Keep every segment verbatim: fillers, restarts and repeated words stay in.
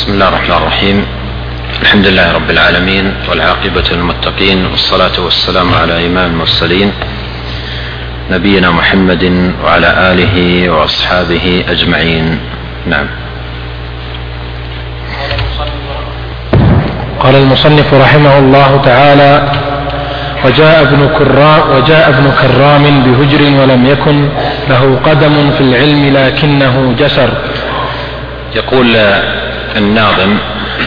بسم الله الرحمن الرحيم. الحمد لله رب العالمين، والعاقبة للمتقين، والصلاة والسلام على إمام المرسلين نبينا محمد وعلى آله وأصحابه أجمعين. نعم. قال المصنف رحمه الله تعالى: وجاء ابن كرام, وجاء ابن كرام بهجر ولم يكن له قدم في العلم لكنه جسر. يقول الناظم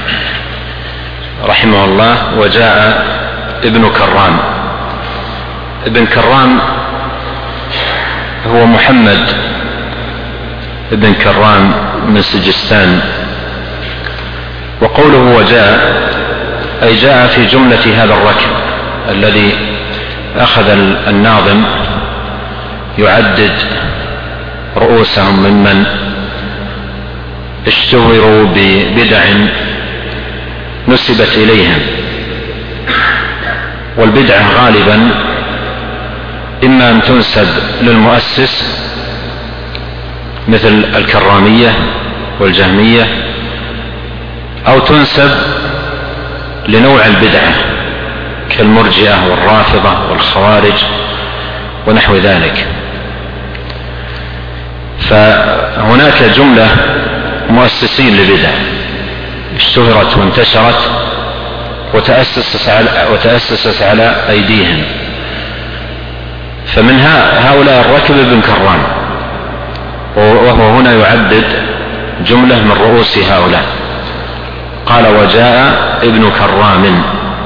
رحمه الله: وجاء ابن كرام. ابن كرام هو محمد ابن كرام من سجستان. وقوله وجاء أي جاء في جملة هذا الركب الذي أخذ الناظم يعدد رؤوسهم ممن اشتهروا ببدع نسبت إليهم. والبدعة غالبا إما أن تنسب للمؤسس مثل الكرامية والجهمية، أو تنسب لنوع البدعة كالمرجئة والرافضة والخوارج ونحو ذلك. فهناك جملة مؤسسين لبدع اشتهرت وانتشرت وتأسست على, وتأسست على أيديهم، فمن هؤلاء الركب ابن كرام، وهو هنا يعدد جملة من رؤوس هؤلاء. قال: وجاء ابن كرام.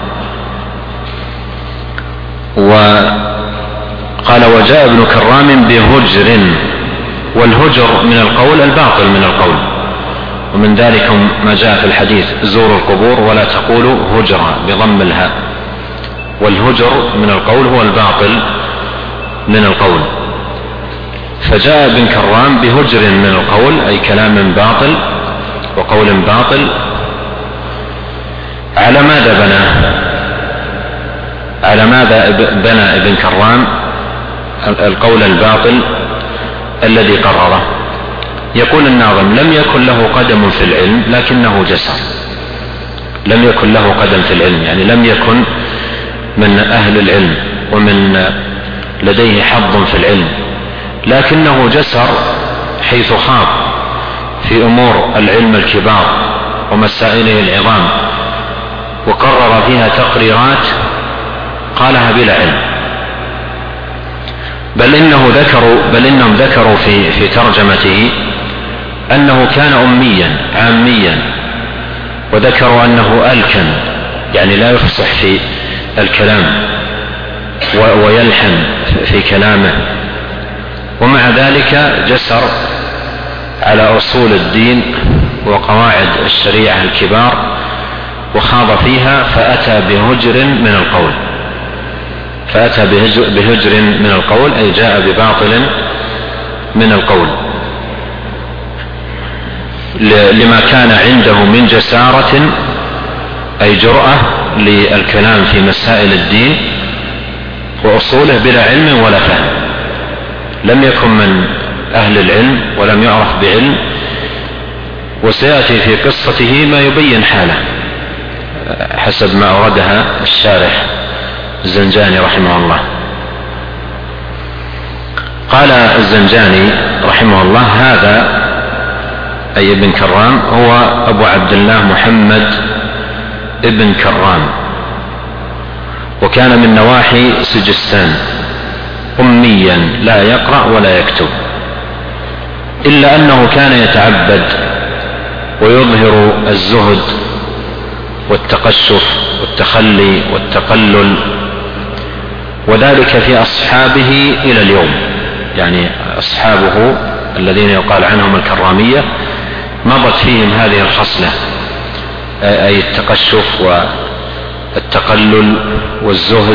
وقال: وجاء ابن كرام بهجر. والهجر من القول الباطل من القول، ومن ذلك ما جاء في الحديث: زوروا القبور ولا تقولوا هجرا بضم الهاء. والهجر من القول هو الباطل من القول. فجاء ابن كرام بهجر من القول أي كلام باطل وقول باطل. على ماذا بنى على ماذا بنى ابن كرام القول الباطل الذي قرره؟ يقول الناظم: لم يكن له قدم في العلم لكنه جسر. لم يكن له قدم في العلم يعني لم يكن من أهل العلم ومن لديه حظ في العلم، لكنه جسر حيث خاض في أمور العلم الكبار ومسائله العظام، وقرر فيها تقريرات قالها بلا علم. بل إنه ذكروا بل إنهم ذكروا في في ترجمته أنه كان أميا عاميا، وذكروا أنه ألكن يعني لا يفصح في الكلام ويلحن في كلامه، ومع ذلك جسر على أصول الدين وقواعد الشريعة الكبار وخاض فيها، فأتى بهجر من القول فأتى بهجر من القول أي جاء بباطل من القول، لما كان عنده من جسارة أي جرأة للكلام في مسائل الدين وأصوله بلا علم ولا فهم. لم يكن من أهل العلم ولم يعرف بعلم، وسيأتي في قصته ما يبين حاله حسب ما أوردها الشارح الزنجاني رحمه الله. قال الزنجاني رحمه الله: هذا أي ابن كرام هو أبو عبد الله محمد ابن كرام، وكان من نواحي سجستان، أميا لا يقرأ ولا يكتب، إلا أنه كان يتعبد ويظهر الزهد والتقشف والتخلي والتقلل، وذلك في أصحابه إلى اليوم. يعني أصحابه الذين يقال عنهم الكرامية مضت فيهم هذه الخصلة، أي التقشف والتقلل والزهد،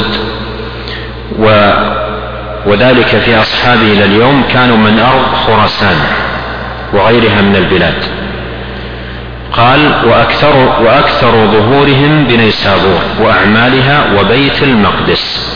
وذلك في أصحابه إلى اليوم كانوا من أرض خراسان وغيرها من البلاد. قال: وأكثر, وأكثر ظهورهم بنيسابور وأعمالها وبيت المقدس.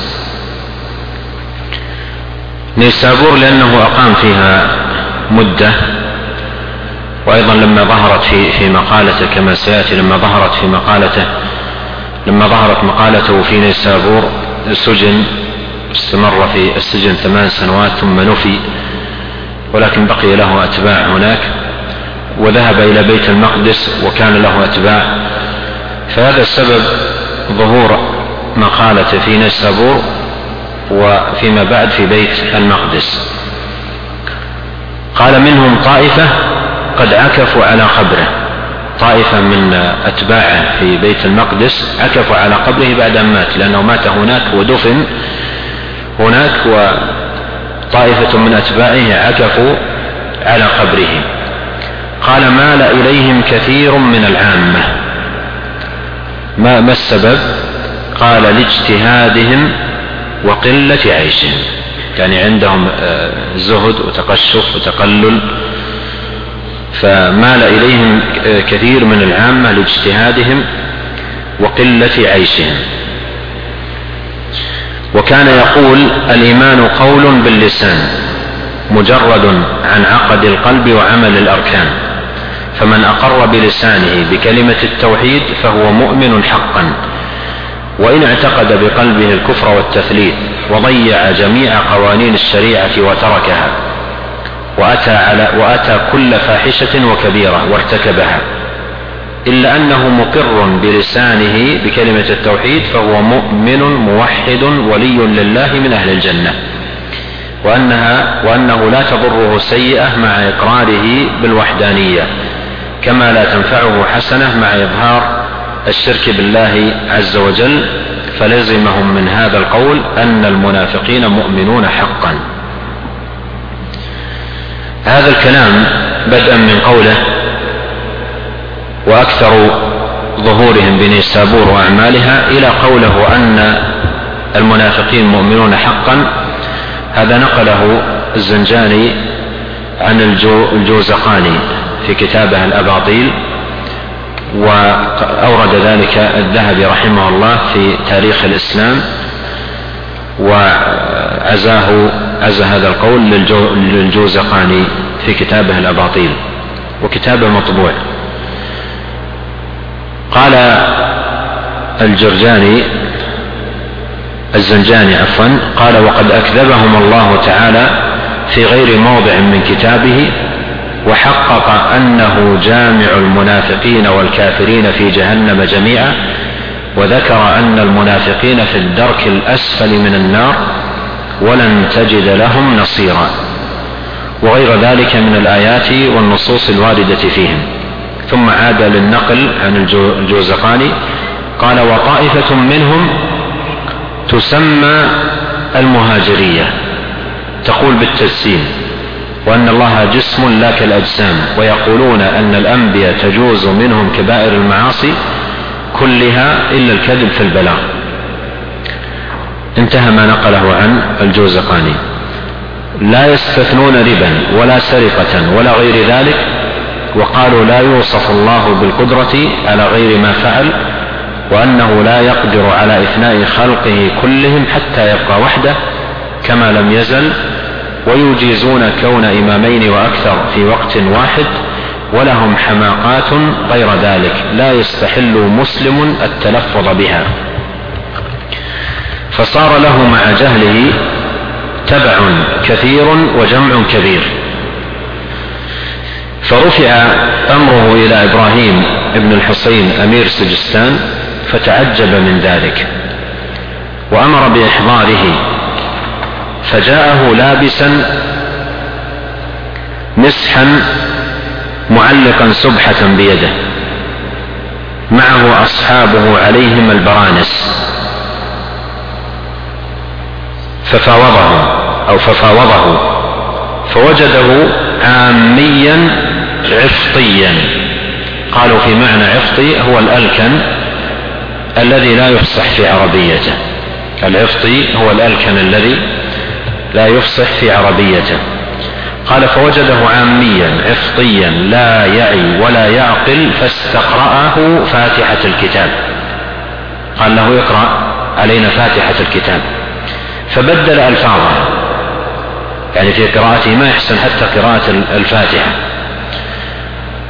نيسابور لأنه أقام فيها مدة، وأيضا لما ظهرت في في مقالته كما سيأتي لما ظهرت في مقالته لما ظهرت مقالته في نيسابور سجن، استمر في السجن ثمان سنوات ثم نفي، ولكن بقي له أتباع هناك، وذهب إلى بيت المقدس وكان له أتباع. فهذا السبب ظهور مقالته في نيسابور وفيما بعد في بيت المقدس. قال منهم طائفة قد عكفوا على قبره، طائفة من أتباعه في بيت المقدس عكفوا على قبره بعد أن مات، لأنه مات هناك ودفن هناك، وطائفة من أتباعه عكفوا على قبره. قال مال إليهم كثير من العامة. ما, ما السبب؟ قال لاجتهادهم وقلة عيشهم، يعني عندهم زهد وتقشف وتقلل، فمال إليهم كثير من العامة لاجتهادهم وقلة عيشهم. وكان يقول الإيمان قول باللسان مجرد عن عقد القلب وعمل الأركان، فمن أقر بلسانه بكلمة التوحيد فهو مؤمن حقا، وإن اعتقد بقلبه الكفر والتثليث وضيع جميع قوانين الشريعة وتركها وأتى, على وأتى كل فاحشة وكبيرة وارتكبها، إلا أنه مقر بلسانه بكلمة التوحيد فهو مؤمن موحد ولي لله من أهل الجنة، وأنها وأنه لا تضره سيئة مع إقراره بالوحدانية، كما لا تنفعه حسنة مع إظهار الشرك بالله عز وجل. فلزمهم من هذا القول أن المنافقين مؤمنون حقا. هذا الكلام بدءا من قوله وأكثر ظهورهم بنيسابور وأعمالها إلى قوله أن المنافقين مؤمنون حقا، هذا نقله الزنجاني عن الجوزقاني في كتابه الأباطيل، وأورد ذلك الذهبي رحمه الله في تاريخ الإسلام، وعزاه عز هذا القول للجوزقاني في كتابه الأباطيل، وكتابه مطبوع. قال الجرجاني الزنجاني عفوا قال وقد أكذبهم الله تعالى في غير موضع من كتابه، وحقق أنه جامع المنافقين والكافرين في جهنم جميعا، وذكر أن المنافقين في الدرك الأسفل من النار ولن تجد لهم نصيرا، وغير ذلك من الآيات والنصوص الواردة فيهم. ثم عاد للنقل عن الجوزقاني قال وطائفة منهم تسمى المهاجرية، تقول بالتجسيم، وأن الله جسم لا كالأجسام، ويقولون أن الأنبياء تجوز منهم كبائر المعاصي كلها إلا الكذب في البلاغ. انتهى ما نقله عن الجوزقاني. لا يستثنون ربا ولا سرقة ولا غير ذلك، وقالوا لا يوصف الله بالقدرة على غير ما فعل، وأنه لا يقدر على إفناء خلقه كلهم حتى يبقى وحده كما لم يزل، ويجيزون كون إمامين وأكثر في وقت واحد، ولهم حماقات غير ذلك لا يستحل مسلم التلفظ بها. فصار له مع جهله تبع كثير وجمع كبير. فرفع أمره إلى إبراهيم ابن الحسين أمير سجستان فتعجب من ذلك، وأمر بإحضاره، فجاءه لابسا مسحا معلقا سبحة بيده، معه أصحابه عليهم البرانس، ففاوضه أو ففاوضه فوجده عاميا عفطيا. قالوا في معنى عفطي هو الألكن الذي لا يفصح في عربيته، العفطي هو الألكن الذي لا يفصح في عربيته. قال فوجده عاميا عفطيا لا يعي ولا يعقل، فاستقرأه فاتحة الكتاب، قال له اقرأ علينا فاتحة الكتاب، فبدل ألفاظه، يعني في قراءته ما يحسن حتى قراءة الفاتحة،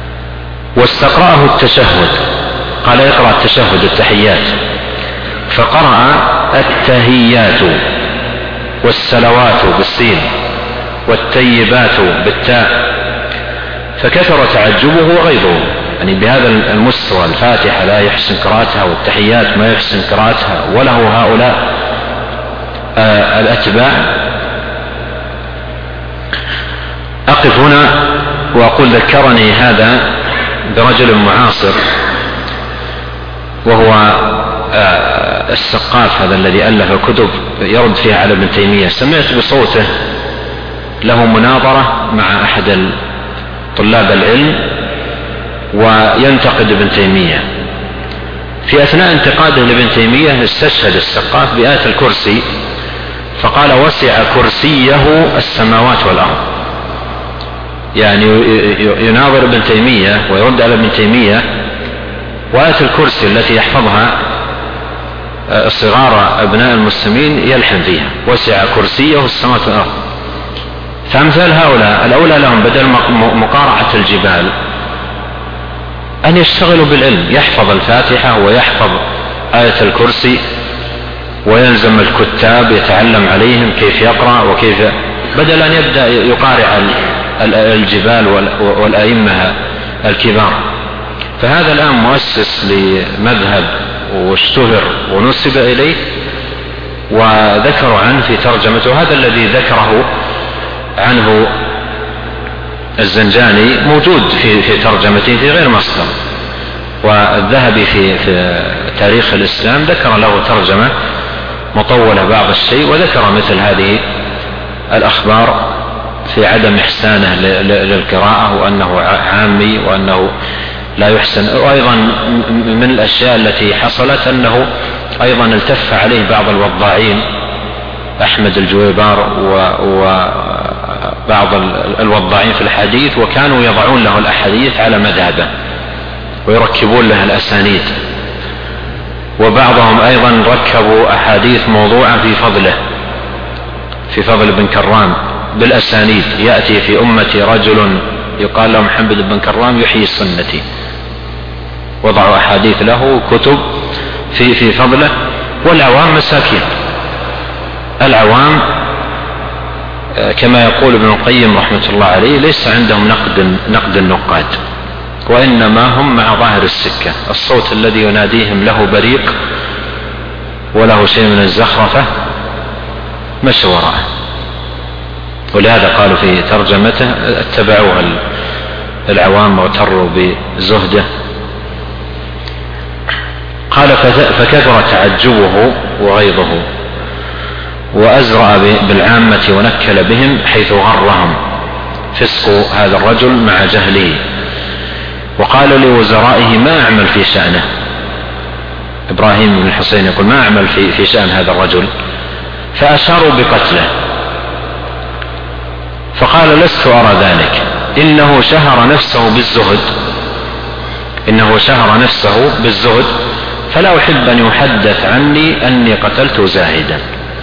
واستقرأه التشهد، قال اقرأ التشهد التحيات، فقرأ التهيات والسلوات بالسين والتيبات بالتاء، فكثر تعجبه وغيظه، يعني بهذا المستوى الفاتحة لا يحسن قراءتها والتحيات ما يحسن قراءتها، وله هؤلاء آه الأتباع. أقف هنا وأقول ذكرني هذا برجل معاصر، وهو آه السقاف هذا الذي ألف كتب يرد فيها على ابن تيمية. سمعت بصوته له مناظرة مع أحد طلاب العلم وينتقد ابن تيمية. في أثناء انتقاده لابن تيمية استشهد السقاف بآية الكرسي، فقال وسع كرسيه السماوات والأرض، يعني يناظر ابن تيمية ويرد على ابن تيمية، وآية الكرسي التي يحفظها صغار أبناء المسلمين يلحن فيها وسع كرسيه السماوات والأرض. فأمثال هؤلاء الأولى لهم بدل مقارعة الجبال أن يشتغلوا بالعلم، يحفظ الفاتحة ويحفظ آية الكرسي، ويلزم الكتاب يتعلم عليهم كيف يقرأ وكيف، بدل أن يبدأ يقارع الجبال والأئمة الكبار. فهذا الآن مؤسس لمذهب واشتهر ونسب إليه، وذكروا عنه في ترجمته، هذا الذي ذكره عنه الزنجاني موجود في في ترجمته في غير مصدر، والذهبي في في تاريخ الإسلام ذكر له ترجمة مطولة بعض الشيء، وذكر مثل هذه الأخبار في عدم إحسانه للقراءة، وأنه عامي وأنه لا يحسن. وأيضا من الأشياء التي حصلت أنه أيضا التف عليه بعض الوضاعين، أحمد الجويبار وبعض الوضاعين في الحديث، وكانوا يضعون له الأحاديث على مذهبه ويركبون له الأسانيد، وبعضهم أيضا ركبوا أحاديث موضوعة في فضله، في فضل ابن كرام بالأسانيد، يأتي في أمتي رجل يقال له محمد بن كرام يحيي سنتي، وضعوا أحاديث له كتب في في فضله. والعوام مساكين، العوام كما يقول ابن القيم رحمة الله عليه ليس عندهم نقد نقد النقاد، وإنما هم مع ظاهر السكة، الصوت الذي يناديهم له بريق وله شيء من الزخرفة مشوا وراءه. ولهذا قالوا في ترجمته اتبعوه العوام واغتروا بزهده. قال فكثر تعجبه وغيظه، وأزرع بالعامة ونكل بهم حيث غرهم فسق هذا الرجل مع جهله، وقال لوزرائه ما أعمل في شأنه. إبراهيم بن الحسين يقول ما أعمل في, في شأن هذا الرجل، فأشاروا بقتله، فقال لست أرى ذلك، إنه شهر نفسه بالزهد إنه شهر نفسه بالزهد فلا أحب أن يحدث عني أني قتلت زاهدا.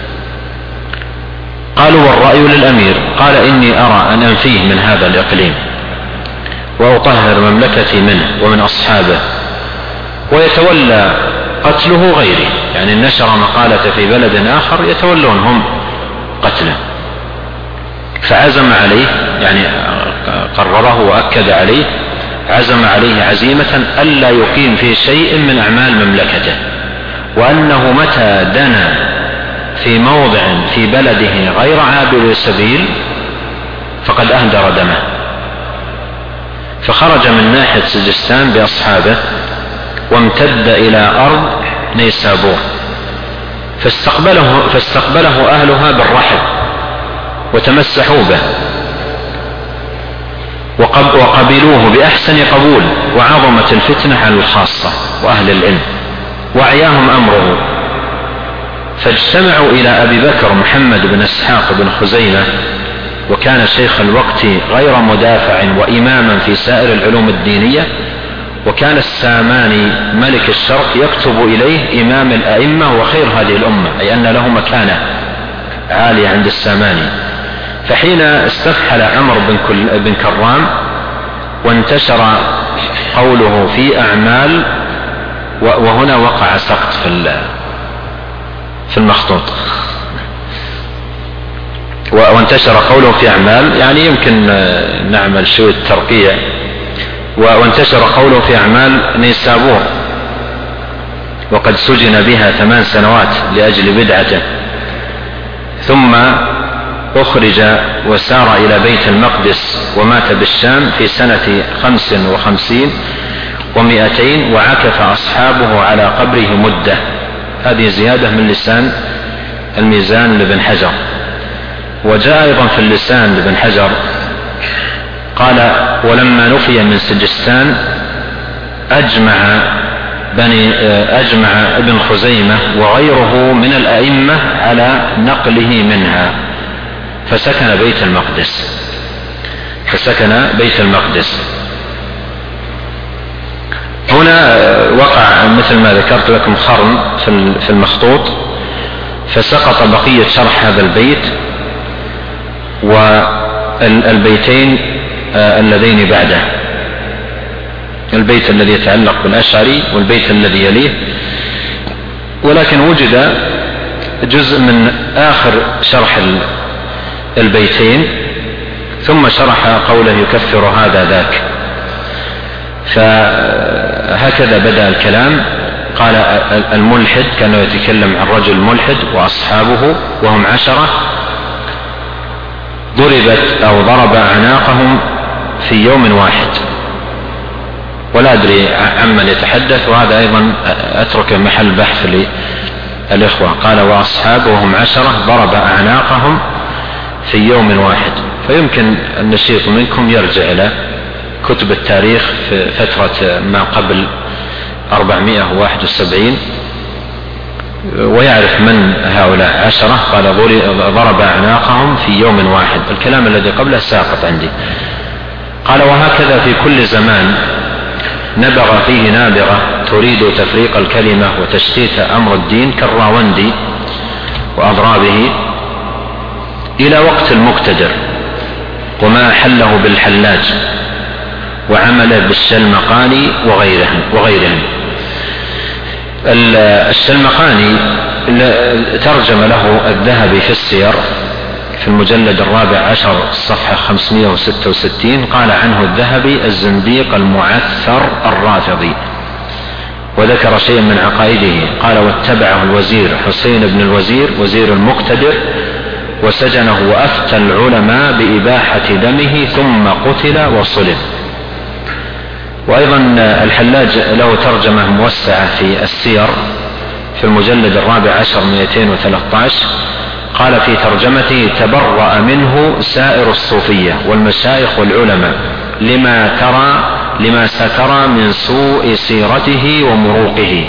قالوا والرأي للأمير، قال إني أرى أن أنفيه من هذا الإقليم وأطهر مملكتي منه ومن أصحابه، ويتولى قتله غيري، يعني نشر مقالة في بلد آخر يتولون هم قتله. فعزم عليه، يعني قرره وأكد عليه، عزم عليه عزيمة ألا يقيم في شيء من أعمال مملكته، وأنه متى دنا في موضع في بلده غير عابر السبيل فقد أهدر دمه. فخرج من ناحية سجستان بأصحابه وامتد إلى أرض نيسابور، فاستقبله, فاستقبله أهلها بالرحب وتمسحوا به وقبلوه بأحسن قبول، وعظمت الفتنة على الخاصة وأهل العلم وعياهم أمره. فاجتمعوا إلى أبي بكر محمد بن اسحاق بن خزيمة، وكان شيخ الوقت غير مدافع وإماما في سائر العلوم الدينية، وكان الساماني ملك الشرق يكتب إليه إمام الأئمة وخير هذه الأمة، أي أن له مكانة عالية عند الساماني. فحين استفحل عمر بن كرام وانتشر قوله في أعمال، وهنا وقع سقط في في المخطوط، وانتشر قوله في أعمال، يعني يمكن نعمل شوية ترقيع. وانتشر قوله في أعمال نيسابور، وقد سجن بها ثمان سنوات لأجل بدعته، ثم أخرج وسار إلى بيت المقدس، ومات بالشام في سنة خمس وخمسين ومئتين، وعكف أصحابه على قبره مدة. هذه زيادة من لسان الميزان لابن حجر. وجاء أيضا في اللسان لابن حجر قال: ولما نفي من سجستان أجمع بني أجمع ابن خزيمة وغيره من الأئمة على نقله منها، فسكن بيت المقدس فسكن بيت المقدس. هنا وقع مثل ما ذكرت لكم خرم في المخطوط، فسقط بقية شرح هذا البيت والبيتين اللذين بعده، البيت الذي يتعلق بالأشعري والبيت الذي يليه. ولكن وجد جزء من آخر شرح البيتين، ثم شرح قوله يكفر هذا ذاك. فهكذا بدأ الكلام. قال: الملحد، كانه يتكلم عن رجل ملحد وأصحابه وهم عشرة، ضربت أو ضرب أعناقهم في يوم واحد. ولا أدري عمن يتحدث، وهذا أيضا أترك محل بحث للإخوة. قال: وأصحابه وهم عشرة ضرب أعناقهم في يوم واحد. فيمكن النشيط منكم يرجع إلى كتب التاريخ في فترة ما قبل أربعمائة وواحد وسبعين ويعرف من هؤلاء عشرة. قال: ضرب أعناقهم في يوم واحد. الكلام الذي قبله ساقط عندي. قال: وهكذا في كل زمان نبغ فيه نابغة تريد تفريق الكلمة وتشتيت أمر الدين كالراوندي وأضرابه، إلى وقت المقتدر، وما أحله بالحلاج وعمله بالشلمقاني وغيرهم وغيرهم. الشلمقاني ترجم له الذهبي في السير في المجلد الرابع عشر الصفحة خمسمائة وستة وستين. قال عنه الذهبي: الزنديق المعثر الرافضي، وذكر شيئا من عقائده. قال: واتبعه الوزير حسين بن الوزير وزير المقتدر، وسجنه وأفتى العلماء بإباحة دمه، ثم قتل وصلب. وأيضا الحلاج له ترجمة موسعة في السير في المجلد الرابع عشر مئتين وثلاثة عشر. قال في ترجمته: تبرأ منه سائر الصوفية والمشايخ والعلماء لما ترى لما سترى من سوء سيرته ومروقه.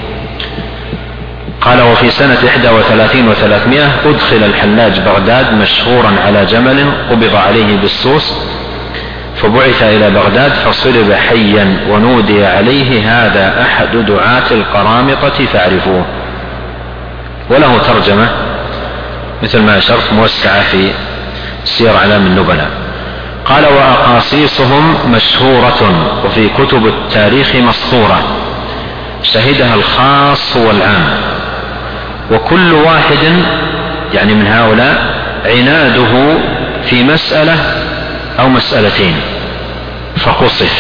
قال: وفي سنة إحدى وثلاثين وثلاثمائة أدخل الحلاج بغداد مشهورا على جمل قبض عليه بالسوس، فبعث إلى بغداد فصلب حيا، ونودي عليه: هذا أحد دعاة القرامطة فاعرفوه. وله ترجمة مثل ما أشرت موسعة في سير أعلام النبلاء. قال: وأقاصيصهم مشهورة وفي كتب التاريخ مسطورة، شهدها الخاص والعام، وكل واحد يعني من هؤلاء عناده في مسألة أو مسألتين فقصف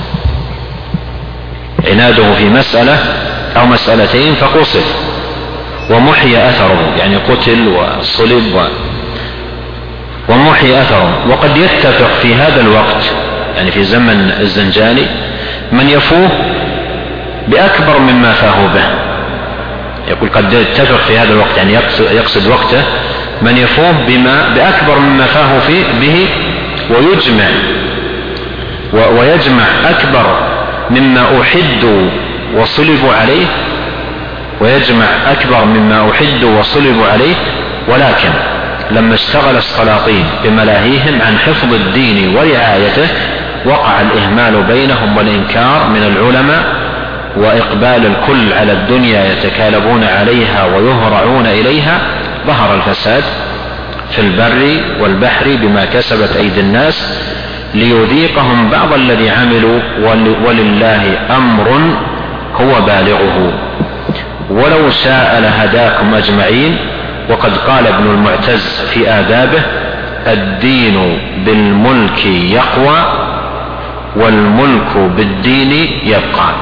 عناده في مسألة أو مسألتين فقصف ومحي أثره، يعني قتل وصلب و... ومحي أثره. وقد يتفق في هذا الوقت، يعني في زمن الزنجاني، من يفوه بأكبر مما فاه به. يقول قد يتفق في هذا الوقت، يعني يقصد, يقصد وقته، من يفوه بما بأكبر مما فاه فيه به، ويجمع و... ويجمع أكبر مما أحدوا وصلبوا عليه ويجمع أكبر مما أحدوا وصلبوا عليه. ولكن لما اشتغل السلاطين بملاهيهم عن حفظ الدين ورعايته، وقع الإهمال بينهم والإنكار من العلماء، وإقبال الكل على الدنيا يتكالبون عليها ويهرعون إليها. ظهر الفساد في البر والبحر بما كسبت أيدي الناس، ليذيقهم بعض الذي عملوا ولله أمر هو بالغه ولو شاء لهداكم أجمعين. وقد قال ابن المعتز في آدابه: الدين بالملك يقوى والملك بالدين يبقى.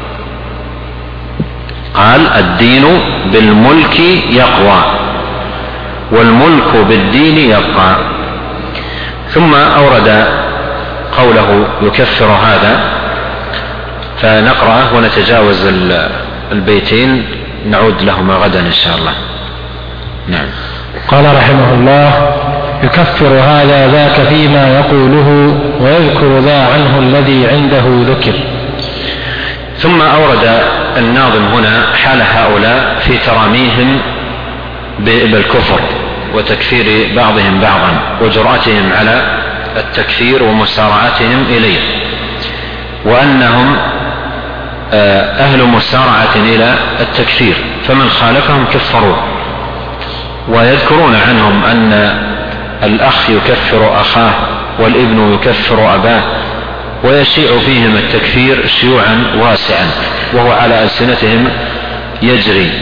قال: الدين بالملك يقوى والملك بالدين يبقى. ثم أورد قوله يكفر هذا، فنقرأه ونتجاوز البيتين نعود لهما غدا إن شاء الله. نعم. قال رحمه الله: يكفر هذا ذاك فيما يقوله ويذكر ذا عنه الذي عنده ذكر. ثم أورد الناظم هنا حال هؤلاء في تراميهم بالكفر وتكفير بعضهم بعضا وجرأتهم على التكفير ومسارعتهم إليه، وأنهم أهل مسارعة إلى التكفير، فمن خالفهم كفروه. ويذكرون عنهم أن الأخ يكفر أخاه والابن يكفر أباه، ويشيع فيهم التكفير شيوعا واسعا وهو على ألسنتهم يجري.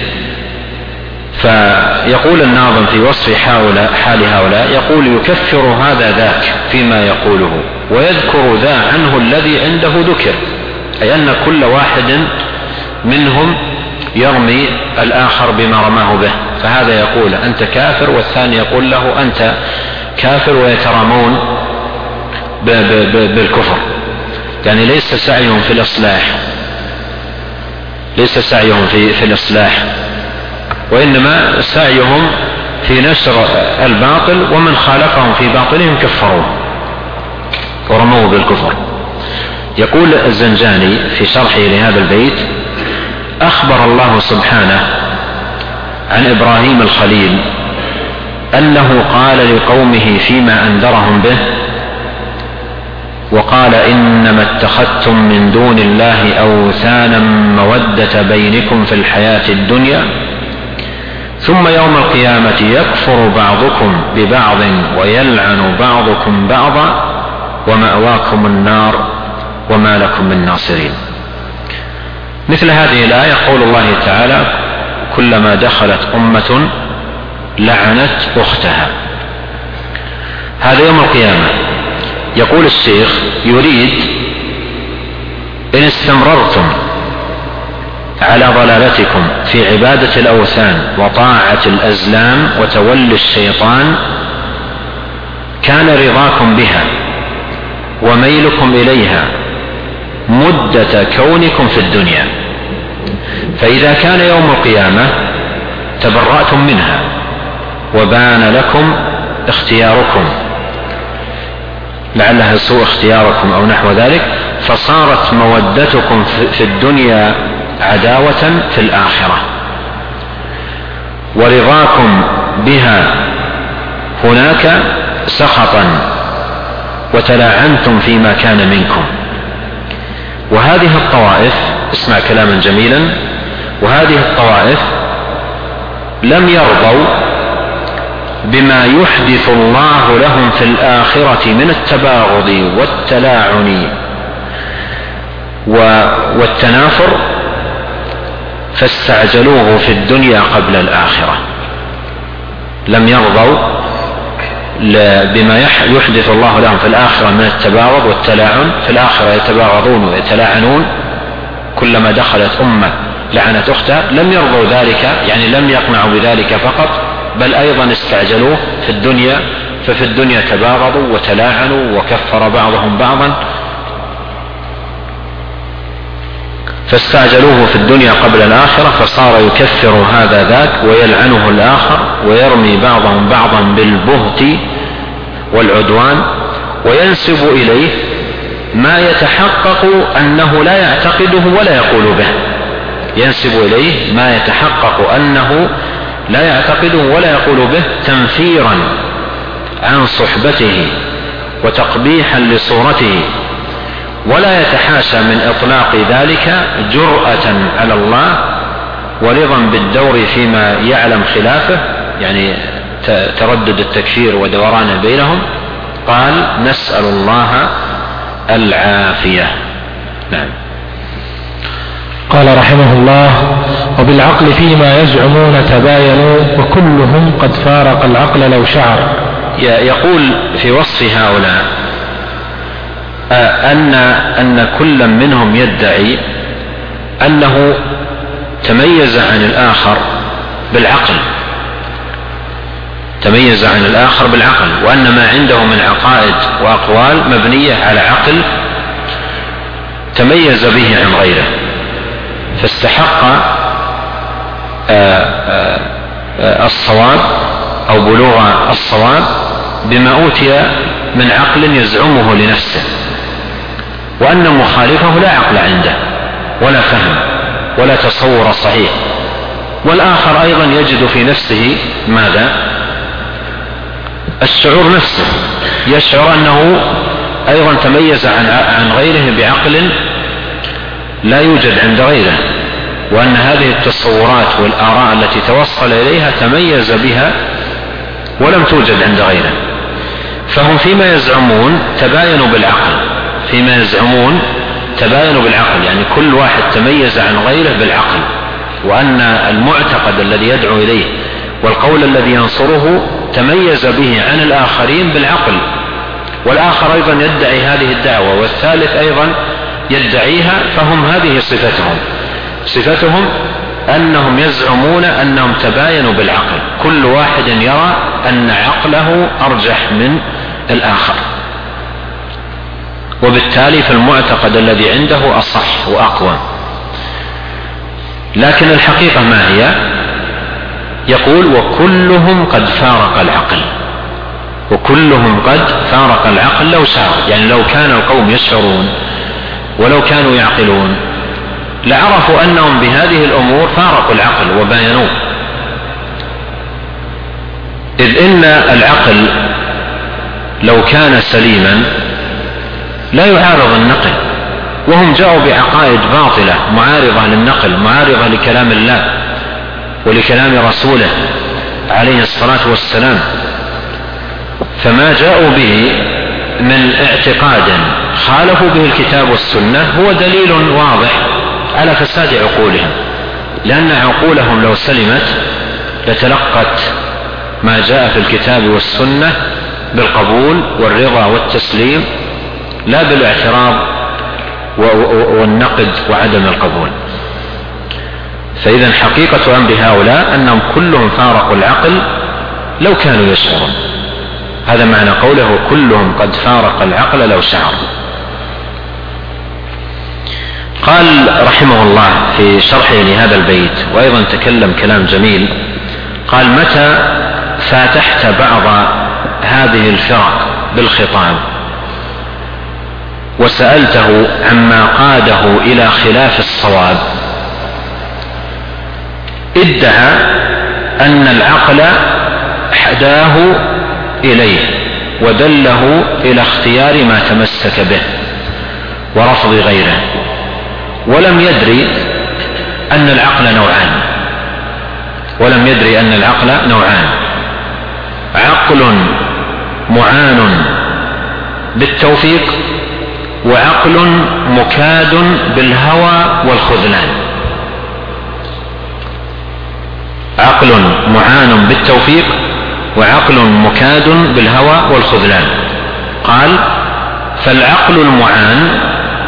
فيقول الناظم في وصف حال هؤلاء، يقول: يكفر هذا ذاك فيما يقوله ويذكر ذا عنه الذي عنده ذكر، أي أن كل واحد منهم يرمي الآخر بما رماه به، فهذا يقول أنت كافر والثاني يقول له أنت كافر، ويترامون بالكفر. يعني ليس سعيهم في الإصلاح ليس سعيهم في, في الإصلاح وإنما سعيهم في نشر الباطل، ومن خالفهم في باطلهم كفروه ورموه بالكفر. يقول الزنجاني في شرحه لهذا البيت: أخبر الله سبحانه عن إبراهيم الخليل أنه قال لقومه فيما أنذرهم به، وقال: إنما اتخذتم من دون الله أوثانا مودة بينكم في الحياة الدنيا ثم يوم القيامة يكفر بعضكم ببعض ويلعن بعضكم بعضا ومأواكم النار وما لكم من ناصرين. مثل هذه الآية قول الله تعالى: كلما دخلت أمة لعنت أختها. هذا يوم القيامة. يقول الشيخ: يريد إن استمررتم على ضلالتكم في عبادة الأوثان وطاعة الأزلام وتولي الشيطان كان رضاكم بها وميلكم إليها مدة كونكم في الدنيا، فإذا كان يوم القيامة تبرأتم منها وبان لكم اختياركم، لعلها سوء اختياركم أو نحو ذلك، فصارت مودتكم في الدنيا عداوة في الآخرة، ورضاكم بها هناك سخطا، وتلاعنتم فيما كان منكم. وهذه الطوائف، اسمع كلاما جميلا، وهذه الطوائف لم يرضوا بما يحدث الله لهم في الآخرة من التباغض والتلاعن والتنافر، فاستعجلوه في الدنيا قبل الآخرة. لم يرضوا بما يحدث الله لهم في الآخرة من التباغض والتلاعن، في الآخرة يتباغضون ويتلاعنون، كلما دخلت أمة لعنت أختها. لم يرضوا ذلك، يعني لم يقنعوا بذلك فقط، بل أيضا استعجلوه في الدنيا، ففي الدنيا تباغضوا وتلاعنوا وكفر بعضهم بعضا، فاستعجلوه في الدنيا قبل الآخرة، فصار يكفر هذا ذاك ويلعنه الآخر ويرمي بعضهم بعضا بالبهت والعدوان، وينسب إليه ما يتحقق أنه لا يعتقده ولا يقول به. ينسب إليه ما يتحقق أنه لا يعتقده ولا يقول به، تنفيرا عن صحبته وتقبيحا لصورته، ولا يتحاشى من إطلاق ذلك جرأة على الله ورضا بالدور فيما يعلم خلافه، يعني تردد التكفير ودورانه بينهم، قال نسأل الله العافية. نعم. قال رحمه الله: وبالعقل فيما يزعمون تباينوا وكلهم قد فارق العقل لو شعر. يقول في وصف هؤلاء أن أن كل منهم يدعي أنه تميز عن الآخر بالعقل تميز عن الآخر بالعقل وأن ما عنده من عقائد وأقوال مبنية على عقل تميز به عن غيره، فاستحق الصواب أو بلوغ الصواب بما أوتي من عقل يزعمه لنفسه، وأن مخالفه لا عقل عنده ولا فهم ولا تصور صحيح. والآخر أيضا يجد في نفسه ماذا؟ الشعور نفسه، يشعر أنه أيضا تميز عن غيره بعقل لا يوجد عند غيره، وأن هذه التصورات والآراء التي توصل إليها تميز بها ولم توجد عند غيره. فهم فيما يزعمون تباينوا بالعقل فيما يزعمون تباينوا بالعقل يعني كل واحد تميز عن غيره بالعقل، وأن المعتقد الذي يدعو إليه والقول الذي ينصره تميز به عن الآخرين بالعقل، والآخر أيضا يدعي هذه الدعوة والثالث أيضا يدعيها، فهم هذه صفتهم صفتهم أنهم يزعمون أنهم تباينوا بالعقل، كل واحد يرى أن عقله أرجح من الآخر، وبالتالي فالمعتقد الذي عنده أصح وأقوى. لكن الحقيقة ما هي؟ يقول وكلهم قد فارق العقل وكلهم قد فارق العقل لو شعر، يعني لو كان القوم يشعرون ولو كانوا يعقلون لعرفوا أنهم بهذه الأمور فارقوا العقل وباينوه، إذ إن العقل لو كان سليما لا يعارض النقل، وهم جاءوا بعقائد باطلة معارضة للنقل معارضة لكلام الله ولكلام رسوله عليه الصلاة والسلام، فما جاءوا به من اعتقاد خالفوا به الكتاب والسنة هو دليل واضح على فساد عقولهم، لأن عقولهم لو سلمت لتلقت ما جاء في الكتاب والسنة بالقبول والرضا والتسليم لا بالاعتراض والنقد وعدم القبول. فإذا حقيقة أمر هؤلاء أنهم كلهم فارقوا العقل لو كانوا يشعرون، هذا معنى قوله كلهم قد فارق العقل لو شعر. قال رحمه الله في شرحه لهذا البيت وأيضا تكلم كلام جميل، قال متى فاتحت بعض هذه الفرق بالخطاب وسألته عما قاده إلى خلاف الصواب ادعى أن العقل حداه إليه ودله إلى اختيار ما تمسك به ورفض غيره، ولم يدري أن العقل نوعان ولم يدري أن العقل نوعان عقل معان بالتوفيق وعقل مكاد بالهوى والخذلان. عقل معان بالتوفيق وعقل مكاد بالهوى والخذلان. قال فالعقل المعان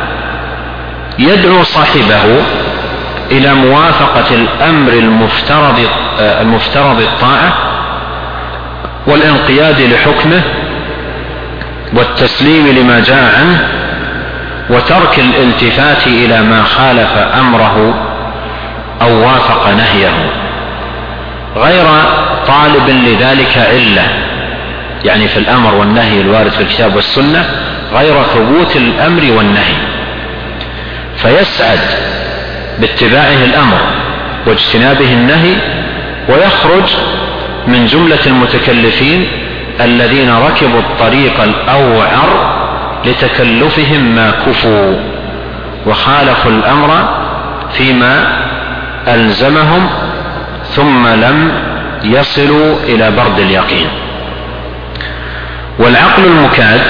يدعو صاحبه إلى موافقة الأمر المفترض المفترض الطاعة والانقياد لحكمه والتسليم لما جاء عنه وترك الالتفات إلى ما خالف أمره أو وافق نهيه، غير طالب لذلك علة، يعني في الأمر والنهي الوارد في الكتاب والسنة غير ثبوت الأمر والنهي، فيسعد باتباعه الأمر واجتنابه النهي ويخرج من جملة المتكلفين الذين ركبوا الطريق الأوعر لتكلفهم ما كفوا وخالفوا الأمر فيما ألزمهم ثم لم يصلوا إلى برد اليقين. والعقل المكاد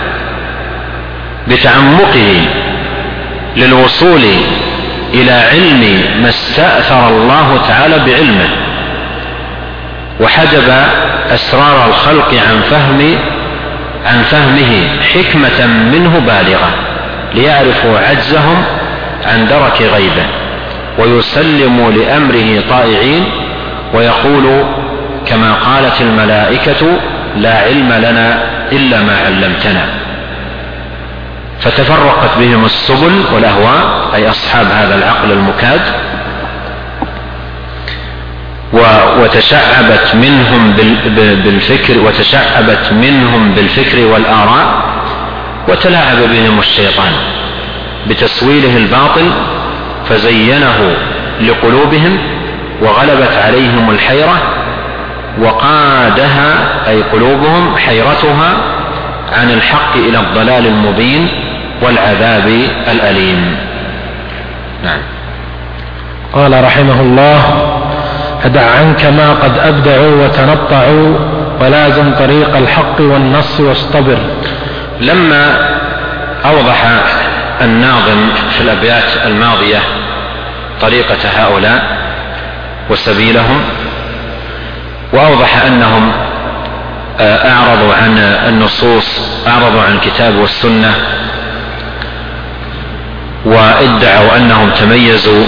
بتعمقه للوصول إلى علم ما استأثر الله تعالى بعلمه وحجب أسرار الخلق عن فهم عن فهمه حكمة منه بالغة ليعرفوا عجزهم عن درك غيبه ويسلموا لأمره طائعين ويقولوا كما قالت الملائكة لا علم لنا إلا ما علمتنا. فتفرقت بهم السبل والأهواء أي أصحاب هذا العقل المكاد، وتشعبت منهم بالفكر وتشعبت منهم بالفكر والآراء، وتلاعب بهم الشيطان بتسويله الباطل فزينه لقلوبهم وغلبت عليهم الحيرة وقادها أي قلوبهم حيرتها عن الحق إلى الضلال المبين والعذاب الأليم. نعم. قال رحمه الله: فدع عنك ما قد أبدعوا وتنطعوا ولازم طريق الحق والنص واصطبر. لما أوضح الناظم في الأبيات الماضية طريقة هؤلاء وسبيلهم، وأوضح أنهم أعرضوا عن النصوص، أعرضوا عن الكتاب والسنة، وادعوا أنهم تميزوا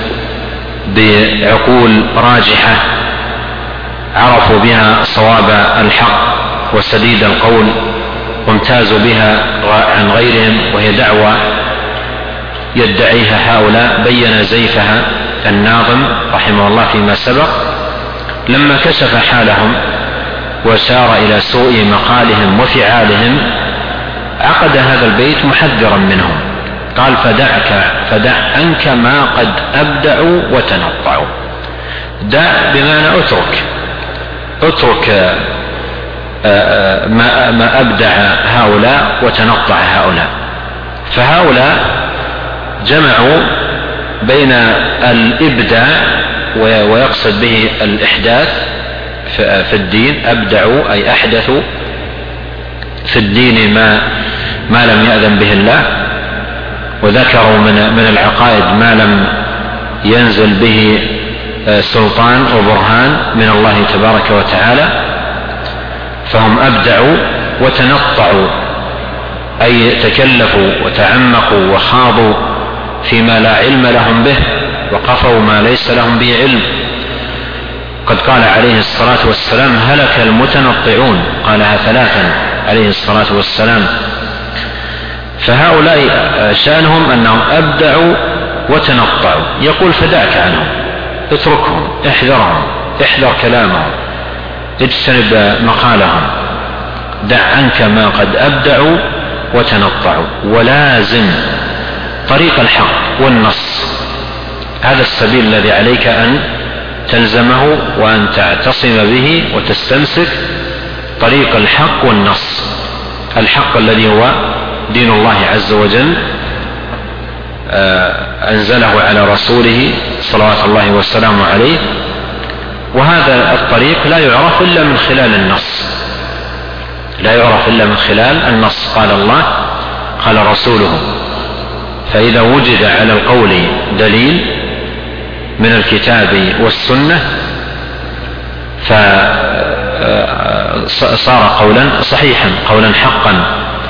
بعقول راجحة عرفوا بها صواب الحق وسديد القول وامتازوا بها عن غيرهم، وهي دعوة يدعيها هؤلاء بين زيفها الناظم رحمه الله فيما سبق. لما كشف حالهم وشار إلى سوء مقالهم وفعالهم عقد هذا البيت محذرا منهم، قال: فدعك فدع عنك ما قد أبدعوا وتنطعوا. دع بمعنى اترك اترك ما أبدع هؤلاء وتنطع هؤلاء. فهؤلاء جمعوا بين الإبداع ويقصد به الإحداث في الدين، أبدعوا أي أحدثوا في الدين ما ما لم يأذن به الله، وذكروا من من العقائد ما لم ينزل به سلطان وبرهان من الله تبارك وتعالى. فهم أبدعوا وتنطعوا أي تكلفوا وتعمقوا وخاضوا فيما لا علم لهم به وقفوا ما ليس لهم به علم. قد قال عليه الصلاة والسلام: هلك المتنطعون، قالها ثلاثا عليه الصلاة والسلام. فهؤلاء شأنهم أنهم أبدعوا وتنطعوا. يقول: فدعك عنهم، اتركهم، احذرهم، احذر كلامهم، اجتنب مقالهم، دع عنك ما قد أبدعوا وتنطعوا ولازم طريق الحق والنص. هذا السبيل الذي عليك أن تلزمه وأن تعتصم به وتستمسك، طريق الحق والنص. الحق الذي هو دين الله عز وجل أنزله على رسوله صلوات الله والسلام عليه، وهذا الطريق لا يعرف إلا من خلال النص، لا يعرف إلا من خلال النص. قال الله، قال رسوله. فإذا وجد على القول دليل من الكتاب والسنة فصار قولا صحيحا، قولا حقا،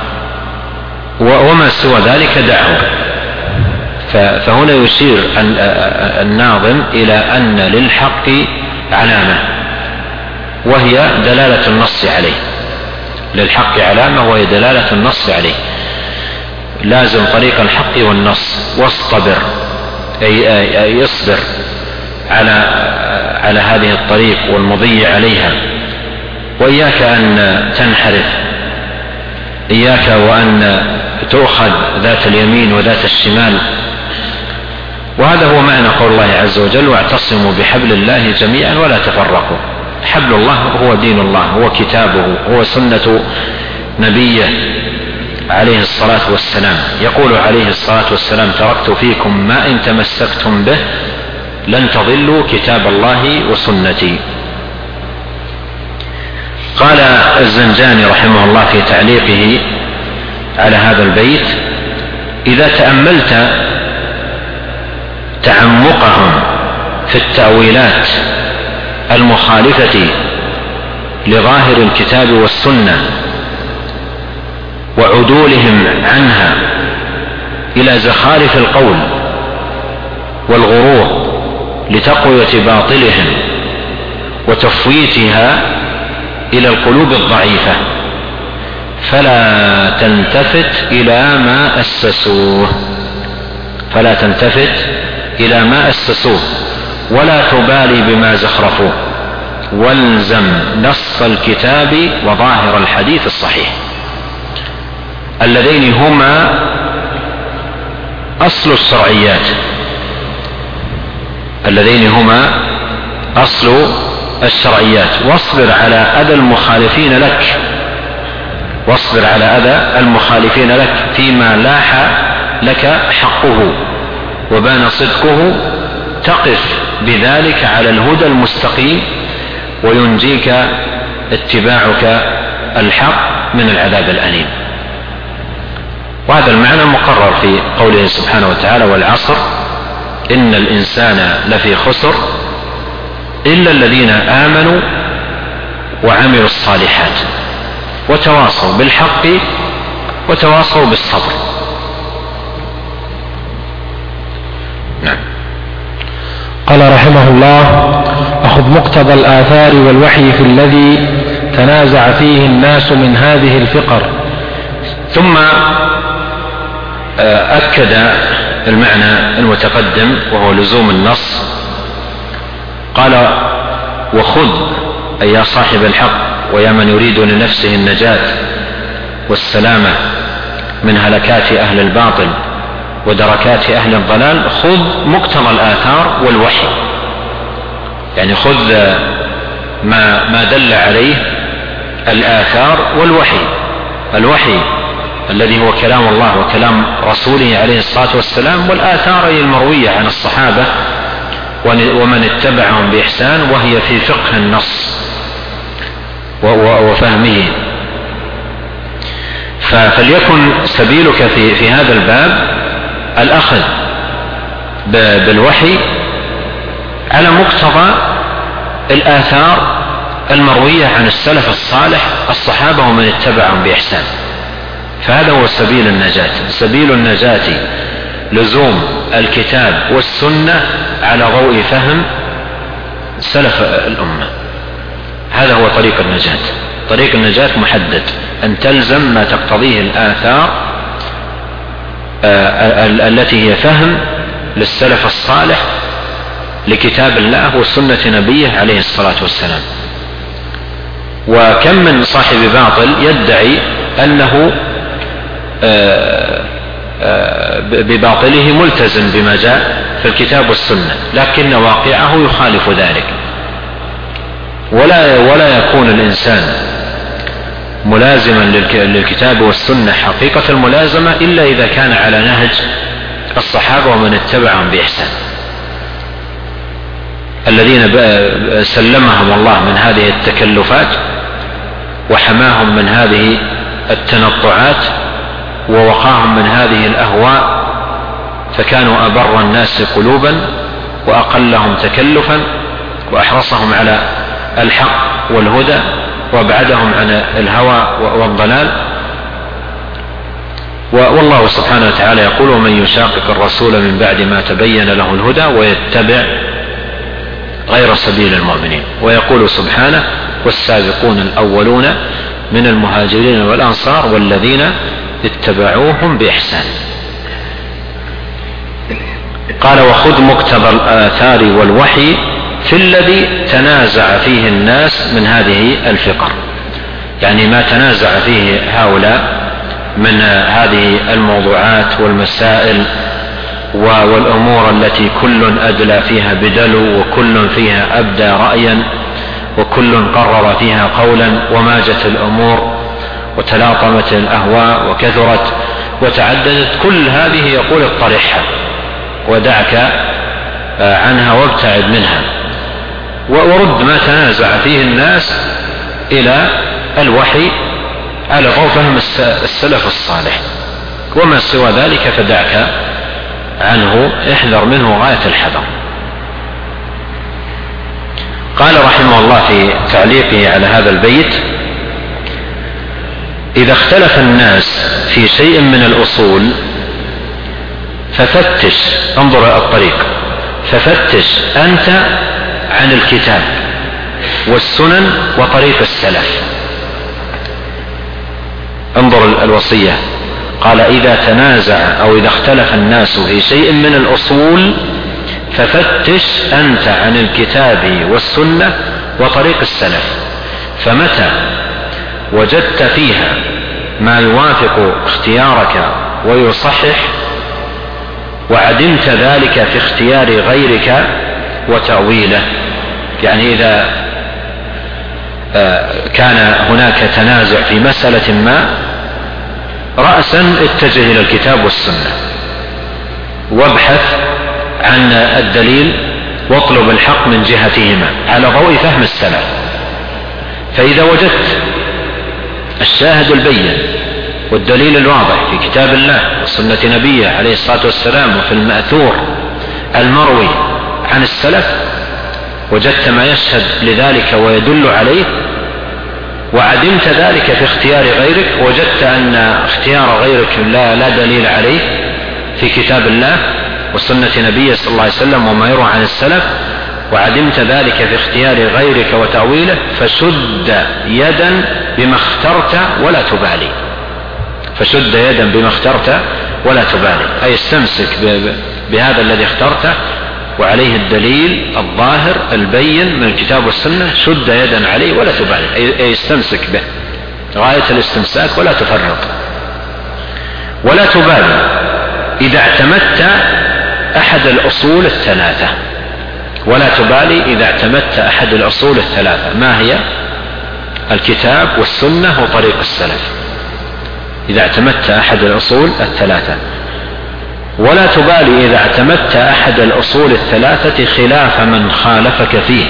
وما سوى ذلك دعوة. فهنا يشير الناظم إلى أن للحق علامة وهي دلالة النص عليه، للحق علامة وهي دلالة النص عليه. لازم طريق الحق والنص واصطبر أي اصبر على على هذه الطريق والمضي عليها، وإياك أن تنحرف، إياك وأن تؤخذ ذات اليمين وذات الشمال. وهذا هو معنى قول الله عز وجل: واعتصموا بحبل الله جميعا ولا تفرقوا. حبل الله هو دين الله، هو كتابه، هو سنة نبيه عليه الصلاة والسلام. يقول عليه الصلاة والسلام: تركت فيكم ما إن تمسكتم به لن تضلوا كتاب الله وسنتي. قال الزنجاني رحمه الله في تعليقه على هذا البيت: إذا تأملت تعمقهم في التأويلات المخالفة لظاهر الكتاب والسنة وعدولهم عنها إلى زخارف القول والغرور لتقوية باطلهم وتفويتها إلى القلوب الضعيفة، فلا تلتفت إلى ما أسسوه فلا تلتفت إلى ما أسسوه ولا تبالي بما زخرفوه، والزم نص الكتاب وظاهر الحديث الصحيح، اللذين هما أصل الشرعيات اللذين هما أصل الشرعيات واصبر على أذى المخالفين لك واصبر على أذى المخالفين لك فيما لاح لك حقه وبان صدقه، تقف بذلك على الهدى المستقيم وينجيك اتباعك الحق من العذاب الأليم. وهذا المعنى مقرر في قوله سبحانه وتعالى: والعصر إن الإنسان لفي خسر إلا الذين آمنوا وعملوا الصالحات وتواصوا بالحق وتواصوا بالصبر. نعم. قال رحمه الله: أخذ مقتضى الآثار والوحي في الذي تنازع فيه الناس من هذه الفقر. ثم أكد المعنى المتقدم وهو لزوم النص، قال: وخذ أي يا صاحب الحق ويا من يريد لنفسه النجاة والسلامة من هلكات أهل الباطل ودركات أهل الضلال، خذ مقتضى الآثار والوحي، يعني خذ ما, ما دل عليه الآثار والوحي. الوحي الذي هو كلام الله وكلام رسوله عليه الصلاة والسلام، والآثار المروية عن الصحابة ومن اتبعهم بإحسان، وهي في فقه النص وفهمه. فليكن سبيلك في, في هذا الباب الأخذ بالوحي على مقتضى الآثار المروية عن السلف الصالح الصحابة ومن اتبعهم بإحسان، فهذا هو سبيل النجاة. سبيل النجاة لزوم الكتاب والسنة على ضوء فهم سلف الأمة، هذا هو طريق النجاة. طريق النجاة محدد، أن تلزم ما تقتضيه الآثار التي هي فهم للسلف الصالح لكتاب الله وسنة نبيه عليه الصلاة والسلام. وكم من صاحب باطل يدعي أنه بباطله ملتزم بما جاء في الكتاب والسنة، لكن واقعه يخالف ذلك. ولا ولا يكون الإنسان ملازما للكتاب والسنة حقيقة الملازمة إلا إذا كان على نهج الصحابة ومن اتبعهم بإحسان، الذين سلمهم الله من هذه التكلفات وحماهم من هذه التنطعات ووقاهم من هذه الأهواء، فكانوا أبر الناس قلوبا وأقلهم تكلفا وأحرصهم على الحق والهدى وابعدهم عن الهوى والضلال. والله سبحانه وتعالى يقول: ومن يشاقق الرسول من بعد ما تبين له الهدى ويتبع غير سبيل المؤمنين. ويقول سبحانه: والسابقون الأولون من المهاجرين والأنصار والذين اتبعوهم بإحسان. قال: وخذ مقتضى الآثار والوحي في الذي تنازع فيه الناس من هذه الفقر، يعني ما تنازع فيه هؤلاء من هذه الموضوعات والمسائل والأمور التي كل أدلى فيها بدلو وكل فيها أبدى رأيا وكل قرر فيها قولا، وماجت الأمور وتلاطمت الأهواء وكثرت وتعددت. كل هذه يقول اطرحها ودعك عنها وابتعد منها، ورد ما تنازع فيه الناس إلى الوحي على ضوء فهم السلف الصالح، وما سوى ذلك فدعك عنه، احذر منه غاية الحذر. قال رحمه الله في تعليقه على هذا البيت: إذا اختلف الناس في شيء من الأصول ففتش، انظر الطريق، ففتش أنت عن الكتاب والسنن وطريق السلف. انظر الوصية، قال: إذا تنازع أو إذا اختلف الناس في شيء من الأصول ففتش أنت عن الكتاب والسنة وطريق السلف، فمتى وجدت فيها ما يوافق اختيارك ويصحح وعدمت ذلك في اختيار غيرك وتأويله، يعني إذا كان هناك تنازع في مسألة ما، رأسا اتجه إلى الكتاب والسنة وابحث عن الدليل واطلب الحق من جهتهما على ضوء فهم السلف. فإذا وجدت الشاهد البين والدليل الواضح في كتاب الله وسنة نبيه عليه الصلاة والسلام وفي المأثور المروي عن السلف، وجدت ما يشهد لذلك ويدل عليه، وعدمت ذلك في اختيار غيرك، وجدت أن اختيار غيرك لا, لا دليل عليه في كتاب الله وسنة نبيه صلى الله عليه وسلم وما يروى عن السلف، وعدمت ذلك في اختيار غيرك وتأويله، فشد يدا بما اخترت ولا تبالي، فشد يدا بما اخترت ولا تبالي، أي استمسك بهذا الذي اخترته وعليه الدليل الظاهر البين من الكتاب والسنة، شد يدا عليه ولا تبالي، أي استمسك به غاية الاستمساك ولا تفرط. ولا تبالي إذا اعتمدت أحد الأصول الثلاثة، ولا تبالي إذا اعتمدت أحد الأصول الثلاثة، ما هي؟ الكتاب والسنة وطريق السلف. إذا اعتمدت أحد الأصول الثلاثة، ولا تبالي إذا اعتمدت أحد الأصول الثلاثة خلاف من خالفك فيه،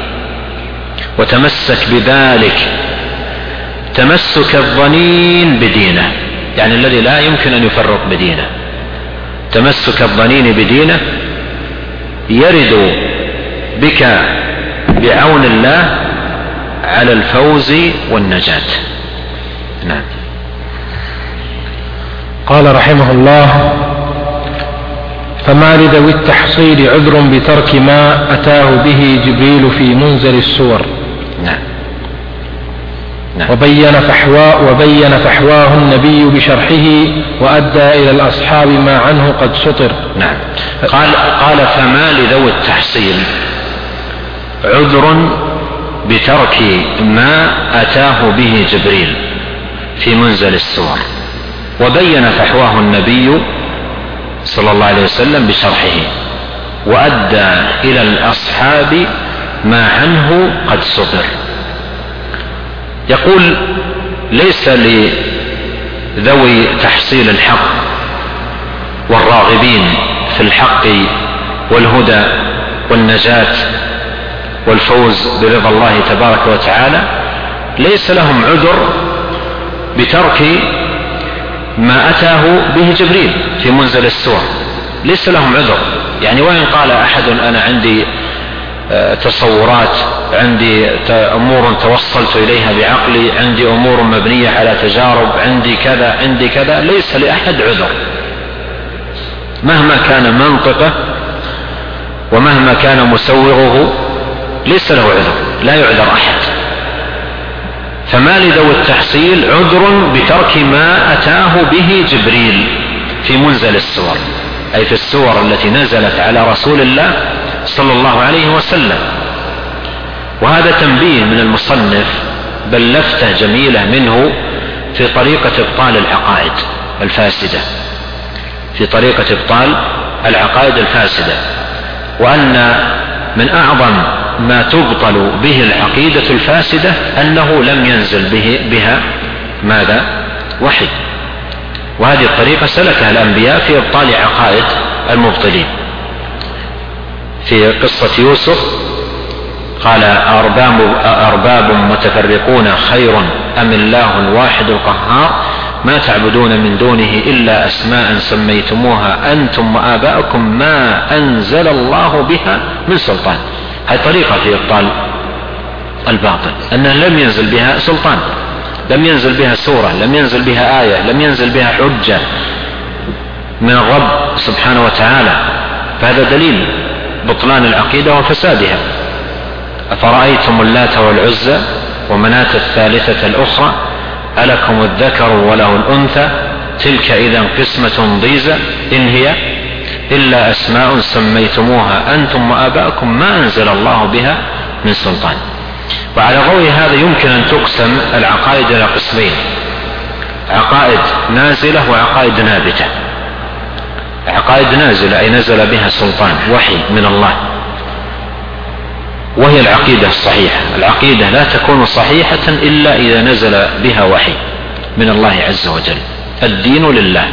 وتمسك بذلك تمسك الظنين بدينه، يعني الذي لا يمكن أن يفرط بدينه، تمسك الظنين بدينه يرد بك بعون الله على الفوز والنجاة. نعم. قال رحمه الله: فما لذوي التحصيل عذر بترك ما أتاه به جبريل في منزل السور. نعم. نعم. وبين فحواه, وبين فحواه النبي بشرحه وأدى إلى الأصحاب ما عنه قد سطر. نعم. قال, قال فما لذوي التحصيل عذر بترك ما أتاه به جبريل في منزل السور، وبين فحواه النبي صلى الله عليه وسلم بشرحه وأدى إلى الأصحاب ما عنه قد سطر. يقول: ليس لذوي تحصيل الحق والراغبين في الحق والهدى والنجاة والفوز برضا الله تبارك وتعالى، ليس لهم عذر بترك ما أتاه به جبريل في منزل السور، ليس لهم عذر. يعني وإن قال أحد: أنا عندي تصورات، عندي أمور توصلت إليها بعقلي، عندي أمور مبنية على تجارب، عندي كذا عندي كذا، ليس لأحد عذر مهما كان منطقه ومهما كان مسوغه، ليس له عذر، لا يعذر أحد. فما لذوي التحصيل عذر بترك ما أتاه به جبريل في منزل السور، أي في السور التي نزلت على رسول الله صلى الله عليه وسلم. وهذا تنبيه من المصنف، بل لفتة جميلة منه في طريقة إبطال العقائد الفاسدة، في طريقة إبطال العقائد الفاسدة، وأن من أعظم ما تبطل به العقيدة الفاسدة أنه لم ينزل به بها ماذا؟ وحي. وهذه الطريقة سلكها الأنبياء في إبطال عقائد المبطلين. في قصة يوسف قال: أرباب, أرباب متفرقون خير أم الله الواحد القهار ما تعبدون من دونه إلا أسماء سميتموها أنتم وآباؤكم ما أنزل الله بها من سلطان. هذه طريقة في إبطال الباطل، أنه لم ينزل بها سلطان، لم ينزل بها سورة، لم ينزل بها آية، لم ينزل بها حجة من الرب سبحانه وتعالى. فهذا دليل بطلان العقيدة وفسادها. أفرأيتم اللات والعزى ومناة الثالثة الأخرى ألكم الذكر وله الأنثى تلك إذا قسمة ضيزى إن هي إلا أسماء سميتموها أنتم وآباؤكم ما أنزل الله بها من سلطان. وعلى ضوء هذا يمكن أن تقسم العقائد إلى قسمين: عقائد نازلة وعقائد نابتة. عقائد نازلة أي نزل بها سلطان، وحي من الله، وهي العقيدة الصحيحة. العقيدة لا تكون صحيحة إلا إذا نزل بها وحي من الله عز وجل. الدين لله،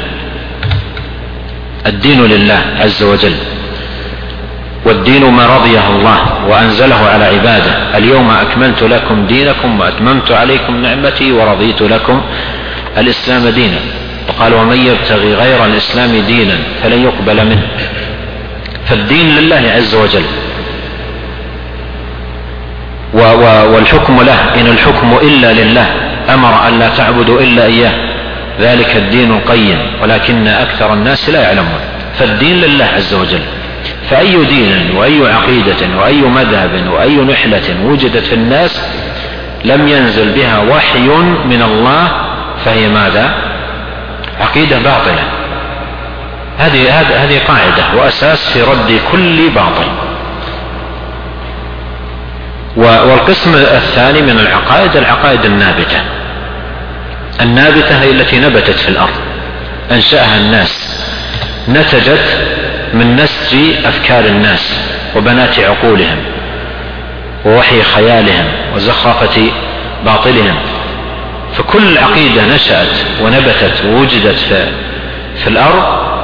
الدين لله عز وجل، والدين ما رضيه الله وأنزله على عباده. اليوم أكملت لكم دينكم وأتممت عليكم نعمتي ورضيت لكم الإسلام دينا. وقال ومن يبتغي غير الإسلام دينا فلن يقبل منه. فالدين لله عز وجل، والحكم له، إن الحكم إلا لله، أمر أن لا تعبدوا إلا إياه، ذلك الدين القيم ولكن أكثر الناس لا يعلمون. فالدين لله عز وجل. فأي دين وأي عقيدة وأي مذهب وأي نحلة وجدت في الناس لم ينزل بها وحي من الله فهي ماذا؟ عقيدة باطلة. هذه هذه قاعدة وأساس في رد كل باطل. والقسم الثاني من العقائد العقائد النابتة. النابتة هي التي نبتت في الأرض، أنشأها الناس، نتجت من نسج أفكار الناس وبنات عقولهم ووحي خيالهم وزخرفة باطلهم. فكل عقيدة نشأت ونبتت ووجدت في, في الأرض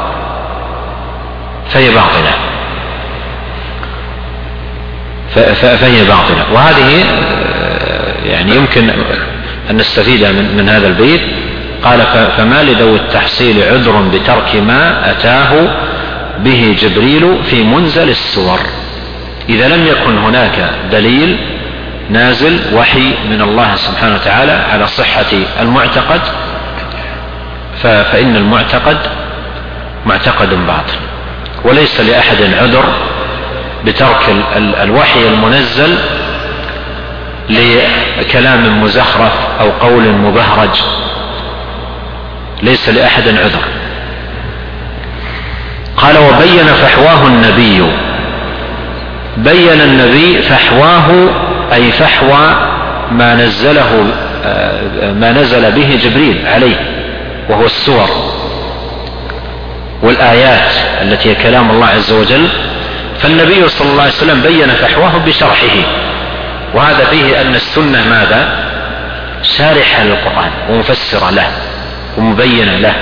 فهي باطلة، فهي باطلة. وهذه يعني يمكن أن نستفيد من, من هذا البيت. قال فما لذوي التحصيل عذر بترك ما أتاه به جبريل في منزل السور. إذا لم يكن هناك دليل نازل وحي من الله سبحانه وتعالى على صحة المعتقد فإن المعتقد معتقد باطل، وليس لأحد عذر بترك الوحي المنزل لكلام مزخرف أو قول مبهرج، ليس لأحد عذر. قال وبين فحواه النبي. بين النبي فحواه أي فحوى ما نزله ما نزل به جبريل عليه، وهو السور والآيات التي هي كلام الله عز وجل. فالنبي صلى الله عليه وسلم بين فحواه بشرحه، وهذا فيه أن السنة ماذا؟ شارحة للقرآن ومفسرة له ومبينة له.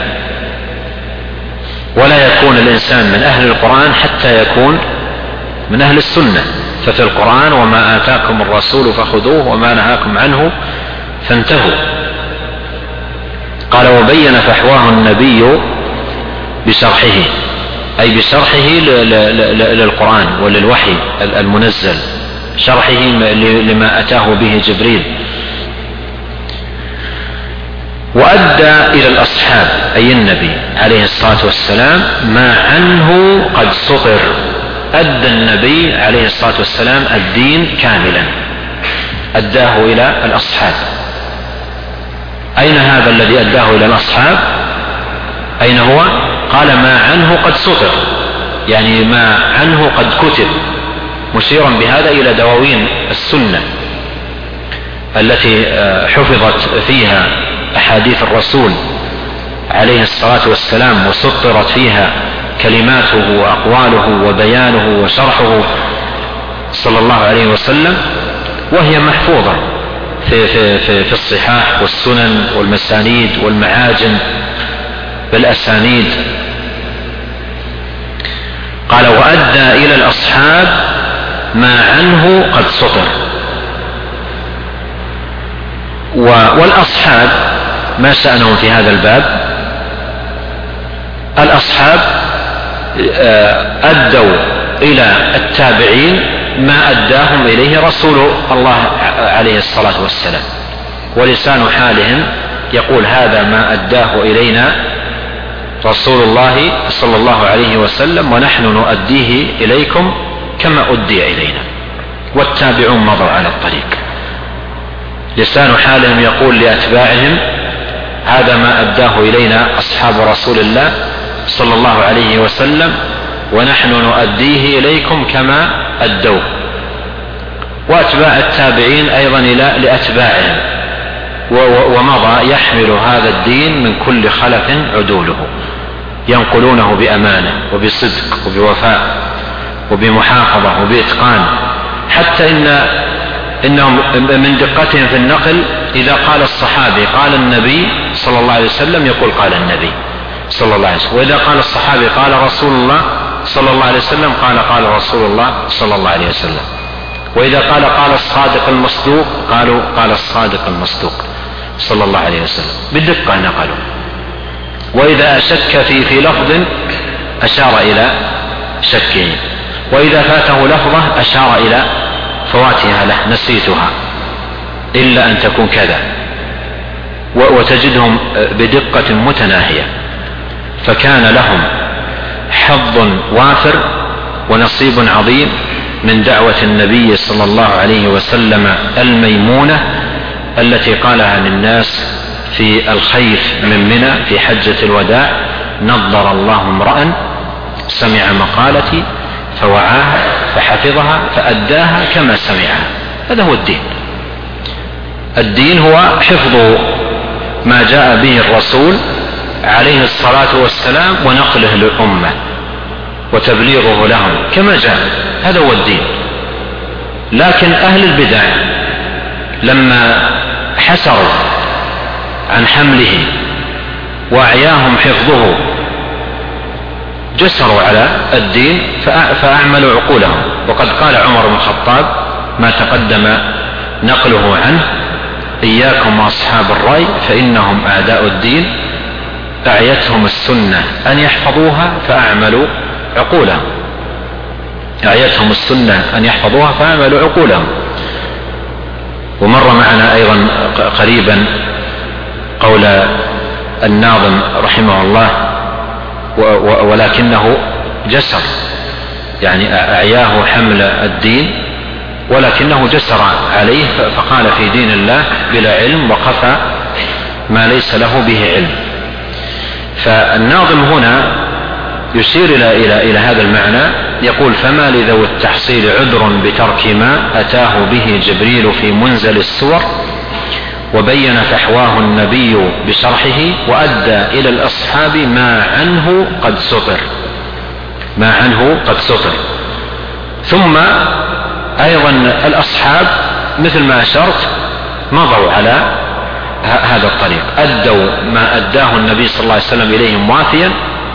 ولا يكون الإنسان من أهل القرآن حتى يكون من أهل السنة. ففي القرآن وما آتاكم الرسول فخذوه وما نهاكم عنه فانتهوا. قال وبين فحواه النبي بشرحه، أي بشرحه للقرآن وللوحي المنزل، شرحه لما أتاه به جبريل. وأدى إلى الأصحاب أي النبي عليه الصلاة والسلام ما عنه قد سطر. أدى النبي عليه الصلاة والسلام الدين كاملا، أداه إلى الأصحاب. أين هذا الذي أداه إلى الأصحاب؟ أين هو؟ قال ما عنه قد سطر، يعني ما عنه قد كتب، مشيرا بهذا إلى دواوين السنة التي حفظت فيها أحاديث الرسول عليه الصلاة والسلام وسطرت فيها كلماته وأقواله وبيانه وشرحه صلى الله عليه وسلم، وهي محفوظة في, في, في, في الصحاح والسنن والمسانيد والمعاجم بالأسانيد. قال وأدى إلى الأصحاب ما عنه قد سطر. والأصحاب ما شأنهم في هذا الباب؟ الأصحاب أدوا إلى التابعين ما أداهم إليه رسول الله عليه الصلاة والسلام، ولسان حالهم يقول هذا ما أداه إلينا رسول الله صلى الله عليه وسلم ونحن نؤديه إليكم كما أدي إلينا، والتابعون مضوا على الطريق. لسان حالهم يقول لأتباعهم هذا ما أداه إلينا أصحاب رسول الله صلى الله عليه وسلم ونحن نؤديه إليكم كما أدوه، وأتباع التابعين أيضا لأتباعهم، ومضى يحمل هذا الدين من كل خلف عدوله، ينقلونه بأمانة وبصدق وبوفاء وبمحافظة وبإتقان، حتى إن إنهم من دقتهم في النقل إذا قال الصحابي قال النبي صلى الله عليه وسلم يقول قال النبي صلى الله عليه وسلم، وإذا قال الصحابي قال رسول الله صلى الله عليه وسلم قال قال رسول الله صلى الله عليه وسلم، وإذا قال قال الصادق المصدوق قالوا قال الصادق المصدوق صلى الله عليه وسلم، بالدقة نقلوا. وإذا شك في في لفظ أشار إلى شكه، وإذا فاته لفظة أشار إلى فواتها له، نسيتها إلا أن تكون كذا، وتجدهم بدقة متناهية، فكان لهم حظ وافر ونصيب عظيم من دعوة النبي صلى الله عليه وسلم الميمونة التي قالها للناس في الخيف من منى في حجة الوداع: نضر الله امرأ سمع مقالتي فوعاها فحفظها فأداها كما سمعها. هذا هو الدين. الدين هو حفظ ما جاء به الرسول عليه الصلاة والسلام ونقله للأمة وتبليغه لهم كما جاء، هذا هو الدين. لكن أهل البدع لما حسروا عن حمله وأعياهم حفظه جسروا على الدين فأعملوا عقولهم. وقد قال عمر بن الخطاب ما تقدم نقله عنه: إياكم وأصحاب الرأي فإنهم أعداء الدين، أعيتهم السنة أن يحفظوها فأعملوا عقولهم. أعيتهم السنة أن يحفظوها فأعملوا عقولهم. ومر معنا أيضا قريبا قول الناظم رحمه الله: ولكنه جسر، يعني أعياه حمل الدين ولكنه جسر عليه فقال في دين الله بلا علم وقفى ما ليس له به علم. فالناظم هنا يشير إلى, إلى, إلى هذا المعنى، يقول: فما لذوي التحصيل عذر بترك ما أتاه به جبريل في منزل السور، وبين فحواه النبي بشرحه، وأدى إلى الأصحاب ما عنه قد سطر ما عنه قد سطر. ثم أيضا الأصحاب مثل ما أشرت مضوا على هذا الطريق، أدوا ما أداه النبي صلى الله عليه وسلم إليهم وافيا،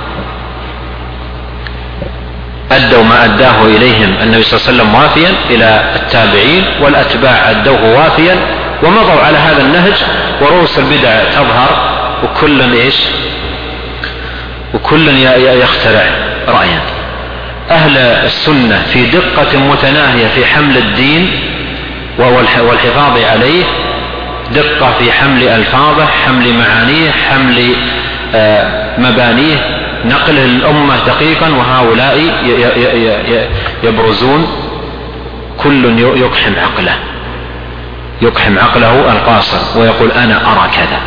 أدوا ما أداه إليهم النبي صلى الله عليه وسلم وافيا إلى التابعين، والأتباع أدوه وافيا، ومضوا على هذا النهج. ورؤوس البدع تظهر وكل إيش وكل يخترع رأيا. أهل السنة في دقة متناهية في حمل الدين والحفاظ عليه، دقة في حمل ألفاظه، حمل معانيه، حمل مبانيه، نقله للأمة دقيقا. وهؤلاء يبرزون كل يقحم عقله يقحم عقله القاصر ويقول: أنا أرى كذا،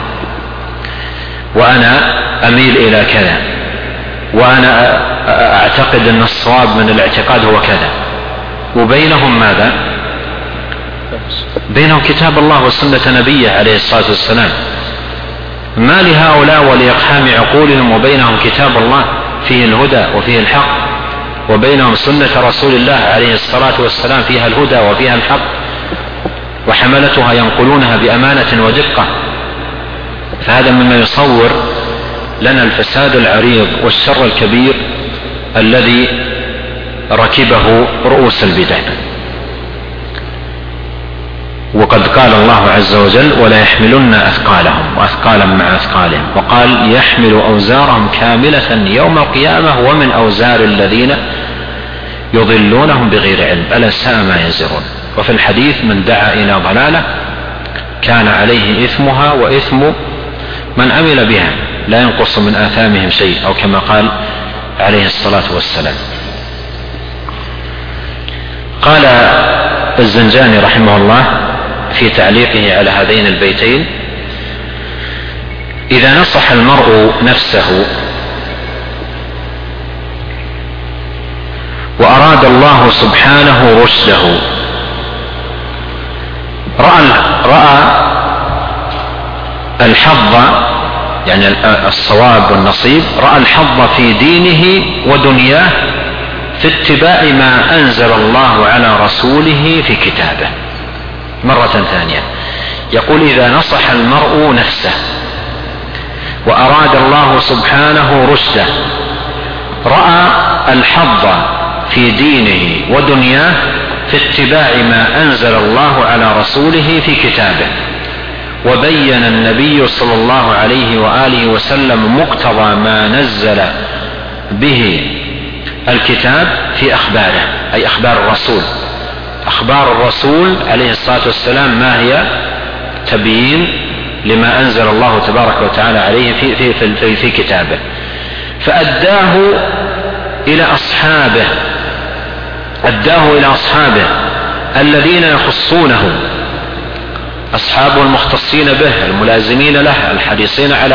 وأنا أميل إلى كذا، وأنا أعتقد أن الصواب من الاعتقاد هو كذا. وبينهم ماذا؟ بينهم كتاب الله وسنة نبيه عليه الصلاة والسلام. ما لهؤلاء ولإقحام عقولهم وبينهم كتاب الله فيه الهدى وفيه الحق، وبينهم سنة رسول الله عليه الصلاة والسلام فيها الهدى وفيها الحق، وحملتها ينقلونها بأمانة ودقة. فهذا مما يصور لنا الفساد العريض والشر الكبير الذي ركبه رؤوس البدع. وقد قال الله عز وجل ولا يحملن أثقالهم وأثقالا مع أثقالهم، وقال يحمل أوزارهم كاملة يوم القيامة ومن أوزار الذين يضلونهم بغير علم ألا ساء ما يزرون. وفي الحديث من دعا إلى ضلالة كان عليه إثمها وإثم من عمل بها لا ينقص من آثامهم شيء، أو كما قال عليه الصلاة والسلام. قال الزنجاني رحمه الله في تعليقه على هذين البيتين: إذا نصح المرء نفسه وأراد الله سبحانه رشده رأى, رأى الحظ، يعني الصواب والنصيب، رأى الحظ في دينه ودنياه في اتباع ما أنزل الله على رسوله في كتابه. مرة ثانية يقول: إذا نصح المرء نفسه وأراد الله سبحانه رشده رأى الحظ في دينه ودنياه في اتباع ما أنزل الله على رسوله في كتابه، وبين النبي صلى الله عليه وآله وسلم مقتضى ما نزل به الكتاب في أخباره، أي أخبار الرسول. أخبار الرسول عليه الصلاة والسلام ما هي؟ تبيين لما أنزل الله تبارك وتعالى عليه في, في, في, في, في كتابه، فأداه إلى أصحابه أداه إلى أصحابه الذين يخصونه، أصحابه المختصين به الملازمين له الحريصين على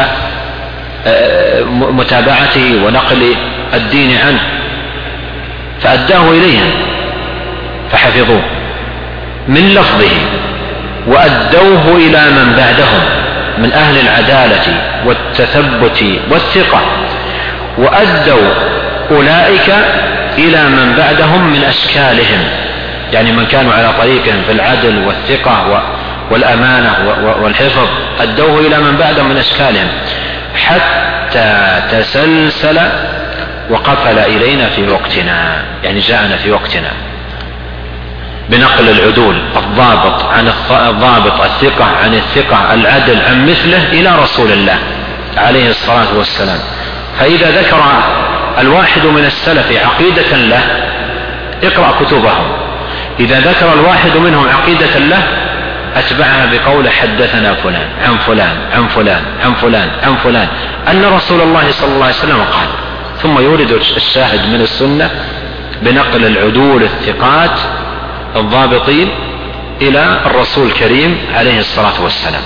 متابعته ونقل الدين عنه، فأداه إليهم فحفظوه من لفظه، وأدوه إلى من بعدهم من أهل العدالة والتثبت والثقة، وأدوا أولئك إلى من بعدهم من أشكالهم، يعني من كانوا على طريقهم في العدل والثقة والأمانة والحفظ، أدوه إلى من بعدهم من أشكالهم حتى تسلسل وقفل إلينا في وقتنا، يعني جاءنا في وقتنا بنقل العدول الضابط عن الضابط، الثقة عن الثقة، العدل عن مثله إلى رسول الله عليه الصلاة والسلام. فإذا ذكر الواحد من السلف عقيدة له اقرأ كتبهم، إذا ذكر الواحد منهم عقيدة له أتبعها بقول حدثنا فلان عن فلان عن فلان عن فلان عن فلان أن رسول الله صلى الله عليه وسلم قال، ثم يورد الشاهد من السنة بنقل العدول الثقات الضابطين إلى الرسول الكريم عليه الصلاة والسلام.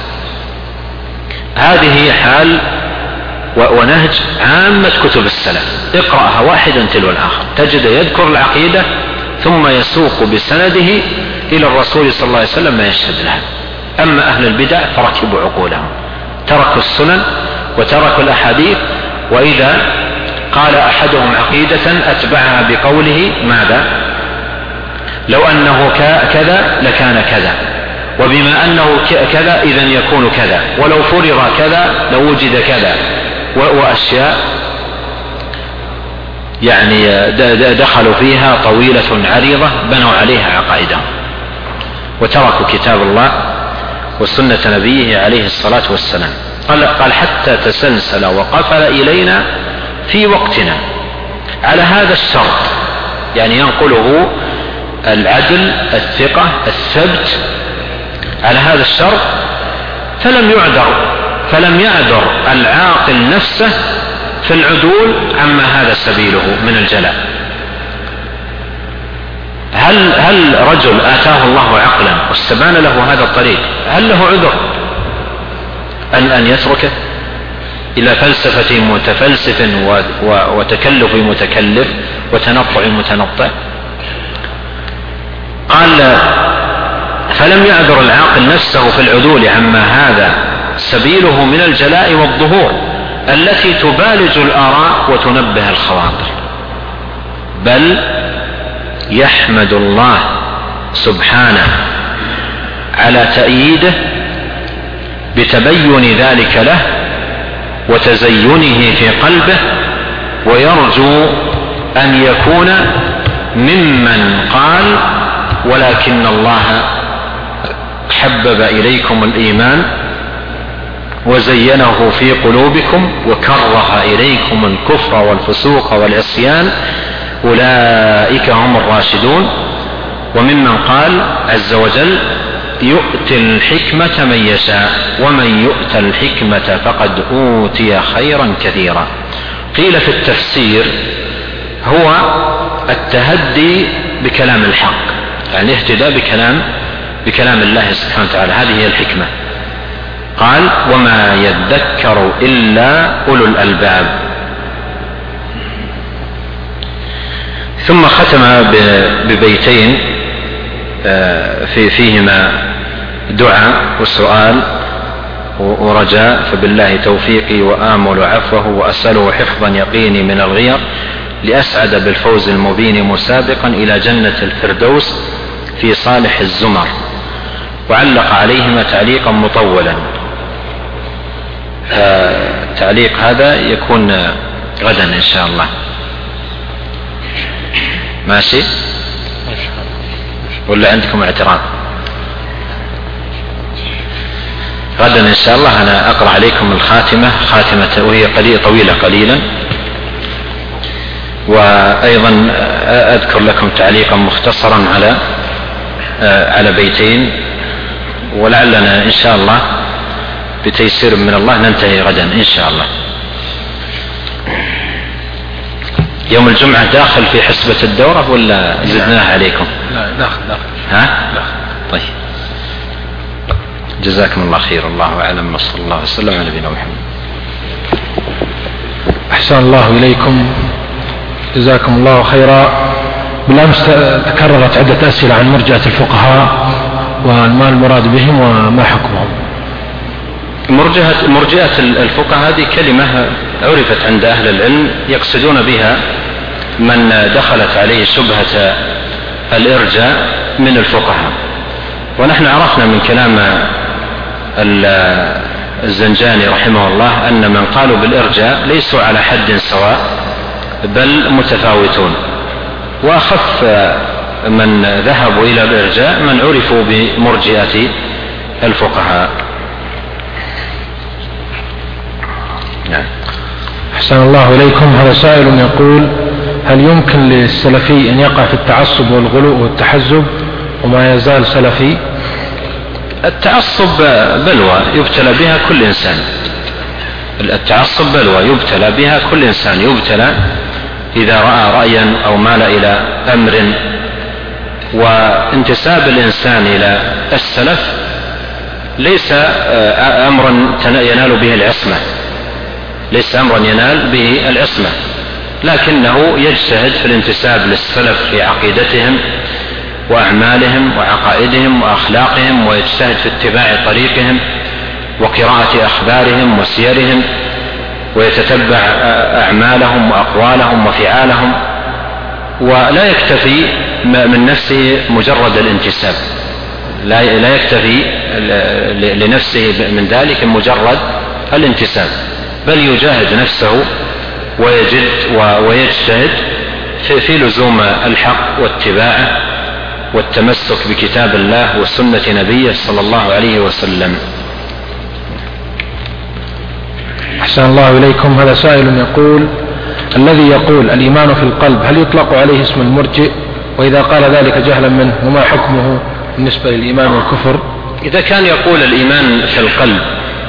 هذه حال ونهج عامة كتب السلف، اقرأها واحدا تلو الآخر تجد يذكر العقيدة ثم يسوق بسنده إلى الرسول صلى الله عليه وسلم ما يشهد لها. أما أهل البدع فركبوا عقولهم، تركوا السنن وتركوا الأحاديث، وإذا قال أحدهم عقيدة أتبعها بقوله ماذا؟ لو أنه كذا لكان كذا، وبما أنه كذا إذن يكون كذا، ولو فرض كذا لوجد كذا، وأشياء يعني دخلوا فيها طويلة عريضة بنوا عليها عقائدهم، وتركوا كتاب الله وسنة نبيه عليه الصلاة والسلام. قال, قال حتى تسلسل وقفل إلينا في وقتنا على هذا الشرط، يعني ينقله العدل الثقة الثبت على هذا الشرط، فلم يعذر فلم يعذر العاقل نفسه في العدول عما هذا سبيله من الجلاء. هل هل رجل آتاه الله عقلا واستبان له هذا الطريق، هل له عذر أن أن يتركه إلى فلسفة متفلسف وتكلف متكلف وتنطع متنطع؟ قال فلم يعذر العاقل نفسه في العدول عما هذا سبيله من الجلاء والظهور التي تبالج الآراء وتنبه الخواطر، بل يحمد الله سبحانه على تأييده بتبين ذلك له وتزينه في قلبه، ويرجو أن يكون ممن قال ولكن الله حبب إليكم الإيمان وزينه في قلوبكم وكره إليكم الكفر والفسوق والعصيان أولئك هم الراشدون. وممن قال عز وجل يؤتي الحكمة من يشاء ومن يؤت الحكمة فقد أوتي خيرا كثيرا. قيل في التفسير هو التهدي بكلام الحق، يعني الاهتداء بكلام بكلام الله سبحانه وتعالى، هذه هي الحكمة. قال وما يذكر إلا أولو الألباب. ثم ختم ببيتين في فيهما دعاء وسؤال ورجاء: فبالله توفيقي وآمل عفوه وأسأله حفظا يقيني من الغير لأسعد بالفوز المبين مسابقا إلى جنة الفردوس في صالح الزمر. وعلق عليهما تعليقا مطولا، فالتعليق هذا يكون غدا إن شاء الله. ماشي ولا عندكم اعتراض؟ غدا إن شاء الله أنا أقرأ عليكم الخاتمة، خاتمة وهي قليل طويلة قليلا، وأيضا أذكر لكم تعليقا مختصرا على على بيتين، ولعلنا إن شاء الله بتيسير من الله ننتهي غدا إن شاء الله. يوم الجمعة داخل في حسبة الدورة ولا زدناها عليكم؟ لا داخل داخل. ها؟ داخل. طيب جزاكم الله خير، الله أعلم، وصلى الله وسلم على نبينا محمد. أحسن الله إليكم، جزاكم الله خيرا. بالأمس تكررت عدة أسئلة عن مرجئة الفقهاء وما المراد بهم وما حكمهم. مرجئة مرجئة الفقهاء هذه كلمة عرفت عند أهل العلم، يقصدون بها من دخلت عليه شبهة الإرجاء من الفقهاء. ونحن عرفنا من كلام الزنجاني رحمه الله أن من قالوا بالإرجاء ليسوا على حد سواء بل متفاوتون، وأخف من ذهبوا إلى الإرجاء من عرفوا بمرجئة الفقهاء. نعم. أحسن الله إليكم. هذا سائل يقول: هل يمكن للسلفي أن يقع في التعصب والغلو والتحزب وما يزال سلفي؟ التعصب بلوى يبتلى بها كل إنسان، التعصب بلوى يبتلى بها كل إنسان، يبتلى إذا رأى رأيا أو مال إلى أمر. وانتساب الإنسان إلى السلف ليس أمرا ينال به العصمة، ليس أمرا ينال به العصمة، لكنه يجتهد في الانتساب للسلف في عقيدتهم وأعمالهم وعقائدهم وأخلاقهم، ويجتهد في اتباع طريقهم وقراءة أخبارهم وسيرهم، ويتتبع أعمالهم وأقوالهم وفعالهم، ولا يكتفي من نفسه مجرد الانتساب، لا يكتفي لنفسه من ذلك مجرد الانتساب، بل يجاهد نفسه ويجد ويجتهد في لزوم الحق واتباعه والتمسك بكتاب الله وسنة نبيه صلى الله عليه وسلم. أحسن الله إليكم. هذا سائل يقول: الذي يقول الإيمان في القلب هل يطلق عليه اسم المرجئ؟ وإذا قال ذلك جهلا منه وما حكمه بالنسبة للإيمان والكفر؟ إذا كان يقول الإيمان في القلب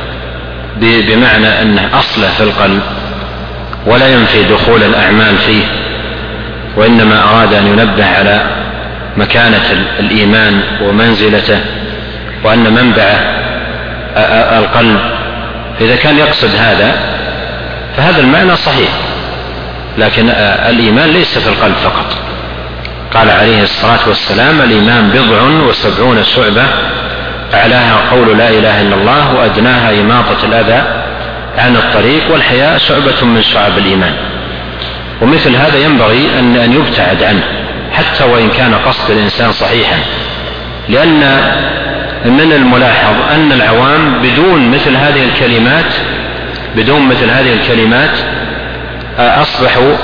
بمعنى أنه أصله في القلب ولا ينفي دخول الأعمال فيه، وإنما أراد أن ينبه على مكانة الإيمان ومنزلته وأن منبعه القلب، إذا كان يقصد هذا فهذا المعنى صحيح، لكن الإيمان ليس في القلب فقط. قال عليه الصلاة والسلام: الإيمان بضع وسبعون شعبة، أعلاها قول لا إله إلا الله وأدناها إماطة الأذى عن الطريق والحياء شعبة من شعب الإيمان. ومثل هذا ينبغي أن يبتعد عنه حتى وإن كان قصد الإنسان صحيحا، لأن من الملاحظ أن العوام بدون مثل هذه الكلمات بدون مثل هذه الكلمات أصبحوا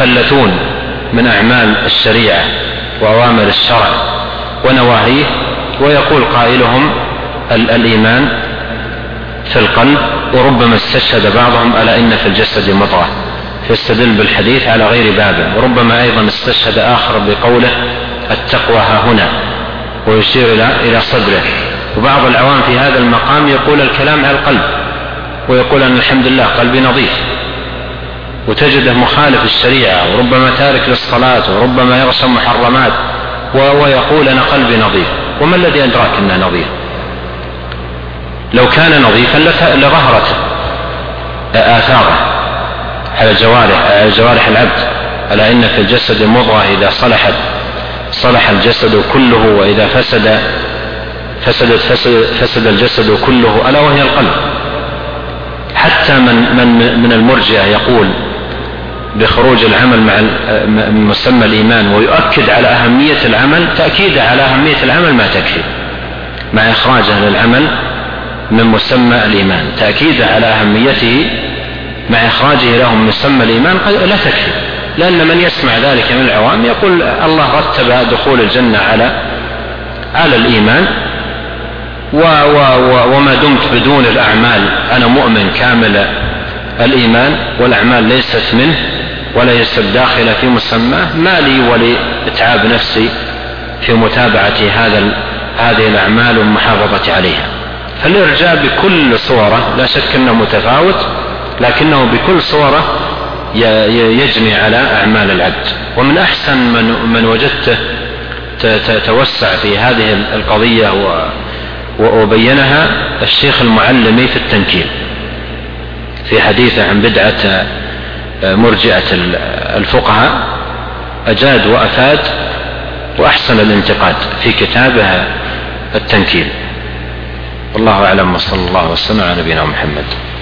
يتفلتون من أعمال الشريعة وأوامر الشرع ونواهيه ويقول قائلهم الإيمان في القلب، وربما استشهد بعضهم ألا إن في الجسد مضغة فيستدل بالحديث على غير بابه، وربما أيضا استشهد آخر بقوله التقوى ها هنا ويشير إلى صدره. وبعض العوام في هذا المقام يقول الكلام على القلب، ويقول أن الحمد لله قلبي نظيف، وتجده مخالف الشريعة وربما تارك للصلاة وربما يغشى محرمات ويقول أنا قلبي نظيف. وما الذي أدراك أنه نظيف؟ لو كان نظيفا لظهرت آثاره على جوارح, على جوارح العبد، ألا إن في الجسد مضغة إذا صلحت صلح الجسد كله وإذا فسد فسدت فسد, فسد الجسد كله، ألا وهي القلب. حتى من, من, من المرجئة يقول بخروج العمل مع مسمى الإيمان ويؤكد على أهمية العمل، تأكيد على أهمية العمل ما تكفي مع إخراجه للعمل من مسمى الإيمان، تأكيد على أهميته مع إخراجه له من مسمى الإيمان لا تكفي، لأن من يسمع ذلك من العوام يقول الله رتب دخول الجنة على على الإيمان، و و و وما دمت بدون الأعمال أنا مؤمن كامل الإيمان والأعمال ليست منه ولا ليست داخلة في مسماه، ما لي ولإتعاب نفسي في متابعة هذا هذه الأعمال والمحافظة عليها. فالإرجاء بكل صورة لا شك أنه متفاوت، لكنه بكل صورة يجني على أعمال العبد. ومن أحسن من, من وجدته توسع في هذه القضية وبينها الشيخ المعلمي في التنكيل في حديثه عن بدعة مرجئة الفقهاء، أجاد وأفاد وأحسن الانتقاد في كتابه التنكيل. والله أعلم، وصلى الله وسلم على نبينا محمد.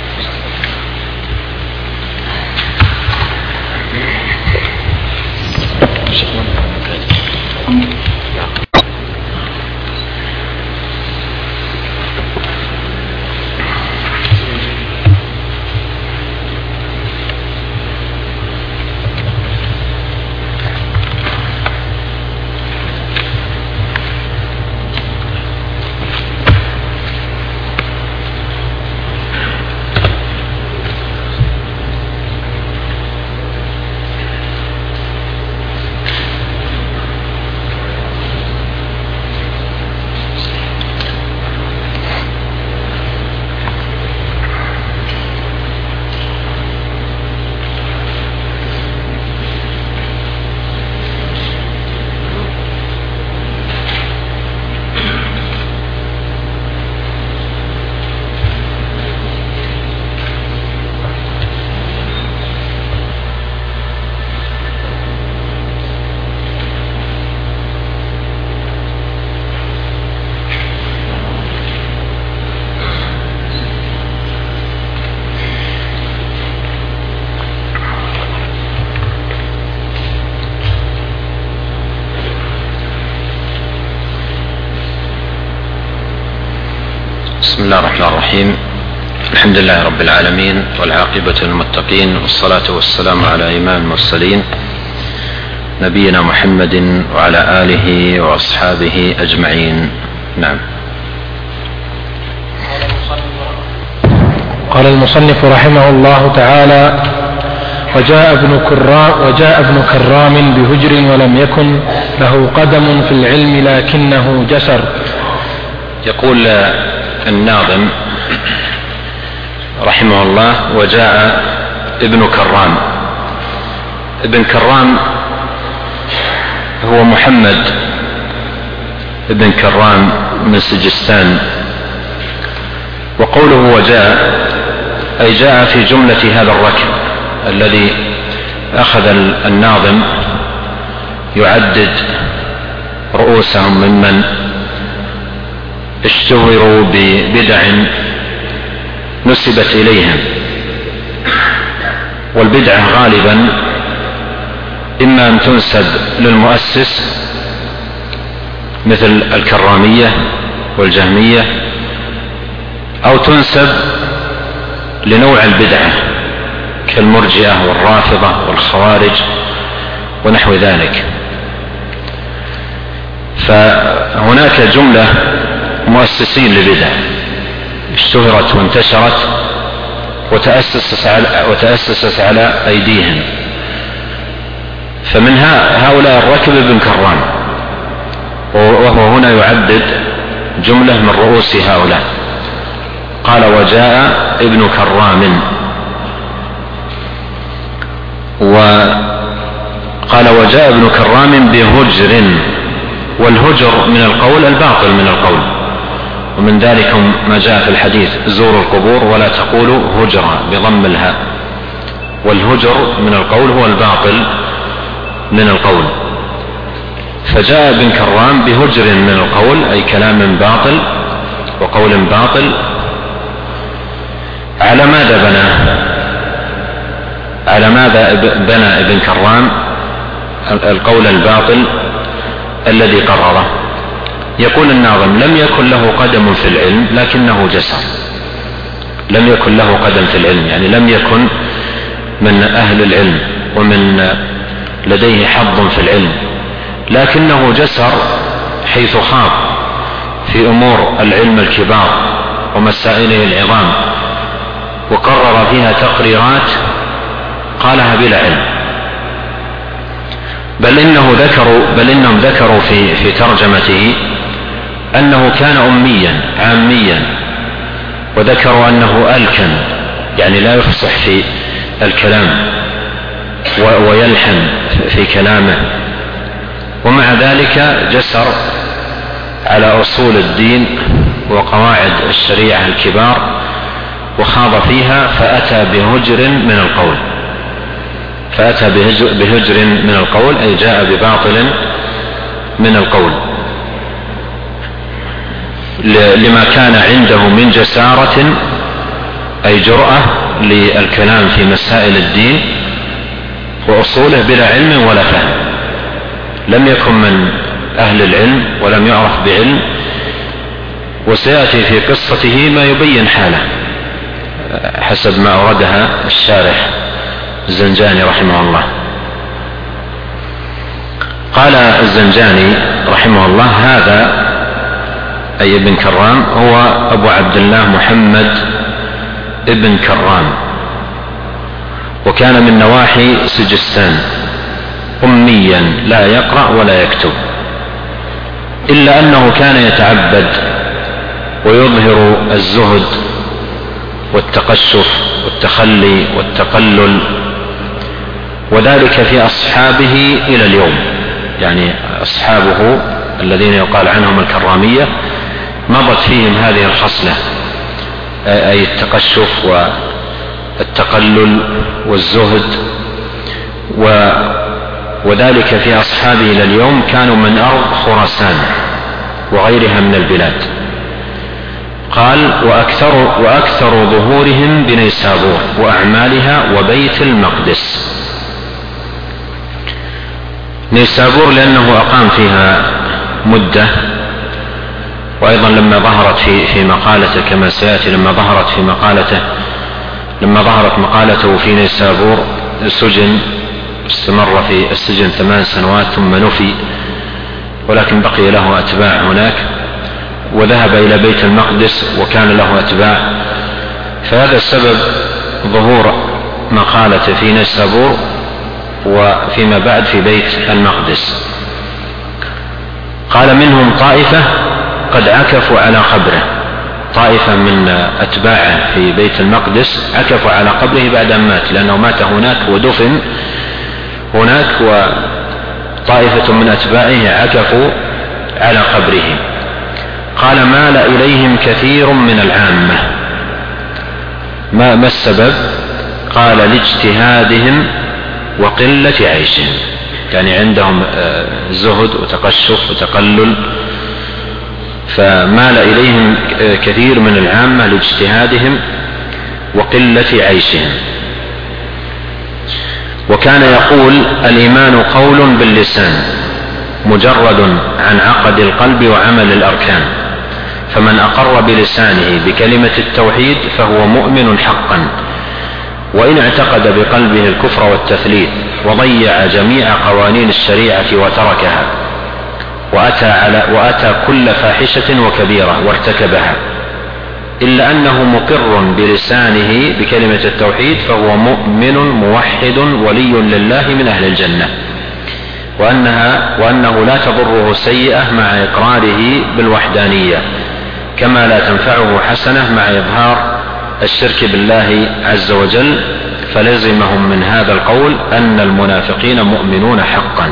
بسم الله الرحمن الرحيم. الحمد لله رب العالمين، والعاقبة للمتقين، والصلاة والسلام على إمام المرسلين نبينا محمد وعلى آله وأصحابه أجمعين. نعم. قال المصنف رحمه الله تعالى: وجاء ابن كرام, وجاء ابن كرام بهجر ولم يكن له قدم في العلم لكنه جسر. يقول الناظم رحمه الله: وجاء ابن كرام. ابن كرام هو محمد ابن كرام من سجستان. وقوله وجاء أي جاء في جملة هذا الركب الذي أخذ الناظم يعدد رؤوسهم ممن اشتهروا ببدع نسبت إليهم. والبدعة غالبا إما أن تنسب للمؤسس مثل الكرامية والجهمية، أو تنسب لنوع البدعة كالمرجئة والرافضة والخوارج ونحو ذلك. هناك جملة مؤسسين لبدع اشتهرت وانتشرت وتأسست على, وتأسست على أيديهم، فمن هؤلاء الركب ابن كرام، وهو هنا يعدد جملة من رؤوس هؤلاء. قال وجاء ابن كرام، وقال وجاء ابن كرام بهجر، والهجر من القول الباطل من القول، ومن ذلك ما جاء في الحديث زوروا القبور ولا تقولوا هجرا بضم الهاء، والهجر من القول هو الباطل من القول. فجاء ابن كرام بهجر من القول أي كلام باطل وقول باطل. على ماذا بنى على ماذا بنى ابن كرام القول الباطل الذي قرره؟ يقول الناظم لم يكن له قدم في العلم لكنه جسر. لم يكن له قدم في العلم يعني لم يكن من أهل العلم ومن لديه حظ في العلم، لكنه جسر حيث خاض في أمور العلم الكبار ومسائله العظام، وقرر فيها تقريرات قالها بلا علم. بل إنه ذكروا بل إنهم ذكروا في في ترجمته أنه كان أميا عاميا، وذكروا أنه ألكن يعني لا يفصح في الكلام ويلحن في كلامه، ومع ذلك جسر على أصول الدين وقواعد الشريعة الكبار وخاض فيها، فأتى بهجر من القول فأتى بهجر من القول أي جاء بباطل من القول، لما كان عنده من جسارة أي جرأة للكلام في مسائل الدين وأصوله بلا علم ولا فهم. لم يكن من أهل العلم ولم يعرف بعلم، وسيأتي في قصته ما يبين حاله حسب ما أوردها الشارح الزنجاني رحمه الله. قال الزنجاني رحمه الله هذا أي ابن كرام هو أبو عبد الله محمد ابن كرام، وكان من نواحي سجستان، أميا لا يقرأ ولا يكتب، إلا أنه كان يتعبد ويظهر الزهد والتقشف والتخلي والتقلل، وذلك في أصحابه إلى اليوم. يعني أصحابه الذين يقال عنهم الكرامية مضت فيهم هذه الخصلة أي التقشف والتقلل والزهد، وذلك في أصحابه إلى اليوم كانوا من أرض خراسان وغيرها من البلاد. قال وأكثر, وأكثر ظهورهم بنيسابور وأعمالها وبيت المقدس. نيسابور لأنه أقام فيها مدة، وأيضا لما ظهرت في, في مقالته كما سيأتي لما ظهرت في مقالته لما ظهرت مقالته في نيسابور سجن، استمر في السجن ثمان سنوات ثم نفي، ولكن بقي له أتباع هناك، وذهب إلى بيت المقدس وكان له أتباع، فهذا السبب ظهور مقالته في نيسابور وفيما بعد في بيت المقدس. قال منهم طائفة قد عكفوا على قبره، طائفة من أتباعه في بيت المقدس عكفوا على قبره بعد أن مات، لأنه مات هناك ودفن هناك، وطائفة من أتباعه عكفوا على قبره. قال مال إليهم كثير من العامة. ما, ما السبب؟ قال لاجتهادهم وقلة عيشهم، يعني عندهم زهد وتقشف وتقلل، فمال إليهم كثير من العامة لاجتهادهم وقلة عيشهم. وكان يقول الإيمان قول باللسان مجرد عن عقد القلب وعمل الأركان، فمن أقر بلسانه بكلمة التوحيد فهو مؤمن حقا، وإن اعتقد بقلبه الكفر والتثليث وضيع جميع قوانين الشريعة وتركها وأتى, على وأتى كل فاحشة وكبيرة وارتكبها، إلا أنه مقر بلسانه بكلمة التوحيد فهو مؤمن موحد ولي لله من أهل الجنة، وأنها وأنه لا تضره سيئة مع إقراره بالوحدانية، كما لا تنفعه حسنة مع إظهار الشرك بالله عز وجل. فلزمهم من هذا القول أن المنافقين مؤمنون حقا.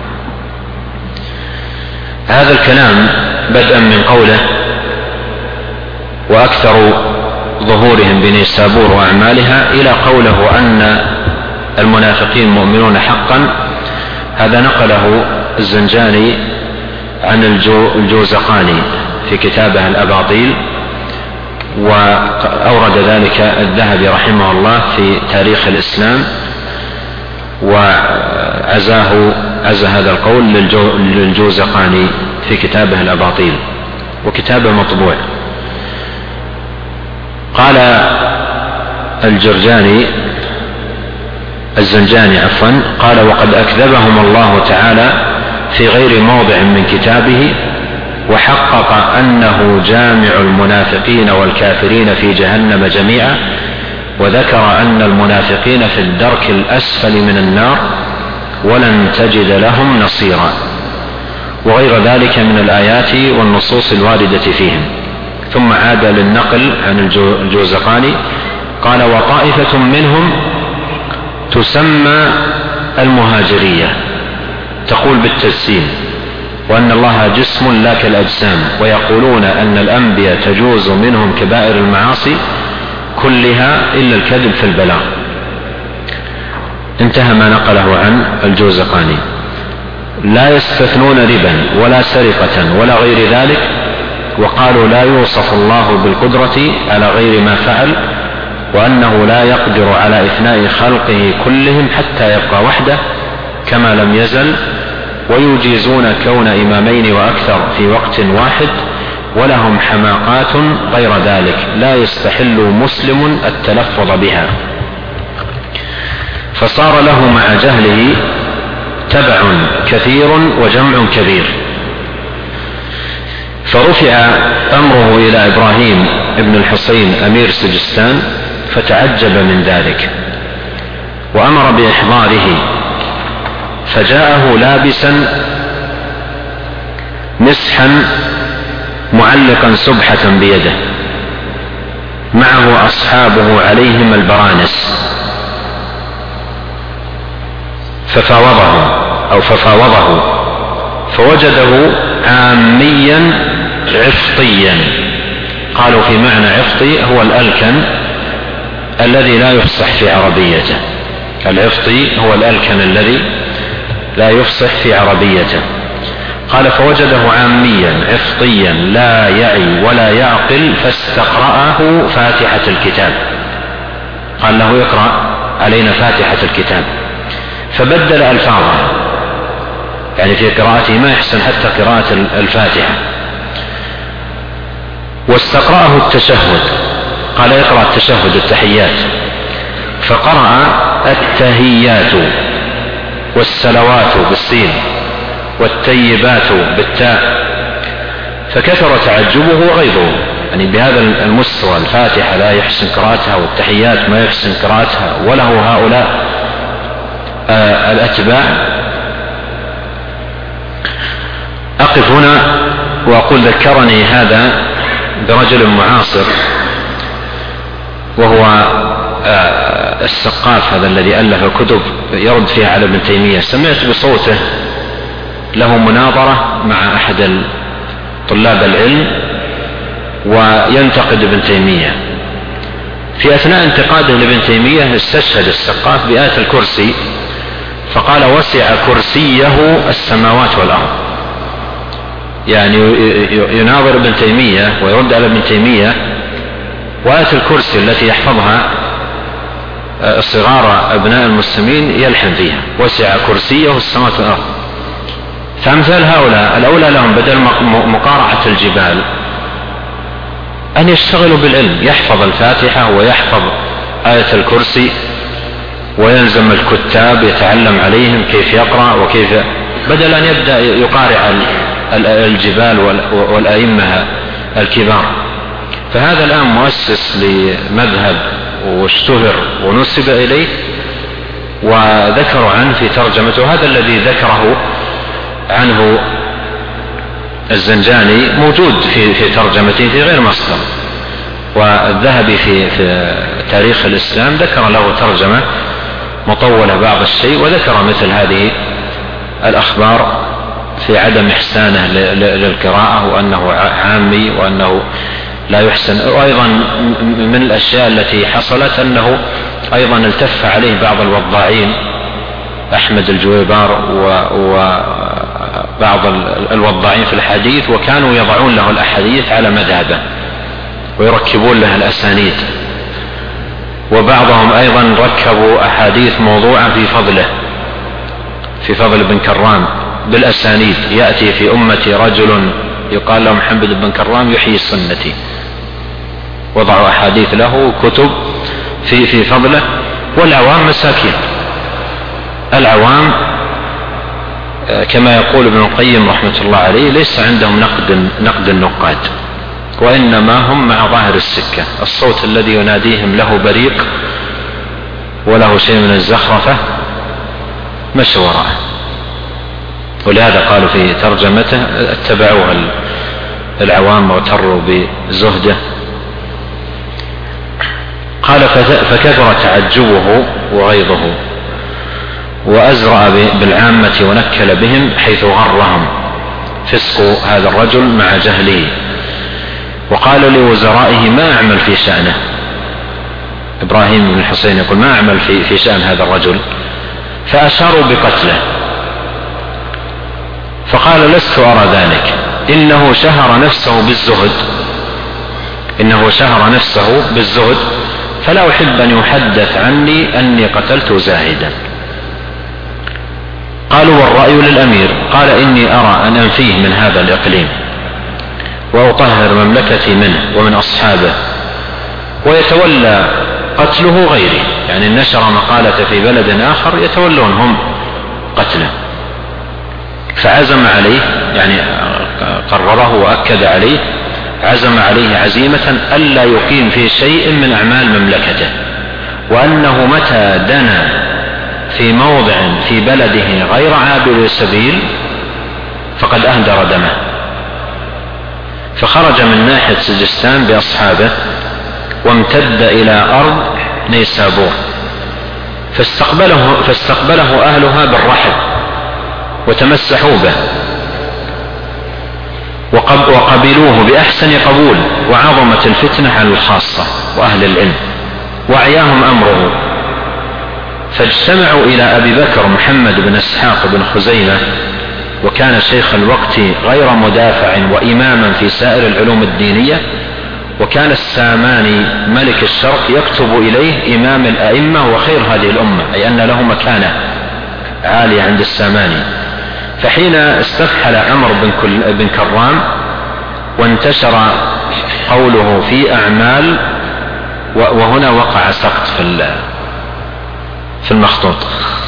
هذا الكلام بدءا من قوله وأكثر ظهورهم بنيسابور وأعمالها إلى قوله أن المنافقين مؤمنون حقا، هذا نقله الزنجاني عن الجوزقاني في كتابه الأباطيل، وأورد ذلك الذهبي رحمه الله في تاريخ الإسلام، وعزاه عز هذا القول للجوزقاني في كتابه الأباطيل، وكتابه مطبوع. قال الجرجاني الزنجاني عفوا قال وقد أكذبهم الله تعالى في غير موضع من كتابه، وحقق أنه جامع المنافقين والكافرين في جهنم جميعا، وذكر أن المنافقين في الدرك الأسفل من النار ولن تجد لهم نصيرا، وغير ذلك من الآيات والنصوص الواردة فيهم. ثم عاد للنقل عن الجوزقاني قال وطائفة منهم تسمى المهاجرية تقول بالتجسيم، وأن الله جسم لا كالأجسام، ويقولون أن الأنبياء تجوز منهم كبائر المعاصي كلها إلا الكذب في البلاغ. انتهى ما نقله عن الجوزقاني. لا يستثنون ربا ولا سرقة ولا غير ذلك، وقالوا لا يوصف الله بالقدرة على غير ما فعل، وأنه لا يقدر على إفناء خلقه كلهم حتى يبقى وحده كما لم يزل، ويجيزون كون إمامين وأكثر في وقت واحد، ولهم حماقات غير ذلك لا يستحل مسلم التلفظ بها، فصار له مع جهله تبع كثير وجمع كبير. فرفع أمره إلى إبراهيم ابن الحسين أمير سجستان فتعجب من ذلك، وأمر بإحضاره، فجاءه لابسا مسحا معلقا سبحة بيده، معه أصحابه عليهم البرانس، ففاوضه أو ففاوضه فوجده عاميا عفطيا. قالوا في معنى عفطي هو الألكن الذي لا يفصح في عربيته، العفطي هو الألكن الذي لا يفصح في عربيته. قال فوجده عاميا عفطيا لا يعي ولا يعقل، فاستقرأه فاتحة الكتاب، قال له اقرأ علينا فاتحة الكتاب، فبدل ألفاظه، يعني في قراءته ما يحسن حتى قراءة الفاتحة، واستقرأه التشهد، قال اقرأ التشهد التحيات، فقرأ التهيات والسلوات بالسين والتيبات بالتاء، فكثر تعجبه وغيظه، يعني بهذا المستوى الفاتحة لا يحسن قراءتها والتحيات ما يحسن قراءتها، وله هؤلاء آه الأتباع. أقف هنا وأقول ذكرني هذا برجل معاصر، وهو آه السقاف هذا الذي ألف كتب يرد فيها على ابن تيمية. سمعت بصوته له مناظرة مع أحد طلاب العلم وينتقد ابن تيمية. في أثناء انتقاده لابن تيمية استشهد السقاف بآية الكرسي، فقال وسع كرسيه السماوات والأرض، يعني يناظر ابن تيمية ويرد على ابن تيمية، وآية الكرسي التي يحفظها صغار أبناء المسلمين يلحن فيها وسع كرسيه السماوات والأرض. فأمثال هؤلاء الأولى لهم بدل مقارعة الجبال أن يشتغلوا بالعلم، يحفظ الفاتحة ويحفظ آية الكرسي، ويلزم الكتاب يتعلم عليهم كيف يقرأ وكيف، بدل أن يبدأ يقارع الجبال والأئمة الكبار. فهذا الآن مؤسس لمذهب واشتهر ونسب إليه وذكروا عنه في ترجمته، وهذا الذي ذكره عنه الزنجاني موجود في في ترجمته في غير مصدر. والذهبي في في تاريخ الإسلام ذكر له ترجمة مطولة بعض الشيء، وذكر مثل هذه الأخبار في عدم إحسانه للقراءة وأنه عامي وأنه لا يحسن. وأيضا من الأشياء التي حصلت أنه أيضا التف عليه بعض الوضاعين، أحمد الجويبار وبعض الوضاعين في الحديث، وكانوا يضعون له الأحاديث على مذهبه ويركبون له الأسانيد، وبعضهم أيضا ركبوا أحاديث موضوعة في فضله في فضل بن كرام بالأسانيد. يأتي في أمتي رجل يقال له محمد بن كرام يحيي السنة، وضعوا أحاديث له كتب في في فضله. والعوام مساكين، العوام كما يقول ابن القيم رحمة الله عليه ليس عندهم نقد نقد النقاد، وإنما هم مع ظاهر السكة. الصوت الذي يناديهم له بريق وله شيء من الزخرفة مشوا وراءه. ولهذا قالوا في ترجمته اتبعوه العوام واغتروا بزهده. قال فكثر تعجبه وغيظه وأزرع بالعامة ونكل بهم حيث غرهم فسق هذا الرجل مع جهله، وقال لوزرائه ما أعمل في شأنه. إبراهيم بن الحسين يقول ما أعمل في, في شأن هذا الرجل، فأشاروا بقتله. فقال لست أرى ذلك، إنه شهر نفسه بالزهد إنه شهر نفسه بالزهد فلا أحب أن يحدث عني أني قتلت زاهدا. قالوا والرأي للأمير، قال إني أرى أن أنفيه من هذا الإقليم وأطهر مملكتي منه ومن أصحابه، ويتولى قتله غيري، يعني نشر مقالة في بلد آخر يتولون هم قتله. فعزم عليه، يعني قرره وأكد عليه، عزم عليه عزيمة ألا يقيم في شيء من أعمال مملكته، وأنه متى دنا في موضع في بلده غير عابر سبيل فقد أهدر دمه. فخرج من ناحية سجستان بأصحابه وامتد إلى أرض نيسابور، فاستقبله, فاستقبله أهلها بالرحب وتمسحوا به وقبلوه بأحسن قبول، وعظمت الفتنة على الخاصة وأهل العلم وعياهم أمره. فاجتمعوا إلى أبي بكر محمد بن اسحاق بن خزيمة، وكان شيخ الوقت غير مدافع وإماما في سائر العلوم الدينية، وكان الساماني ملك الشرق يكتب إليه إمام الأئمة وخير هذه الأمة، أي أن له مكانة عالية عند الساماني. فحين استفحل عمر بن كرام وانتشر قوله في أعمال، وهنا وقع سقط في المخطوط،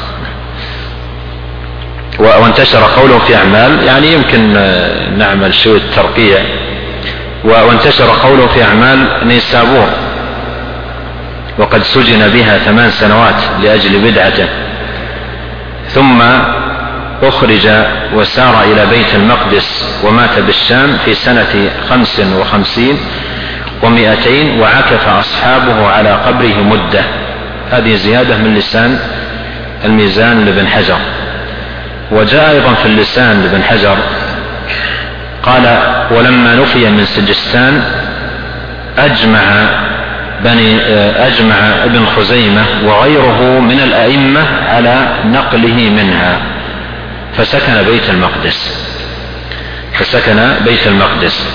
وانتشر قوله في أعمال، يعني يمكن نعمل شوية ترقيع، وانتشر قوله في أعمال نيسابور، وقد سجن بها ثمان سنوات لأجل بدعته، ثم أخرج وسار إلى بيت المقدس ومات بالشام في سنة خمس وخمسين ومئتين، وعكف أصحابه على قبره مدة. هذه زيادة من لسان الميزان لابن حجر. وجاء أيضا في اللسان لابن حجر قال ولما نفي من سجستان أجمع بني أجمع ابن خزيمة وغيره من الأئمة على نقله منها، فسكن بيت المقدس فسكن بيت المقدس.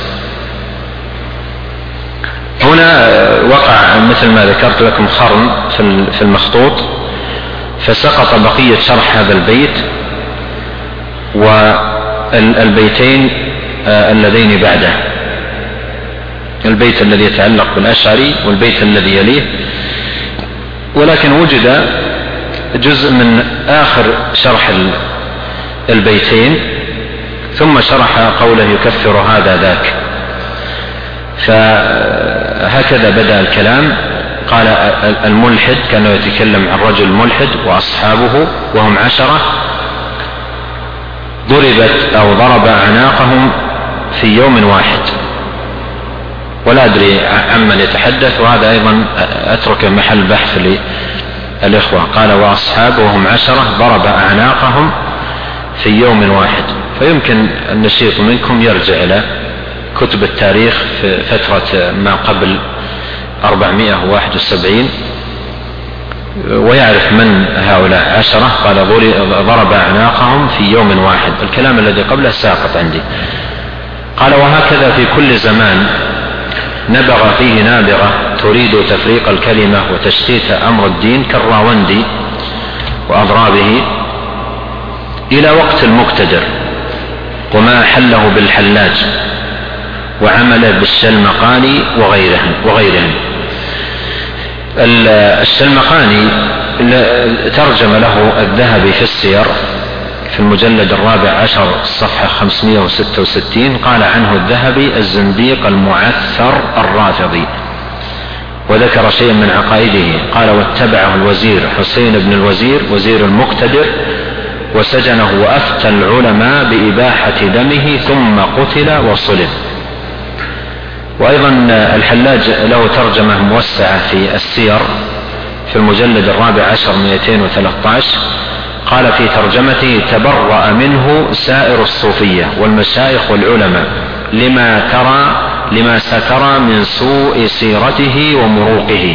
هنا وقع مثل ما ذكرت لكم خرم في المخطوط، فسقط بقية شرح هذا البيت والبيتين اللذين بعده، البيت الذي يتعلق بالأشعري والبيت الذي يليه. ولكن وجد جزء من آخر شرح البيتين ثم شرح قوله يكفر هذا ذاك. فهكذا بدأ الكلام. قال الملحد، كانه يتكلم عن رجل ملحد وأصحابه وهم عشرة، ضربت أو ضرب أعناقهم في يوم واحد، ولا أدري عمن يتحدث، وهذا أيضا أترك محل بحث للإخوة. قال وأصحابه وهم عشرة ضرب أعناقهم في يوم واحد. فيمكن النشيط منكم يرجع إلى كتب التاريخ في فترة ما قبل أربعمائة وواحد وسبعين ويعرف من هؤلاء عشرة. قال ضرب أعناقهم في يوم واحد، الكلام الذي قبله ساقط عندي. قال وهكذا في كل زمان نبغ فيه نابغة تريد تفريق الكلمة وتشتيت أمر الدين كالراوندي وأضرابه إلى وقت المقتدر، وما حله بالحلاج وعمله بالشلمقاني وغيرهم وغيرهم. الشلمقاني ترجم له الذهبي في السير في المجلد الرابع عشر الصفحة خمسمائة وستة وستين. قال عنه الذهبي الزنديق المعثر الرافضي، وذكر شيئا من عقائده. قال واتبعه الوزير حسين بن الوزير وزير المقتدر وسجنه، وأفتى العلماء بإباحة دمه ثم قتل وصلب. وأيضا الحلاج له ترجمة موسعة في السير في المجلد الرابع عشر مئتين وثلاثة عشر. قال في ترجمته تبرأ منه سائر الصوفية والمشايخ والعلماء لما ترى لما سترى من سوء سيرته ومروقه.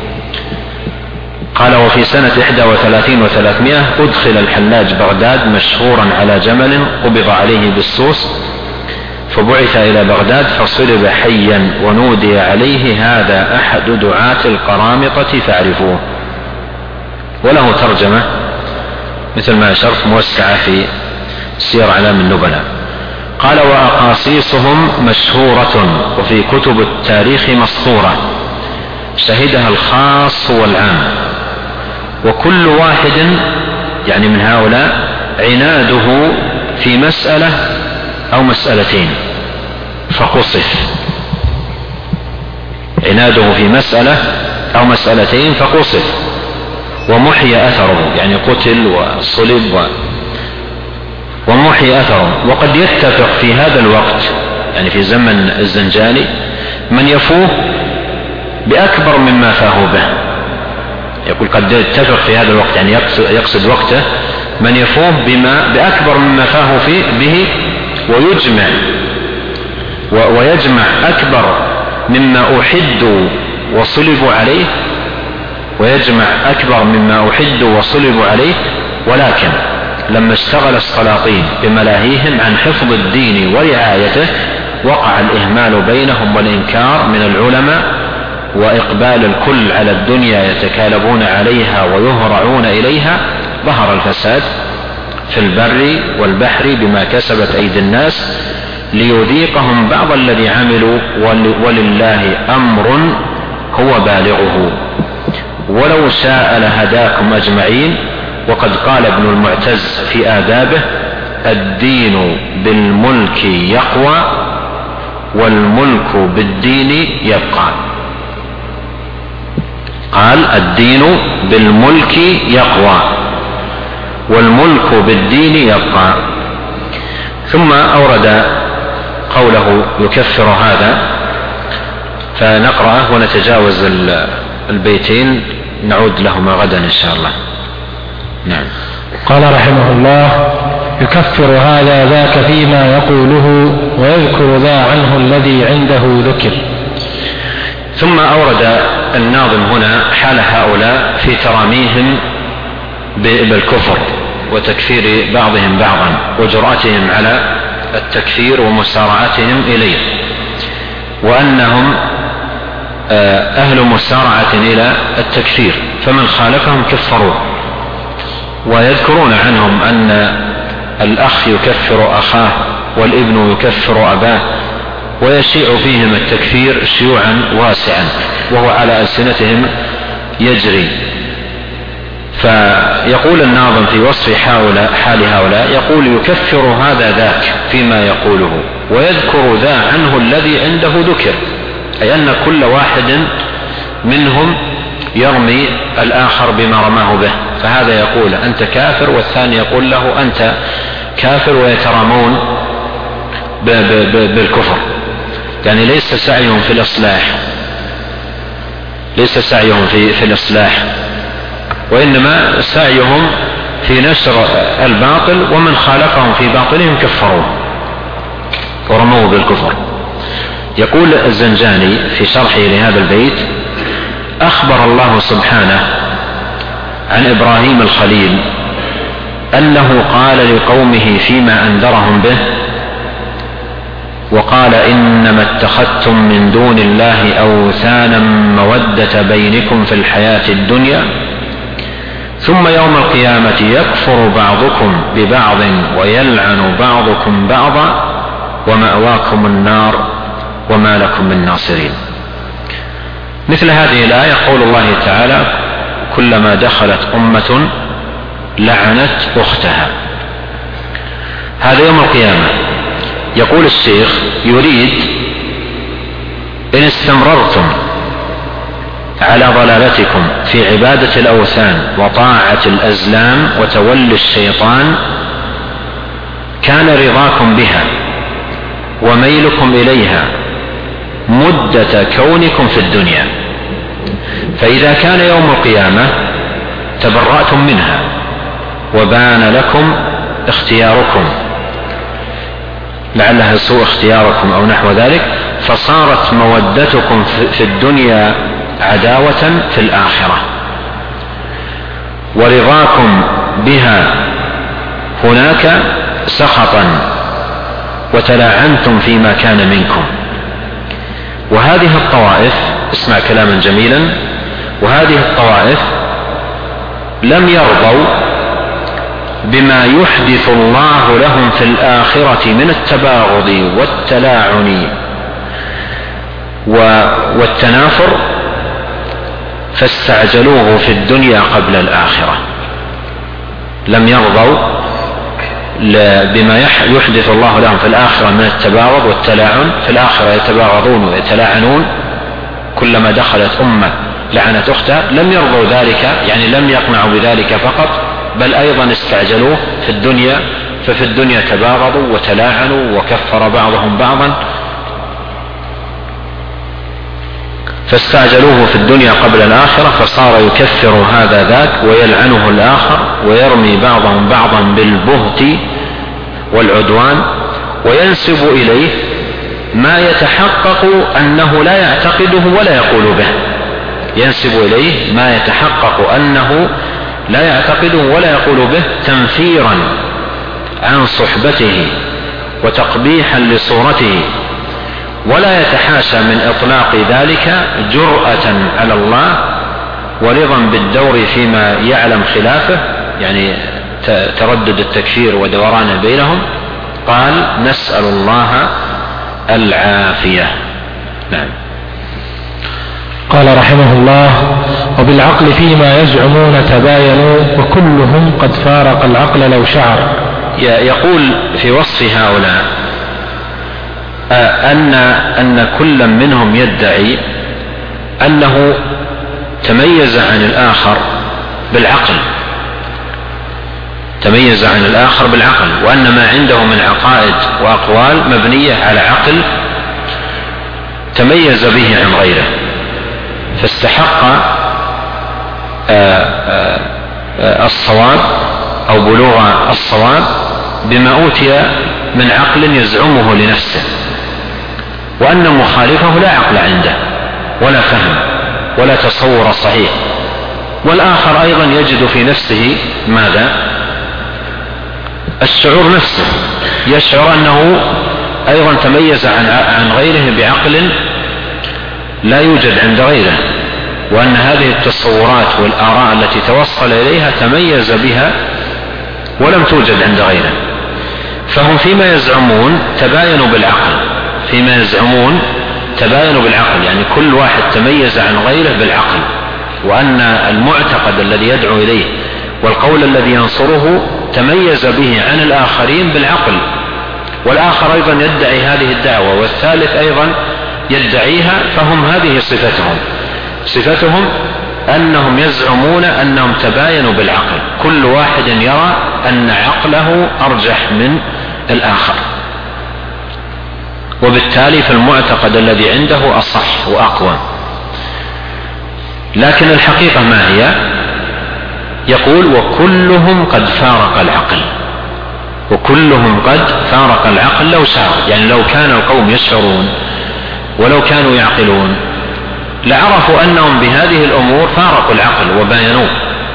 قال وفي سنة إحدى وثلاثين وثلاثمائة أدخل الحلاج بغداد مشهورا على جمل قبض عليه بالسوس، فبعث إلى بغداد فصلب حيا ونودي عليه هذا أحد دعاة القرامطة فاعرفوه. وله ترجمة مثل ما أشرت موسعة في سير أعلام النبلاء. قال وأقاصيصهم مشهورة وفي كتب التاريخ مسطورة شهدها الخاص والعام، وكل واحد يعني من هؤلاء عناده في مسألة أو مسألتين فقصف، عناده في مسألة أو مسألتين فقصف ومحي أثره، يعني قتل وصلب و... ومحي أثره. وقد يتفق في هذا الوقت يعني في زمن الزنجاني من يفوه بأكبر مما فاه به. يقول قد يتفق في هذا الوقت يعني يقصد, يقصد وقته من يفوه بما بأكبر مما فاه فيه به، ويجمع و... ويجمع أكبر مما أحدوا وصلبوا عليه، ويجمع أكبر مما أحدوا وصلبوا عليه. ولكن لما اشتغل السلاطين بملاهيهم عن حفظ الدين ورعايته وقع الإهمال بينهم والإنكار من العلماء، وإقبال الكل على الدنيا يتكالبون عليها ويهرعون إليها. ظهر الفساد في البر والبحر بما كسبت أيدي الناس ليذيقهم بعض الذي عملوا، ولله أمر هو بالغه ولو شاء لهداكم أجمعين. وقد قال ابن المعتز في آدابه الدين بالملك يقوى والملك بالدين يبقى. قال الدين بالملك يقوى والملك بالدين يبقى. ثم أورد قوله يكفر هذا، فنقرأه ونتجاوز البيتين نعود لهما غدا إن شاء الله. نعم. قال رحمه الله يكفر هذا ذاك فيما يقوله ويذكر ذا عنه الذي عنده ذكر. ثم أورد الناظم هنا حال هؤلاء في تراميهم بالكفر وتكفير بعضهم بعضا وجرأتهم على التكفير ومسارعتهم إليه، وأنهم أهل مسارعة إلى التكفير، فمن خالفهم كفروه. ويذكرون عنهم أن الأخ يكفر أخاه والابن يكفر أباه، ويشيع فيهم التكفير شيوعا واسعا وهو على ألسنتهم يجري. فيقول الناظم في وصف حال هؤلاء، يقول يكفر هذا ذاك فيما يقوله ويذكر ذا عنه الذي عنده ذكر، أي أن كل واحد منهم يرمي الآخر بما رماه به، فهذا يقول أنت كافر والثاني يقول له أنت كافر، ويترامون بالكفر. يعني ليس سعيهم في الإصلاح ليس سعيهم في, في الإصلاح وإنما سعيهم في نشر الباطل، ومن خالفهم في باطلهم كفروه ورموه بالكفر. يقول الزنجاني في شرحه لهذا البيت: أخبر الله سبحانه عن إبراهيم الخليل أنه قال لقومه فيما أنذرهم به، وقال إنما اتخذتم من دون الله أوثانا مودة بينكم في الحياة الدنيا ثم يوم القيامة يكفر بعضكم ببعض ويلعن بعضكم بعضا ومأواكم النار وما لكم من ناصرين. مثل هذه الآية قول الله تعالى: كلما دخلت أمة لعنت أختها. هذا يوم القيامة. يقول الشيخ: يريد إن استمررتم على ضلالتكم في عبادة الأوثان وطاعة الأزلام وتولي الشيطان كان رضاكم بها وميلكم إليها مدة كونكم في الدنيا، فإذا كان يوم القيامة تبرأتم منها وبان لكم اختياركم، لعلها سوء اختياركم أو نحو ذلك، فصارت مودتكم في الدنيا عداوة في الآخرة، ورضاكم بها هناك سخطا، وتلاعنتم فيما كان منكم. وهذه الطوائف، اسمع كلاما جميلا، وهذه الطوائف لم يرضوا بما يحدث الله لهم في الآخرة من التباغض والتلاعن والتنافر، فاستعجلوه في الدنيا قبل الآخرة. لم يرضوا بما يحدث الله لهم في الآخرة من التباغض والتلاعن، في الآخرة يتباغضون ويتلاعنون، كلما دخلت أمة لعنت أختها. لم يرضوا ذلك، يعني لم يقنعوا بذلك فقط، بل أيضا استعجلوه في الدنيا، ففي الدنيا تباغضوا وتلاعنوا وكفر بعضهم بعضا، فاستعجلوه في الدنيا قبل الآخرة، فصار يكفر هذا ذاك ويلعنه الآخر ويرمي بعضهم بعضا بالبهت والعدوان، وينسب إليه ما يتحقق أنه لا يعتقده ولا يقول به. ينسب إليه ما يتحقق أنه لا يعتقده ولا يقول به، تنفيرا عن صحبته وتقبيحا لصورته، ولا يتحاشى من إطلاق ذلك جرأة على الله ورضا بالدور فيما يعلم خلافه، يعني تردد التكفير ودوران بينهم. قال: نسأل الله العافية. نعم. قال رحمه الله: وبالعقل فيما يزعمون تباينوا وكلهم قد فارق العقل لو شعر. يقول في وصف هؤلاء أن أن كل منهم يدعي أنه تميز عن الآخر بالعقل، تميز عن الآخر بالعقل، وأن ما عنده من عقائد وأقوال مبنية على عقل تميز به عن غيره، فاستحق الصواب أو بلوغ الصواب بما أوتي من عقل يزعمه لنفسه، وأن مخالفه لا عقل عنده ولا فهم ولا تصور صحيح. والآخر أيضا يجد في نفسه ماذا؟ الشعور نفسه، يشعر أنه أيضا تميز عن غيره بعقل لا يوجد عند غيره، وأن هذه التصورات والآراء التي توصل إليها تميز بها ولم توجد عند غيره. فهم فيما يزعمون تباينوا بالعقل، فيما يزعمون تباينوا بالعقل، يعني كل واحد تميز عن غيره بالعقل، وأن المعتقد الذي يدعو إليه والقول الذي ينصره تميز به عن الآخرين بالعقل، والآخر أيضا يدعي هذه الدعوة، والثالث أيضا يدعيها، فهم هذه صفتهم صفتهم أنهم يزعمون أنهم تباينوا بالعقل، كل واحد يرى أن عقله أرجح من الآخر، وبالتالي فالمعتقد الذي عنده أصح وأقوى. لكن الحقيقة ما هي؟ يقول وكلهم قد فارق العقل، وكلهم قد فارق العقل لو شعر، يعني لو كان القوم يشعرون ولو كانوا يعقلون لعرفوا أنهم بهذه الأمور فارقوا العقل وباينوه،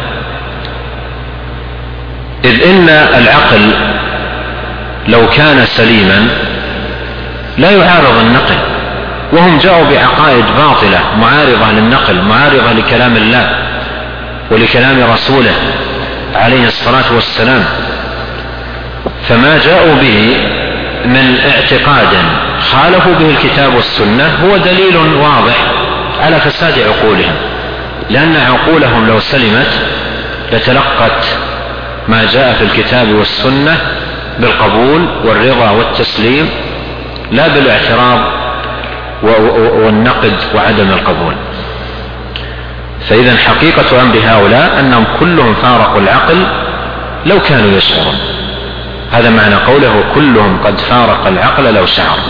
إذ إن العقل لو كان سليما لا يعارض النقل، وهم جاءوا بعقائد باطلة معارضة للنقل، معارضة لكلام الله ولكلام رسوله عليه الصلاة والسلام، فما جاءوا به من اعتقاد خالفوا به الكتاب والسنة هو دليل واضح على فساد عقولهم، لأن عقولهم لو سلمت لتلقت ما جاء في الكتاب والسنة بالقبول والرضا والتسليم، لا بالاعتراض والنقد وعدم القبول. فإذا حقيقة أمر هؤلاء أنهم كلهم فارقوا العقل لو كانوا يشعرون، هذا معنى قوله كلهم قد فارق العقل لو شعروا.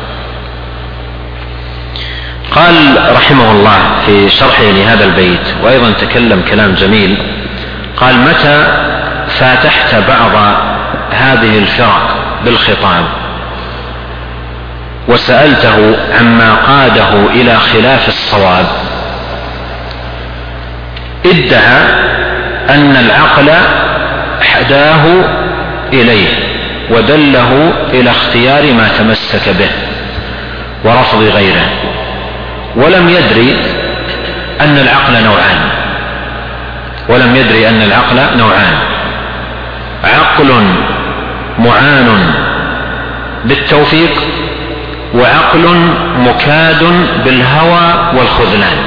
قال رحمه الله في شرحه لهذا البيت، وأيضا تكلم كلام جميل، قال متى فاتحت بعض هذه الفرق بالخطاب وسألته عما قاده إلى خلاف الصواب ادعى أن العقل حداه إليه ودله إلى اختيار ما تمسك به ورفض غيره، ولم يدري أن العقل نوعان ولم يدري أن العقل نوعان عقل معان بالتوفيق، وعقل مكاد بالهوى والخذلان.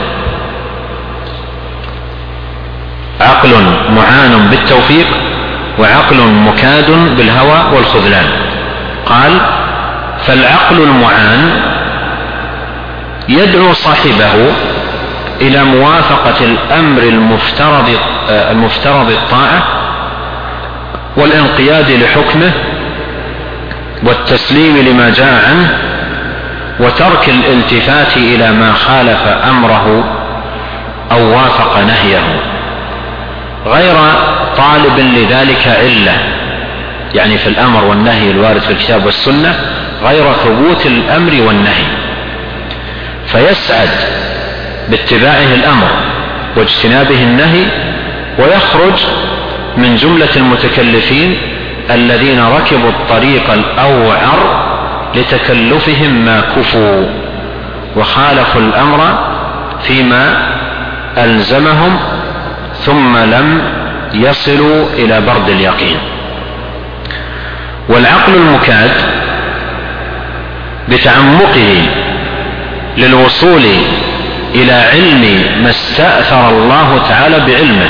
عقل معان بالتوفيق وعقل مكاد بالهوى والخذلان. قال فالعقل المعان يدعو صاحبه إلى موافقة الأمر المفترض المفترض الطاعة والانقياد لحكمه والتسليم لما جاء عنه وترك الالتفات إلى ما خالف أمره أو وافق نهيه، غير طالب لذلك علة، يعني في الأمر والنهي الوارد في الكتاب والسنة غير ثبوت الأمر والنهي، فيسعد باتباعه الأمر واجتنابه النهي، ويخرج من جملة المتكلفين الذين ركبوا الطريق الأوعر لتكلفهم ما كفوا وخالفوا الأمر فيما ألزمهم ثم لم يصلوا إلى برد اليقين. والعقل المكاد بتعمقه للوصول إلى علم ما استأثر الله تعالى بعلمه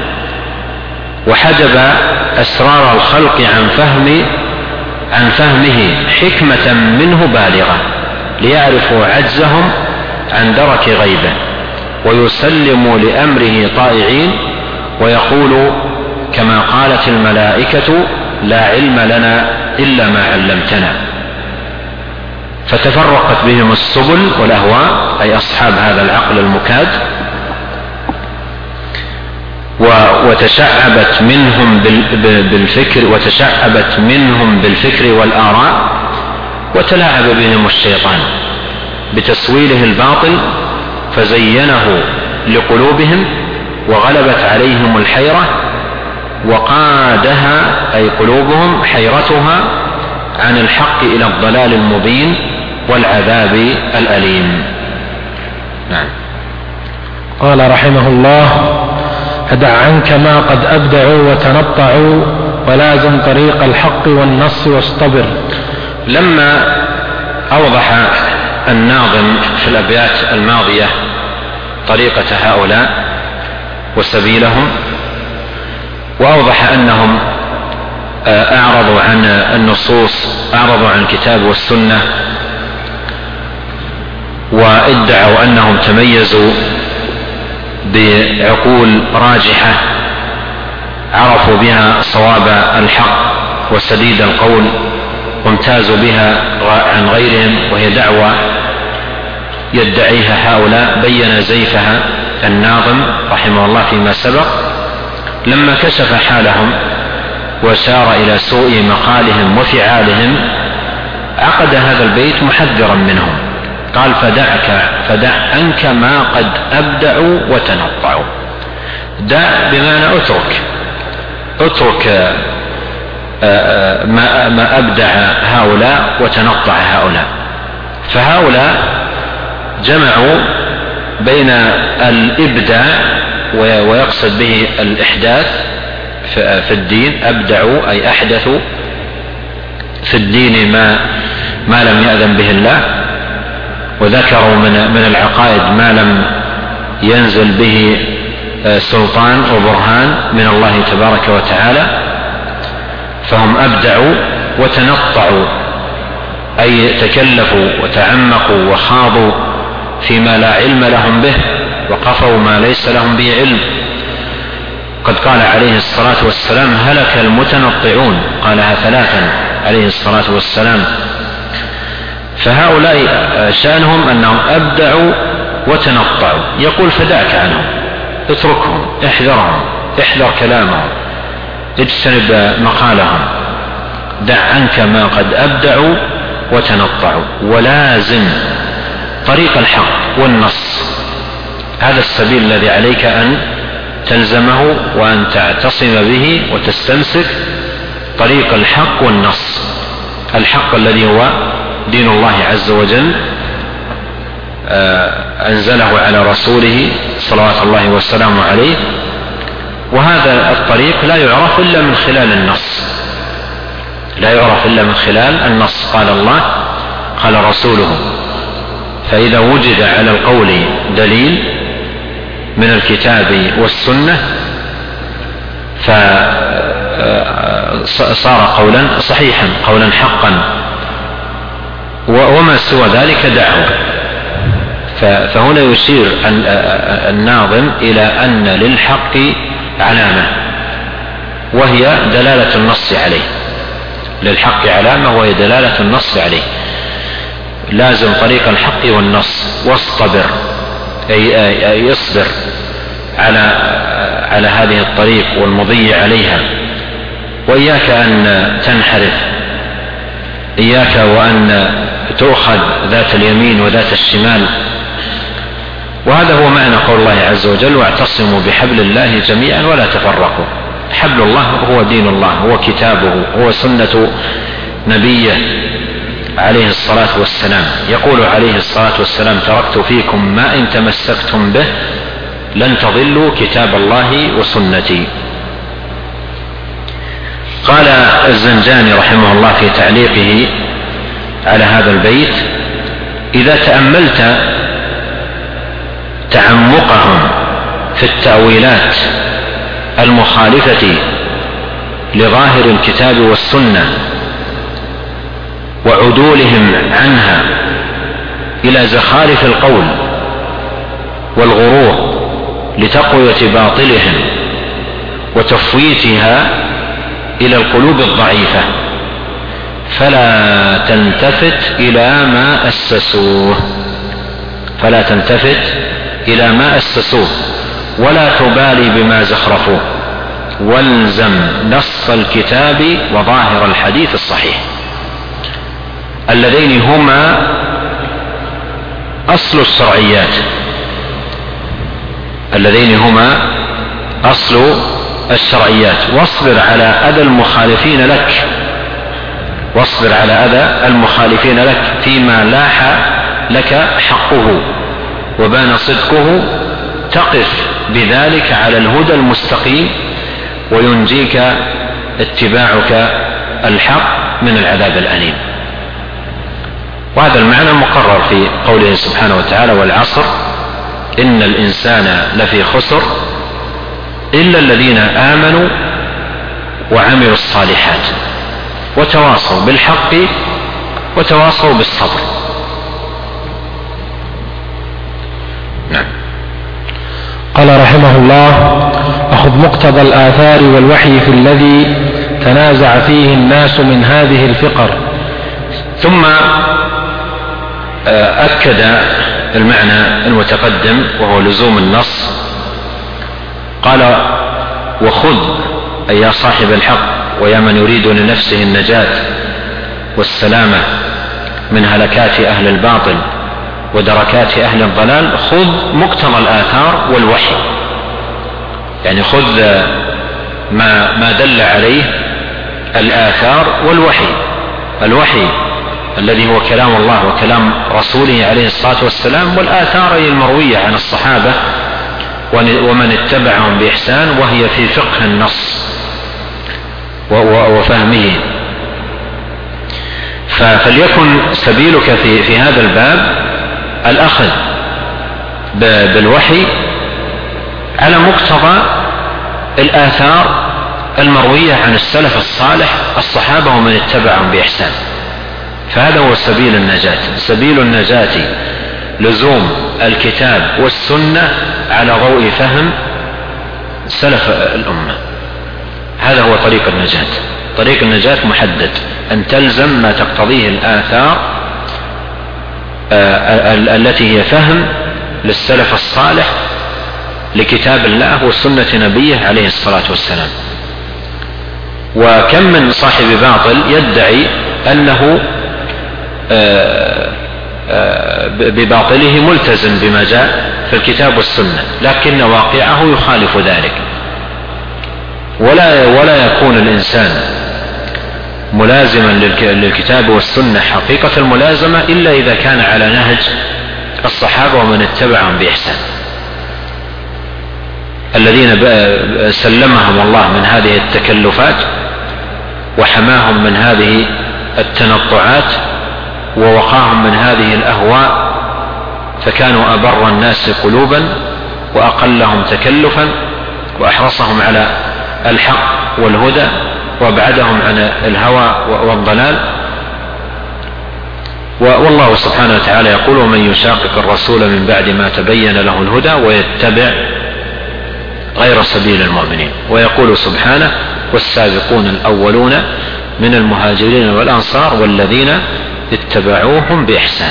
وحجب أسرار الخلق عن فهم عن فهمه حكمة منه بالغة ليعرفوا عجزهم عن درك غيبه ويسلموا لأمره طائعين، ويقول كما قالت الملائكة لا علم لنا إلا ما علمتنا، فتفرقت بهم السبل والأهواء، أي أصحاب هذا العقل المكاد، وتشعبت منهم بالفكر وتشعبت منهم بالفكر والآراء، وتلاعب بهم الشيطان بتسويله الباطل فزينه لقلوبهم وغلبت عليهم الحيرة وقادها أي قلوبهم حيرتها عن الحق إلى الضلال المبين والعذاب الأليم. نعم. قال رحمه الله فدع عنك ما قد أبدعوا وتنطعوا ولازم طريق الحق والنص واصطبر. لما أوضح الناظم في الأبيات الماضية طريقة هؤلاء وسبيلهم، وأوضح أنهم أعرضوا عن النصوص، أعرضوا عن الكتاب والسنة، وادعوا أنهم تميزوا بعقول راجحة عرفوا بها صواب الحق وسديد القول وامتازوا بها عن غيرهم، وهي دعوة يدعيها هؤلاء. بين زيفها الناظم رحمه الله فيما سبق لما كشف حالهم وشار إلى سوء مقالهم وفعالهم، عقد هذا البيت محذرا منهم، قال: فدعك فدع عنك ما قد أبدعوا وتنطعوا. دع بمعنى اترك اترك ما أبدع هؤلاء وتنطع هؤلاء. فهؤلاء جمعوا بين الإبداع ويقصد به الإحداث في الدين، أبدعوا أي أحدثوا في الدين ما ما لم يأذن به الله، وذكروا من من العقائد ما لم ينزل به سلطان وبرهان من الله تبارك وتعالى. فهم أبدعوا وتنطعوا أي تكلفوا وتعمقوا وخاضوا فيما لا علم لهم به، وقفوا ما ليس لهم به علم. قد قال عليه الصلاة والسلام: هلك المتنطعون، قالها ثلاثا عليه الصلاة والسلام. فهؤلاء شأنهم أنهم أبدعوا وتنطعوا. يقول: فدعك عنهم، اتركهم، احذرهم، احذر كلامهم، اجتنب مقالهم، دع عنك ما قد أبدعوا وتنطعوا، ولازم طريق الحق والنص. هذا السبيل الذي عليك أن تلزمه وأن تعتصم به وتستمسك، طريق الحق والنص. الحق الذي هو دين الله عز وجل أنزله على رسوله صلوات الله والسلام عليه، وهذا الطريق لا يعرف إلا من خلال النص، لا يعرف إلا من خلال النص. قال الله قال رسوله. فإذا وجد على القول دليل من الكتاب والسنة فصار قولا صحيحا، قولا حقا، وما سوى ذلك دعوة. فهنا يشير الناظم إلى أن للحق علامة وهي دلالة النص عليه، للحق علامة وهي دلالة النص عليه. لازم طريق الحق والنص، واصطبر أي اصبر على على هذه الطريق والمضي عليها، وإياك أن تنحرف، إياك وأن تؤخذ ذات اليمين وذات الشمال. وهذا هو معنى قول الله عز وجل: واعتصموا بحبل الله جميعا ولا تفرقوا. حبل الله هو دين الله، هو كتابه، هو سنة نبيه عليه الصلاة والسلام. يقول عليه الصلاة والسلام: تركت فيكم ما إن تمسكتم به لن تضلوا كتاب الله وسنتي. قال الزنجاني رحمه الله في تعليقه على هذا البيت: إذا تأملت تعمقهم في التأويلات المخالفة لظاهر الكتاب والسنة وعدولهم عنها إلى زخارف القول والغرور لتقوية باطلهم وتفويتها إلى القلوب الضعيفة، فلا تلتفت إلى ما أسسوه فلا تلتفت إلى ما أسسوه ولا تبالي بما زخرفوه، والزم نص الكتاب وظاهر الحديث الصحيح، اللذين هما أصل الشرعيات اللذين هما أصل الشرعيات واصبر على أذى المخالفين لك واصبر على أذى المخالفين لك فيما لاح لك حقه وبان صدقه، تقف بذلك على الهدى المستقيم وينجيك اتباعك الحق من العذاب الأليم. وهذا المعنى مقرر في قوله سبحانه وتعالى: والعصر إن الإنسان لفي خسر إلا الذين آمنوا وعملوا الصالحات وتواصوا بالحق وتواصوا بالصبر. نعم. قال رحمه الله: أخذ مقتضى الآثار والوحي في الذي تنازع فيه الناس من هذه الفقر. ثم أكد المعنى المتقدم وهو لزوم النص، قال: وخذ أي يا صاحب الحق ويا من يريد لنفسه النجاة والسلامة من هلكات أهل الباطل ودركات أهل الضلال، خذ مقتضى الآثار والوحي، يعني خذ ما, ما دل عليه الآثار والوحي. الوحي الذي هو كلام الله وكلام رسوله عليه الصلاة والسلام، والآثار المروية عن الصحابة ومن اتبعهم بإحسان، وهي في فقه النص وفهمه. فليكن سبيلك في, في هذا الباب الأخذ بالوحي على مقتضى الآثار المروية عن السلف الصالح الصحابة ومن اتبعهم بإحسان، فهذا هو سبيل النجاة. سبيل النجاة لزوم الكتاب والسنة على ضوء فهم سلف الأمة، هذا هو طريق النجاة. طريق النجاة محدد، أن تلزم ما تقتضيه الآثار التي هي فهم للسلف الصالح لكتاب الله وسنة نبيه عليه الصلاة والسلام. وكم من صاحب باطل يدعي أنه بباطله ملتزم بما جاء في الكتاب والسنة، لكن واقعه يخالف ذلك. ولا ولا يكون الإنسان ملازما للكتاب والسنة حقيقة الملازمة إلا إذا كان على نهج الصحابة ومن اتبعهم بإحسان، الذين سلمهم الله من هذه التكلفات وحماهم من هذه التنطعات ووقاهم من هذه الأهواء، فكانوا أبر الناس قلوبا وأقلهم تكلفا وأحرصهم على الحق والهدى وابعدهم عن الهوى والضلال. والله سبحانه وتعالى يقول: ومن يشاقق الرسول من بعد ما تبين له الهدى ويتبع غير سبيل المؤمنين. ويقول سبحانه: والسابقون الأولون من المهاجرين والأنصار والذين اتبعوهم بإحسان.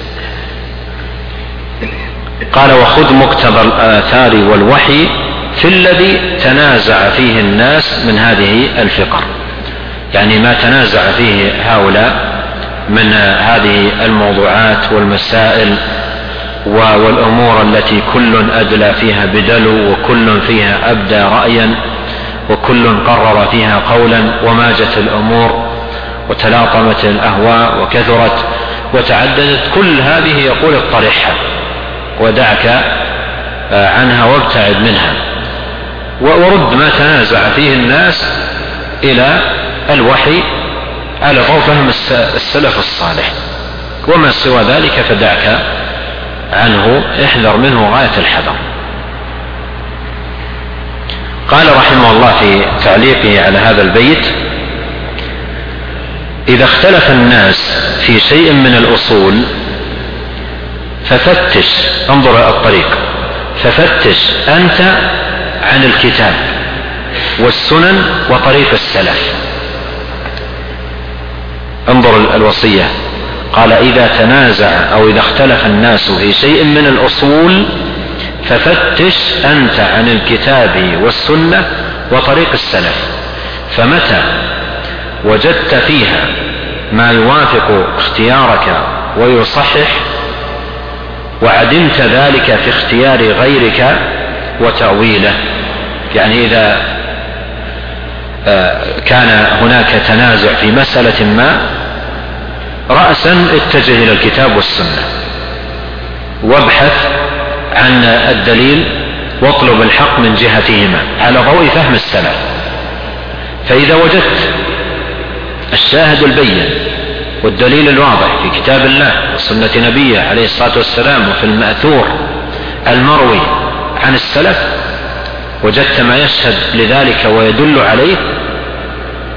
قال: وخذ مقتضى الآثار والوحي في الذي تنازع فيه الناس من هذه الفقر، يعني ما تنازع فيه هؤلاء من هذه الموضوعات والمسائل والأمور التي كل أدلى فيها بدلو، وكل فيها أبدى رأيا، وكل قرر فيها قولا، وماجت الأمور وتلاطمت الأهواء وكثرت وتعددت. كل هذه يقول اطرحها ودعك عنها وابتعد منها، ورد ما تنازع فيه الناس إلى الوحي على ضوء فهم السلف الصالح، وما سوى ذلك فدعك عنه، احذر منه غاية الحذر. قال رحمه الله في تعليقه على هذا البيت: إذا اختلف الناس في شيء من الأصول ففتش، انظر الطريق، ففتش أنت عن الكتاب والسنن وطريق السلف. انظر الوصية، قال: إذا تنازع أو إذا اختلف الناس في شيء من الأصول ففتش أنت عن الكتاب والسنة وطريق السلف، فمتى وجدت فيها ما يوافق اختيارك ويصحح وعدمت ذلك في اختيار غيرك وتأويله، يعني إذا كان هناك تنازع في مسألة ما، رأسا اتجه إلى الكتاب والسنة وابحث عن الدليل واطلب الحق من جهتهما على ضوء فهم السلف. فإذا وجدت الشاهد البين والدليل الواضح في كتاب الله وسنة نبيه عليه الصلاة والسلام وفي المأثور المروي عن السلف، وجدت ما يشهد لذلك ويدل عليه،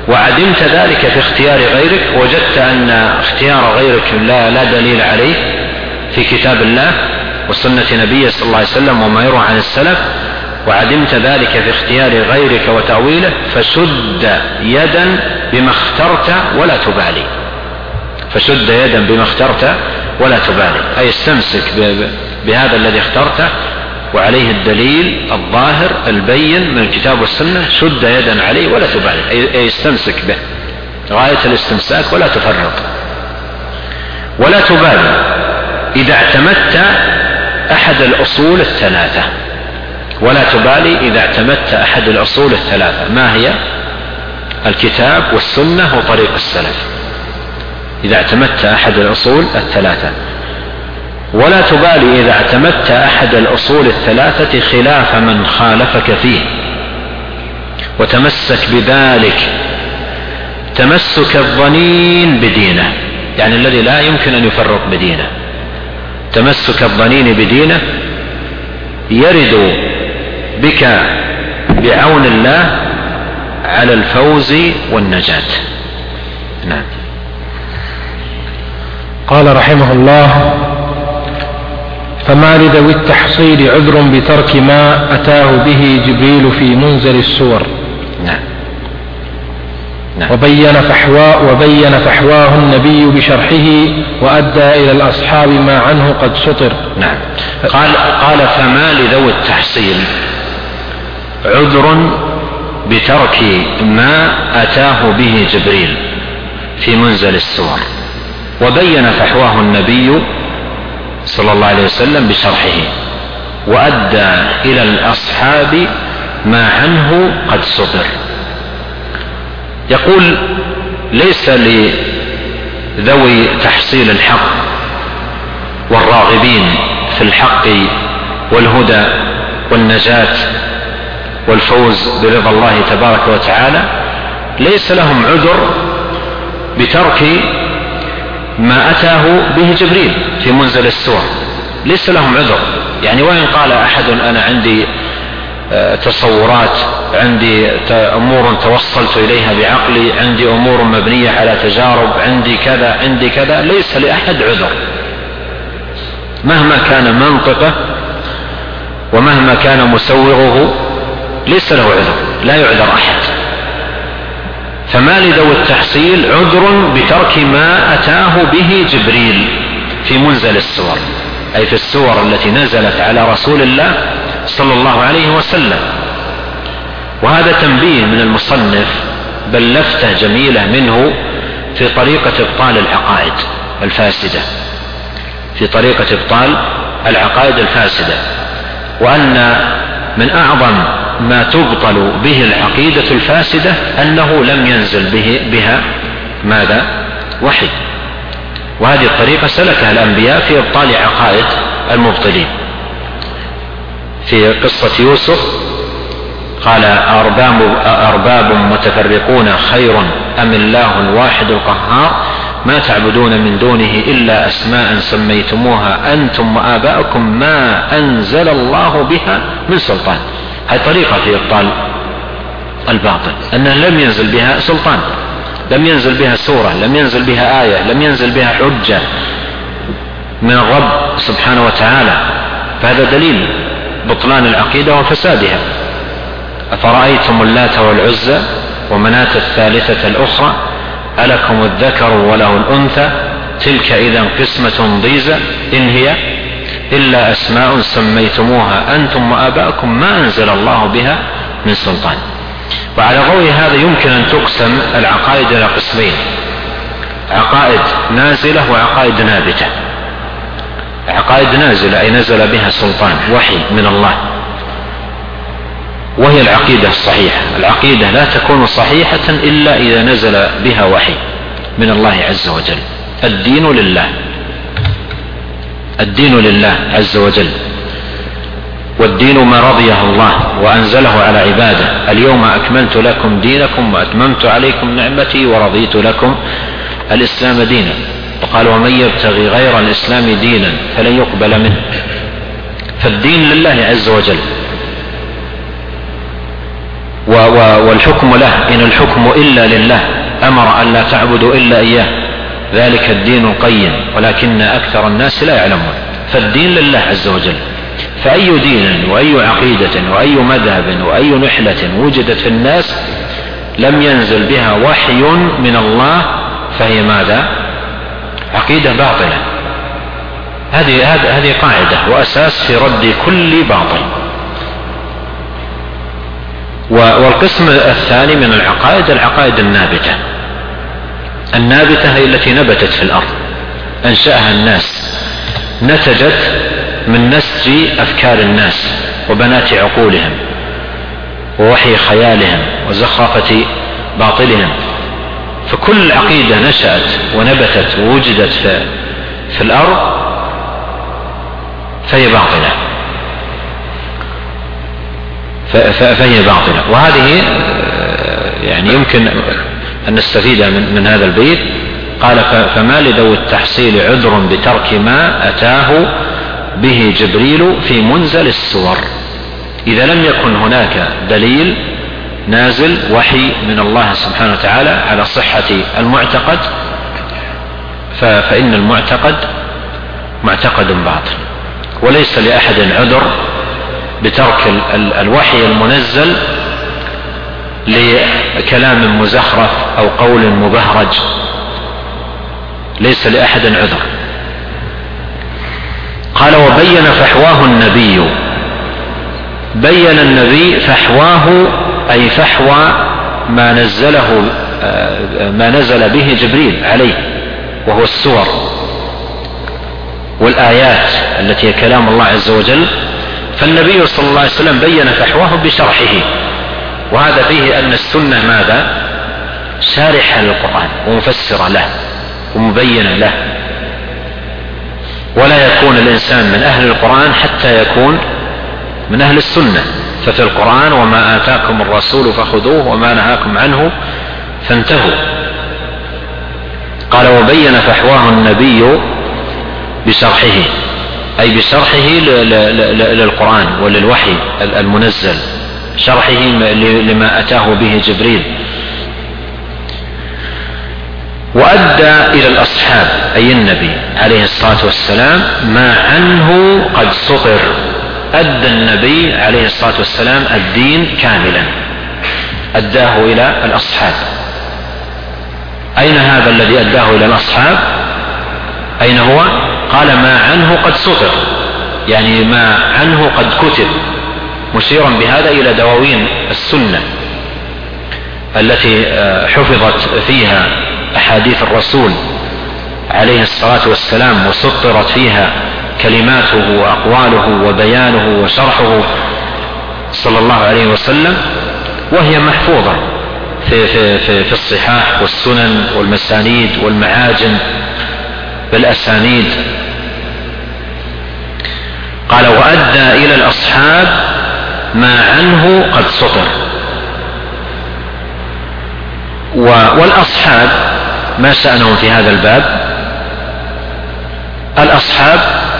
وعدمت ذلك في اختيار غيرك، وجدت أن اختيار غيرك لا, لا دليل عليه في كتاب الله وسنة نبيه صلى الله عليه وسلم وما يروى عن السلف، وعدمت ذلك في اختيار غيرك وتأويله، فشد يدا بما اخترت ولا تبالي. فشد يدا بما اخترت ولا تبالي، أي استمسك بهذا الذي اخترته وعليه الدليل الظاهر البين من الكتاب والسنة، شد يدا عليه ولا تبالي، أي استمسك به غاية الاستمساك ولا تفرط. ولا تبالي إذا اعتمدت أحد الأصول الثلاثة. ولا تبالي إذا اعتمدت أحد الأصول الثلاثة. ما هي؟ الكتاب والسنة وطريق السلف. إذا اعتمدت أحد الأصول الثلاثة. ولا تبالي إذا اعتمدت أحد الأصول الثلاثة خلاف من خالفك فيه، وتمسك بذلك تمسك الظنين بدينه، يعني الذي لا يمكن أن يفرط بدينه. تمسك الظنين بدينه يرد بك بعون الله على الفوز والنجاة. نعم. قال رحمه الله: فما لذوي التحصيل عذر بترك ما أتاه به جبريل في منزل السور. نعم. نعم. وبين فحواه, وبين فحواه النبي بشرحه، وأدى إلى الأصحاب ما عنه قد سطر. نعم. قال, قال فما لذوي التحصيل عذر بترك ما أتاه به جبريل في منزل السور، وبين فحواه النبي صلى الله عليه وسلم بشرحه، وأدى إلى الأصحاب ما عنه قد سطر. يقول: ليس لذوي تحصيل الحق والراغبين في الحق والهدى والنجاة والفوز برضا الله تبارك وتعالى، ليس لهم عذر بترك ما أتاه به جبريل في منزل السور. ليس لهم عذر. يعني وإن قال أحد: أنا عندي تصورات، عندي أمور توصلت إليها بعقلي، عندي أمور مبنية على تجارب، عندي كذا عندي كذا، ليس لأحد عذر مهما كان منطقه ومهما كان مسوغه، ليس له عذر، لا يعذر أحد. فما لذوي التحصيل عذر بترك ما أتاه به جبريل في منزل السور، أي في السور التي نزلت على رسول الله صلى الله عليه وسلم. وهذا تنبيه من المصنف، بل لفتة جميلة منه في طريقة إبطال العقائد الفاسدة، في طريقة إبطال العقائد الفاسدة، وأن من أعظم ما تبطل به العقيدة الفاسدة أنه لم ينزل به بها ماذا؟ وحي. وهذه الطريقة سلكها الأنبياء في إبطال عقائد المبطلين. في قصة يوسف قال: أرباب, أرباب متفرقون خير أم الله الواحد القهار ما تعبدون من دونه إلا أسماء سميتموها أنتم وآباؤكم ما أنزل الله بها من سلطان. هذه طريقة في إبطال الباطل، أنه لم ينزل بها سلطان، لم ينزل بها سورة، لم ينزل بها آية، لم ينزل بها حجة من الرب سبحانه وتعالى. فهذا دليل بطلان العقيدة وفسادها. أفرأيتم اللات والعزى ومناة الثالثة الأخرى ألكم الذكر وله الأنثى تلك إذا قسمة ضيزى إن هي إلا أسماء سميتموها أنتم وآباؤكم ما أنزل الله بها من سلطان. وعلى ضوء هذا يمكن أن تقسم العقائد إلى قسمين: عقائد نازلة وعقائد نابتة. عقائد نازلة أي نزل بها سلطان وحي من الله، وهي العقيدة الصحيحة. العقيدة لا تكون صحيحة إلا إذا نزل بها وحي من الله عز وجل. الدين لله، الدين لله عز وجل، والدين ما رضيه الله وأنزله على عباده. اليوم أكملت لكم دينكم وأتممت عليكم نعمتي ورضيت لكم الإسلام دينا. وقال: ومن يبتغي غير الإسلام دينا فلن يقبل منه. فالدين لله عز وجل. والحكم له، إن الحكم إلا لله، أمر أن لا تعبدوا إلا إياه، ذلك الدين القيم ولكن أكثر الناس لا يعلمون. فالدين لله عز وجل، فأي دين وأي عقيدة وأي مذهب وأي نحلة وجدت في الناس لم ينزل بها وحي من الله فهي ماذا؟ عقيدة باطلة. هذه هذه قاعدة وأساس في رد كل باطل. والقسم الثاني من العقائد العقائد النابتة. النابتة هي التي نبتت في الأرض، أنشأها الناس، نتجت من نسج أفكار الناس وبنات عقولهم ووحي خيالهم وزخرفة باطلهم. فكل عقيدة نشأت ونبتت ووجدت في, في الأرض فهي باطلة، فهي باطلة. وهذه يعني يمكن أن نستفيد من, من هذا البيت. قال فما لذوي التحصيل عذر بترك ما أتاه به جبريل في منزل السور، إذا لم يكن هناك دليل نازل وحي من الله سبحانه وتعالى على صحة المعتقد فإن المعتقد معتقد باطل، وليس لأحد عذر بترك الوحي المنزل لكلام مزخرف أو قول مبهرج، ليس لأحد عذر. قال وبين فحواه النبي، بين النبي فحواه أي فحوى ما نزله ما نزل به جبريل عليه، وهو السور والآيات التي هي كلام الله عز وجل. فالنبي صلى الله عليه وسلم بين فحواه بشرحه، وهذا فيه أن السنة ماذا؟ شارحة للقرآن ومفسرة له ومبينة له، ولا يكون الإنسان من أهل القرآن حتى يكون من أهل السنة. ففي القرآن وما آتاكم الرسول فخذوه وما نهاكم عنه فانتهوا. قال وبين فحواه النبي بشرحه، أي بشرحه للقرآن وللوحي المنزل، شرحه لما أتاه به جبريل. وأدى إلى الأصحاب أي النبي عليه الصلاة والسلام ما عنه قد سطر، أدى النبي عليه الصلاة والسلام الدين كاملا، أداه إلى الأصحاب. أين هذا الذي أداه إلى الأصحاب؟ أين هو؟ قال ما عنه قد سطر، يعني ما عنه قد كتب، مشيرا بهذا إلى دواوين السنة التي حفظت فيها أحاديث الرسول عليه الصلاة والسلام وسطرت فيها كلماته وأقواله وبيانه وشرحه صلى الله عليه وسلم، وهي محفوظة في, في, في, في الصحاح والسنن والمسانيد والمعاجم بالأسانيد. قال وأدى إلى الأصحاب ما عنه قد سطر. والأصحاب ما شأنهم في هذا الباب؟ الأصحاب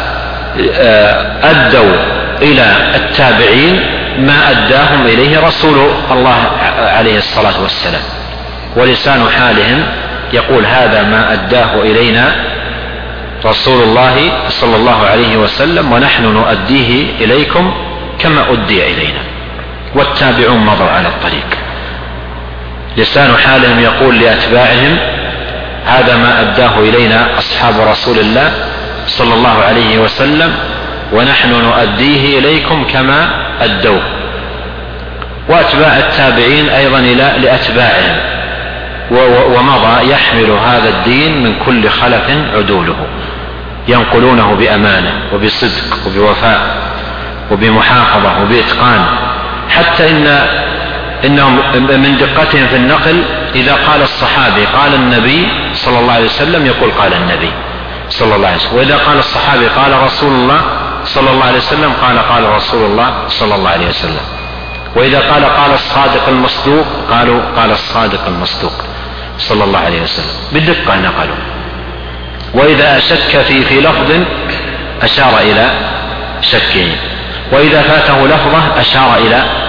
أدوا إلى التابعين ما أداهم إليه رسول الله عليه الصلاة والسلام، ولسان حالهم يقول هذا ما أداه إلينا رسول الله صلى الله عليه وسلم ونحن نؤديه إليكم كما أدي إلينا، والتابعون مضوا على الطريق. لسان حالهم يقول لأتباعهم هذا ما أداه إلينا أصحاب رسول الله صلى الله عليه وسلم ونحن نؤديه إليكم كما أدوه. وأتباع التابعين أيضا لأتباعهم، ومضى يحمل هذا الدين من كل خلف عدوله، ينقلونه بأمانة وبصدق وبوفاء وبمحافظة وبإتقان، حتى إن إنهم من دقتهم في النقل إذا قال الصحابي قال النبي صلى الله عليه وسلم يقول قال النبي صلى الله عليه وسلم، وإذا قال الصحابي قال رسول الله صلى الله عليه وسلم قال قال رسول الله صلى الله عليه وسلم، وإذا قال قال الصادق المصدوق قالوا قال الصادق المصدوق صلى الله عليه وسلم، بالدقة نقلوا. وإذا شك في في لفظ أشار إلى شكه، وإذا فاته لفظه أشار إلى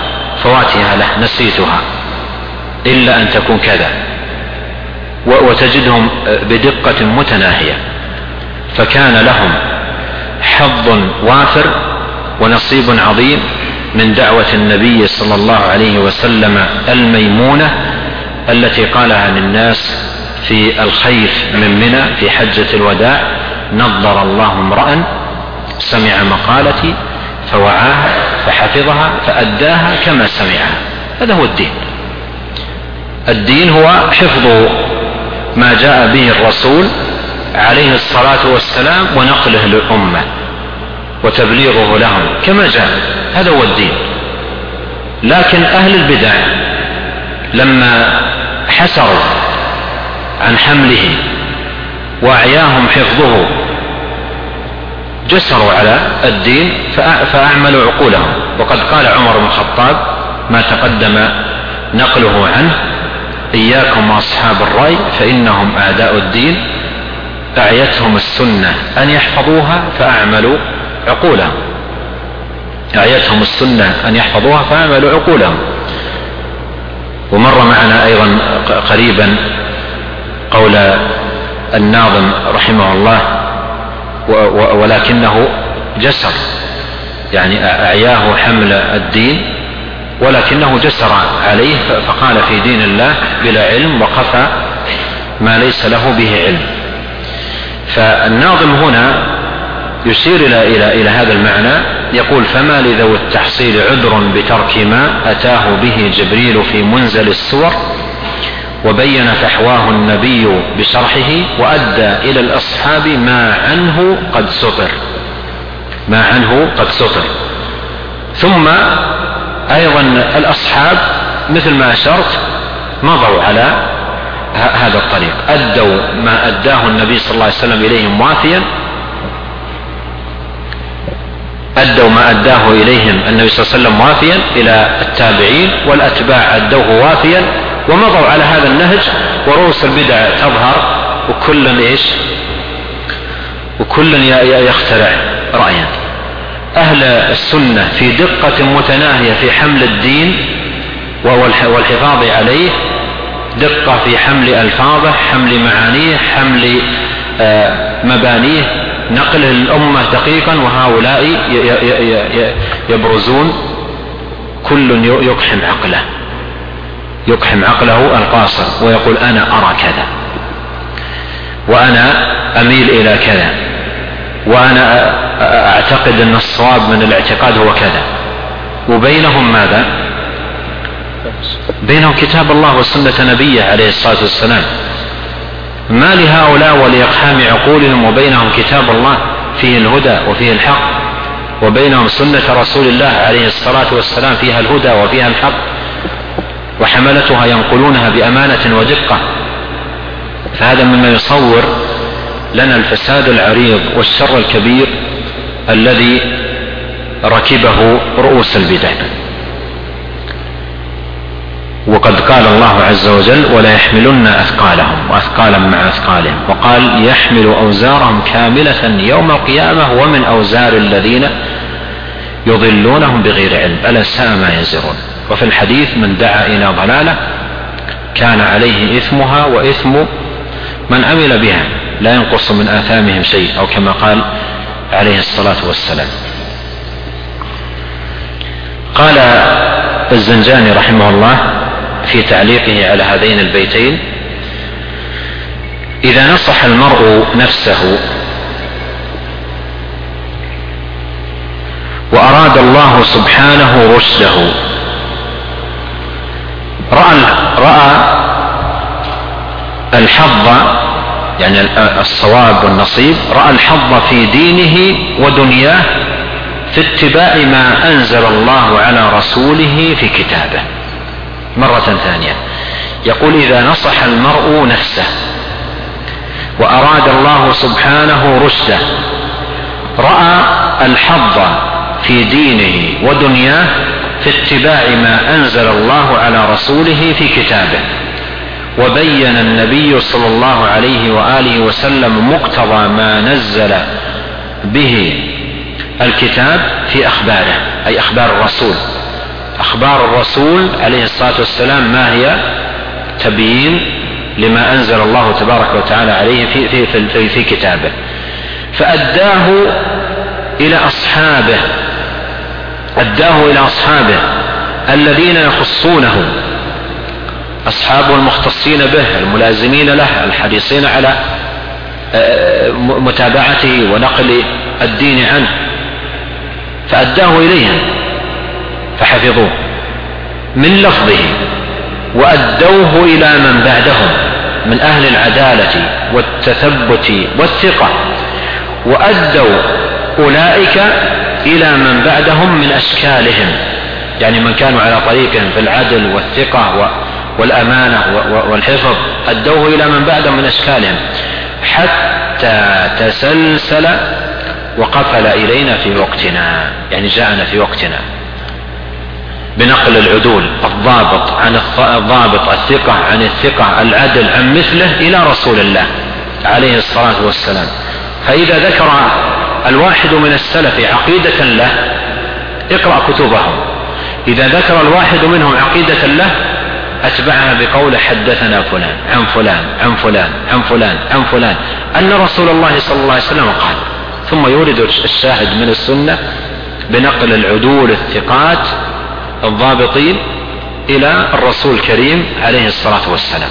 فواتها له نسيتها إلا أن تكون كذا، وتجدهم بدقة متناهية. فكان لهم حظ وافر ونصيب عظيم من دعوة النبي صلى الله عليه وسلم الميمونة التي قالها للناس في الخيف من منى في حجة الوداع: نضر الله امرأ سمع مقالتي فوعاها فحفظها فأداها كما سمعها. هذا هو الدين. الدين هو حفظ ما جاء به الرسول عليه الصلاة والسلام ونقله للأمة وتبليغه لهم كما جاء. هذا هو الدين. لكن أهل البدع لما حسروا عن حمله وأعياهم حفظه جسروا على الدين فأعملوا عقولهم. وقد قال عمر بن الخطاب ما تقدم نقله عنه: إياكم وأصحاب الرأي فإنهم أعداء الدين، أعيتهم السنة أن يحفظوها فأعملوا عقولهم. أعيتهم السنة أن يحفظوها فأعملوا عقولهم. ومر معنا أيضا قريبا قول الناظم رحمه الله: ولكنه جسر، يعني أعياه حمل الدين ولكنه جسر عليه فقال في دين الله بلا علم وخفى ما ليس له به علم. فالناظم هنا يشير إلى, إلى, إلى هذا المعنى، يقول: فما لذوي التحصيل عذر بترك ما أتاه به جبريل في منزل السور، وبين فحواه النبي بشرحه، وأدى إلى الأصحاب ما عنه قد سطر ما عنه قد سطر. ثم أيضا الأصحاب مثل ما أشرت مضوا على هذا الطريق، أدوا ما أداه النبي صلى الله عليه وسلم إليهم وافيا، أدوا ما أداه إليهم النبي صلى الله عليه وسلم وافيا إلى التابعين، والأتباع أدوه وافيا ومضوا على هذا النهج. ورؤوس البدع تظهر وكل إيش وكل يخترع رأيا. أهل السنة في دقة متناهية في حمل الدين والحفاظ عليه، دقة في حمل ألفاظه، حمل معانيه، حمل مبانيه، نقله للأمة دقيقا. وهؤلاء يبرزون كل يقحم عقله يقحم عقله القاصر ويقول: أنا أرى كذا، وأنا أميل إلى كذا، وأنا أعتقد أن الصواب من الاعتقاد هو كذا. وبينهم ماذا؟ بينهم كتاب الله وسنة نبيه عليه الصلاة والسلام. ما لهؤلاء ولإقحام عقولهم وبينهم كتاب الله فيه الهدى وفيه الحق، وبينهم سنة رسول الله عليه الصلاة والسلام فيها الهدى وفيها الحق، وحملتها ينقلونها بأمانة ودقة. فهذا مما يصور لنا الفساد العريض والشر الكبير الذي ركبه رؤوس البدع. وقد قال الله عز وجل: ولا يحملن أثقالهم وأثقالا مع أثقالهم، وقال: يحمل أوزارهم كاملة يوم القيامة ومن أوزار الذين يضلونهم بغير علم ألا ساء ما يزرون. وفي الحديث: من دعا إلى ضلالة كان عليه إثمها وإثم من عمل بها لا ينقص من آثامهم شيء، أو كما قال عليه الصلاة والسلام. قال الزنجاني رحمه الله في تعليقه على هذين البيتين: إذا نصح المرء نفسه وأراد الله سبحانه رشده، رأى, رأى الحظ، يعني الصواب والنصيب، رأى الحظ في دينه ودنياه في اتباع ما أنزل الله على رسوله في كتابه. مرة ثانية يقول: إذا نصح المرء نفسه وأراد الله سبحانه رشده، رأى الحظ في دينه ودنياه في اتباع ما أنزل الله على رسوله في كتابه. وبين النبي صلى الله عليه وآله وسلم مقتضى ما نزل به الكتاب في أخباره، أي أخبار الرسول، أخبار الرسول عليه الصلاة والسلام ما هي؟ تبيين لما أنزل الله تبارك وتعالى عليه في, في, في, في, في كتابه، فأداه إلى أصحابه أداه إلى أصحابه الذين يخصونه، أصحابه المختصين به الملازمين له الحريصين على متابعته ونقل الدين عنه، فأداه إليهم فحفظوه من لفظه، وأدوه إلى من بعدهم من أهل العدالة والتثبت والثقة، وأدوا أولئك إلى من بعدهم من أشكالهم، يعني من كانوا على طريقهم في العدل والثقة والأمانة والحفظ أدوه إلى من بعدهم من أشكالهم، حتى تسلسل وقفل إلينا في وقتنا، يعني جاءنا في وقتنا بنقل العدول الضابط عن الضابط، الثقة عن الثقة، العدل عن مثله إلى رسول الله عليه الصلاة والسلام. فإذا ذكر الواحد من السلف عقيدة له اقرأ كتبهم، إذا ذكر الواحد منهم عقيدة له أتبعها بقول حدثنا فلان عن فلان عن فلان عن فلان عن فلان أن رسول الله صلى الله عليه وسلم قال، ثم يورد الشاهد من السنة بنقل العدول الثقات الضابطين إلى الرسول الكريم عليه الصلاة والسلام.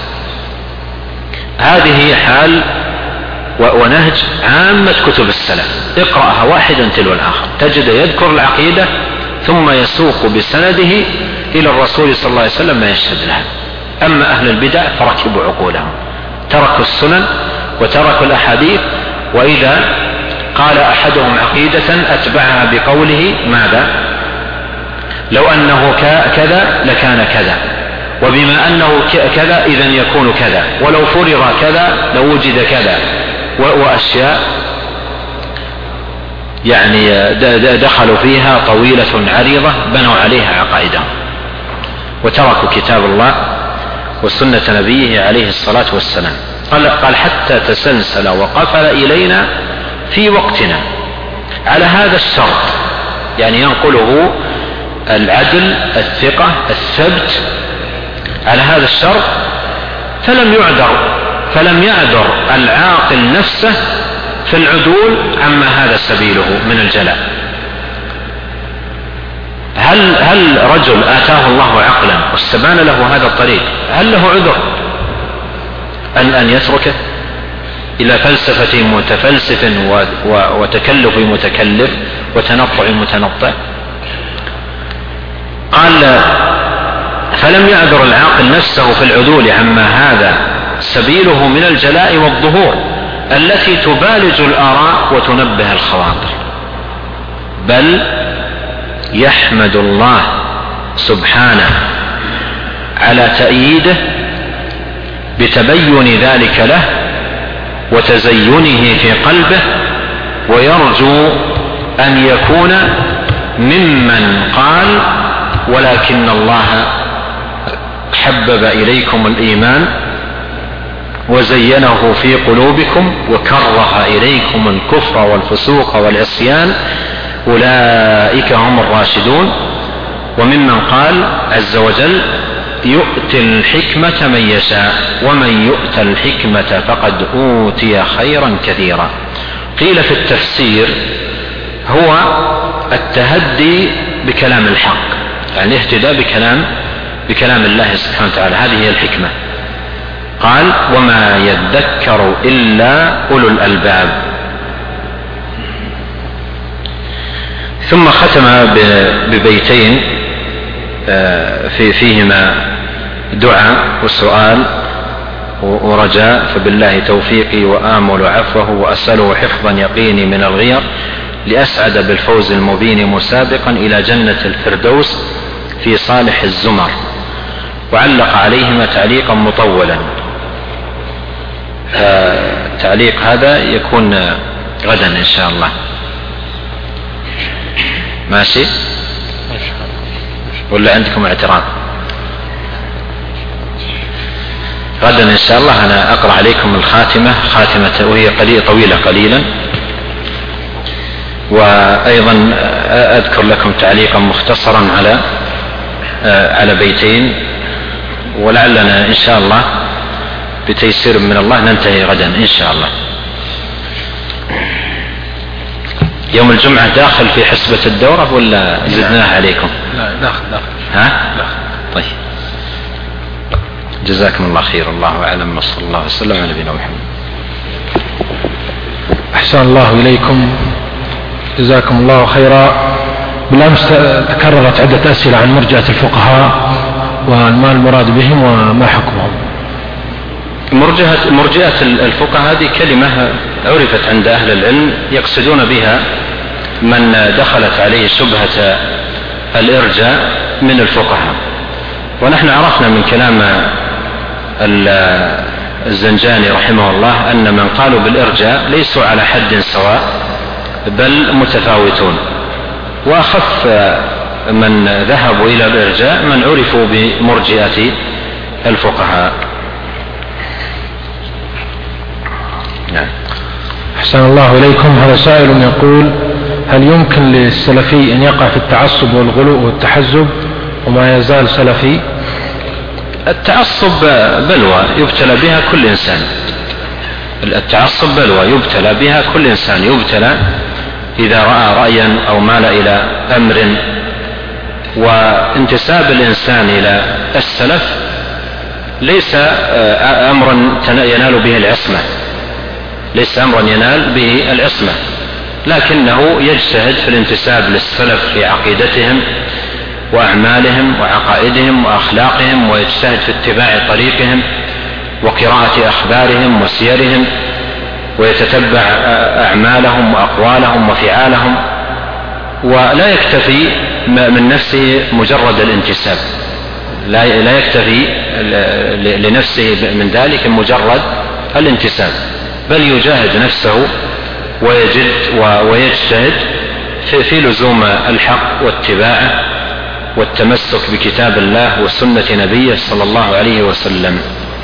هذه حال ونهج عامة كتب السلف، اقرأها واحدا تلو الآخر تجد يذكر العقيدة ثم يسوق بسنده إلى الرسول صلى الله عليه وسلم ما يشهد لها. أما أهل البدع فركبوا عقولهم، تركوا السنن وتركوا الأحاديث، وإذا قال أحدهم عقيدة أتبعها بقوله ماذا؟ لو أنه كذا لكان كذا، وبما أنه كذا إذن يكون كذا، ولو فرض كذا لوجد كذا، وأشياء يعني دخلوا فيها طويلة عريضة بنوا عليها عقائدهم، وتركوا كتاب الله وسنة نبيه عليه الصلاة والسلام. قال, قال حتى تسلسل وقفل إلينا في وقتنا على هذا الشرط، يعني ينقله العدل الثقة الثبت على هذا الشرط، فلم يعذر فلم يعذر العاقل نفسه في العدول عما هذا سبيله من الجلاء. هل هل رجل آتاه الله عقلا واستبان له هذا الطريق هل له عذر أن أن يتركه إلى فلسفة متفلسف وتكلف متكلف وتنطع متنطع؟ قال فلم يعذر العاقل نفسه في العدول عما هذا سبيله من الجلاء والظهور التي تبالج الآراء وتنبه الخواطر، بل يحمد الله سبحانه على تأييده بتبين ذلك له وتزينه في قلبه، ويرجو أن يكون ممن قال ولكن الله حبب إليكم الإيمان وزينه في قلوبكم وكره إليكم الكفر والفسوق والعصيان أولئك هم الراشدون. وممن قال عز وجل يؤتي الحكمة من يشاء ومن يؤت الحكمة فقد أوتي خيرا كثيرا. قيل في التفسير هو التهدي بكلام الحق، يعني الاهتداء بكلام بكلام الله سبحانه وتعالى، هذه هي الحكمة. قال وما يذكر إلا أولو الألباب. ثم ختم ببيتين في فيهما دعاء وسؤال ورجاء: فبالله توفيقي وآمل عفوه وأسأله حفظا يقيني من الغير لأسعد بالفوز المبين مسابقا إلى جنة الفردوس في صالح الزمر. وعلق عليهما تعليقا مطولا، تعليق هذا يكون غدا إن شاء الله. ماشي ولا عندكم اعتراض؟ غدا إن شاء الله أنا أقرأ عليكم الخاتمة، خاتمة وهي قليل طويلة قليلا، وأيضا أذكر لكم تعليقا مختصرا على على بيتين، ولعلنا إن شاء الله بتيسير من الله ننتهي غدا إن شاء الله. يوم الجمعة داخل في حسبة الدورة ولا زدناها عليكم؟ لا داخل داخل. ها؟ داخل. طيب جزاكم الله خير، الله أعلم، وصلى الله وسلم على نبينا محمد. أحسن الله إليكم، جزاكم الله خيرا. بالأمس تكررت عدة أسئلة عن مرجئة الفقهاء وما المراد بهم وما حكمهم. مرجئة مرجئة الفقهاء هذه كلمة عرفت عند أهل العلم يقصدون بها من دخلت عليه شبهة الإرجاء من الفقهاء، ونحن عرفنا من كلام الزنجاني رحمه الله أن من قالوا بالإرجاء ليسوا على حد سواء بل متفاوتون، وأخف من ذهبوا إلى الإرجاء من عرفوا بمرجئة الفقهاء. نعم. أحسن الله إليكم. هذا سائل يقول: هل يمكن للسلفي أن يقع في التعصب والغلو والتحزب وما يزال سلفي؟ التعصب بلوى يبتلى بها كل إنسان، التعصب بلوى يبتلى بها كل إنسان، يبتلى إذا رأى رأيا أو مال إلى أمر، وانتساب الإنسان إلى السلف ليس أمرا ينال به العصمة، ليس أمرا ينال به العصمة، لكنه يجتهد في الانتساب للسلف في عقيدتهم وأعمالهم وعقائدهم وأخلاقهم، ويجتهد في اتباع طريقهم وقراءة أخبارهم وسيرهم، ويتتبع أعمالهم وأقوالهم وفعالهم، ولا يكتفي من نفسه مجرد الانتساب، لا يكتفي لنفسه من ذلك مجرد الانتساب، بل يجاهد نفسه ويجد ويجتهد في لزوم الحق واتباعه والتمسك بكتاب الله وسنة نبيه صلى الله عليه وسلم.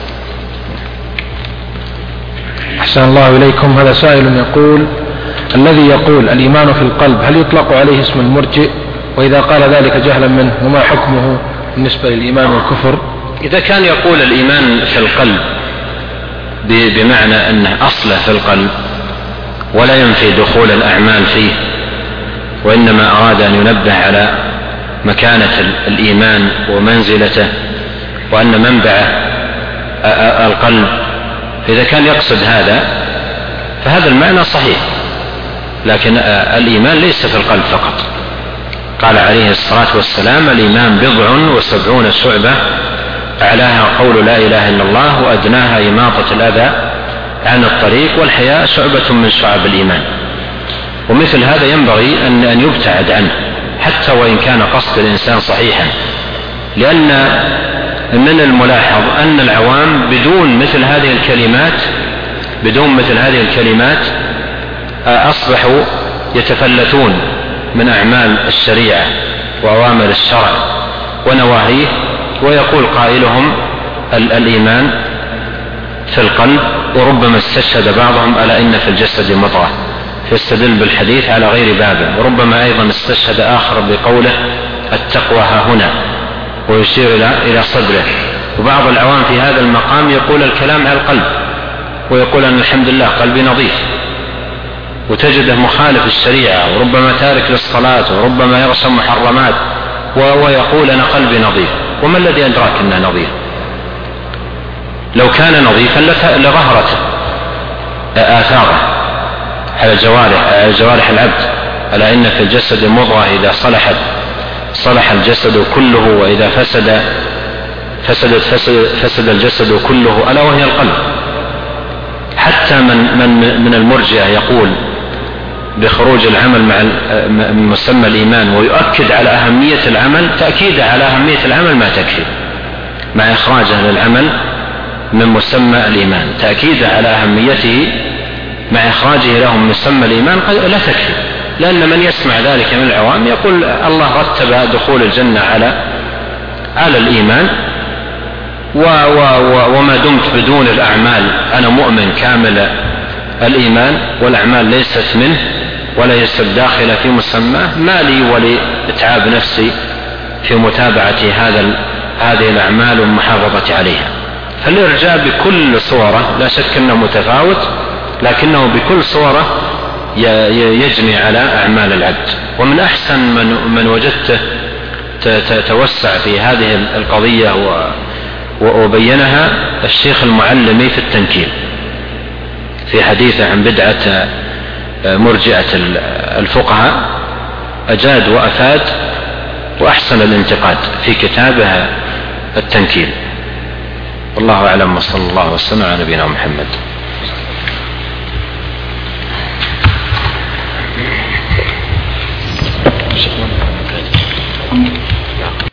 أحسن الله إليكم. هذا سائل يقول: الذي يقول الإيمان في القلب هل يطلق عليه اسم المرجئ؟ وإذا قال ذلك جهلا منه وما حكمه بالنسبة للإيمان والكفر؟ إذا كان يقول الإيمان في القلب بمعنى أنه أصله في القلب ولا ينفي دخول الأعمال فيه، وإنما أراد أن ينبه على مكانة الإيمان ومنزلته وأن منبعه القلب، إذا كان يقصد هذا فهذا المعنى صحيح، لكن الإيمان ليس في القلب فقط. قال عليه الصلاة والسلام: الإيمان بضع وسبعون شعبة، أعلاها قول لا إله إلا الله، وأدناها إماطة الأذى عن الطريق، والحياء شعبة من شعب الإيمان. ومثل هذا ينبغي أن يبتعد عنه حتى وإن كان قصد الإنسان صحيحا، لأن من الملاحظ أن العوام بدون مثل هذه الكلمات بدون مثل هذه الكلمات أصبحوا يتفلتون من أعمال الشريعة وأوامر الشرع ونواهيه، ويقول قائلهم الإيمان في القلب، وربما استشهد بعضهم ألا إن في الجسد مضغة، فيستدل بالحديث على غير بابه، وربما أيضا استشهد آخر بقوله التقوى ها هنا، ويشير إلى صدره. وبعض العوام في هذا المقام يقول الكلام على القلب، ويقول أن الحمد لله قلبي نظيف، وتجده مخالف الشريعة، وربما تارك للصلاة، وربما يغشى محرمات، ويقول أنا قلبي نظيف. وما الذي أدراك أنه نظيف؟ لو كان نظيفا لظهرت آثاره على جوارح على جوارح العبد، ألا إن في الجسد مضغة إذا صلحت صلح الجسد كله، وإذا فسد فسدت فسد, فسد الجسد كله، ألا وهي القلب. حتى من من من المرجئة يقول بخروج العمل مع مسمى الإيمان، ويؤكد على أهمية العمل، تأكيد على أهمية العمل ما تكفي، مع إخراجه للعمل من مسمى الإيمان، تأكيد على أهميته مع إخراجه له من مسمى الإيمان لا تكفي، لأن من يسمع ذلك من العوام يقول الله رتب دخول الجنة على على الإيمان، و و و وما دمت بدون الأعمال أنا مؤمن كامل الإيمان، والأعمال ليست منه ولا ليست داخلة في مسماه، ما لي ولإتعاب نفسي في متابعة هذا هذه الأعمال والمحافظة عليها. فالإرجاء بكل صورة لا شك أنه متفاوت، لكنه بكل صورة يجني على أعمال العبد. ومن أحسن من, من وجدته توسع في هذه القضية وبينها الشيخ المعلمي في التنكيل في حديثه عن بدعة مرجئة الفقهاء، أجاد وأفاد وأحسن الانتقاد في كتابه التنكيل. والله أعلم، وصلى الله وسلم على نبينا محمد.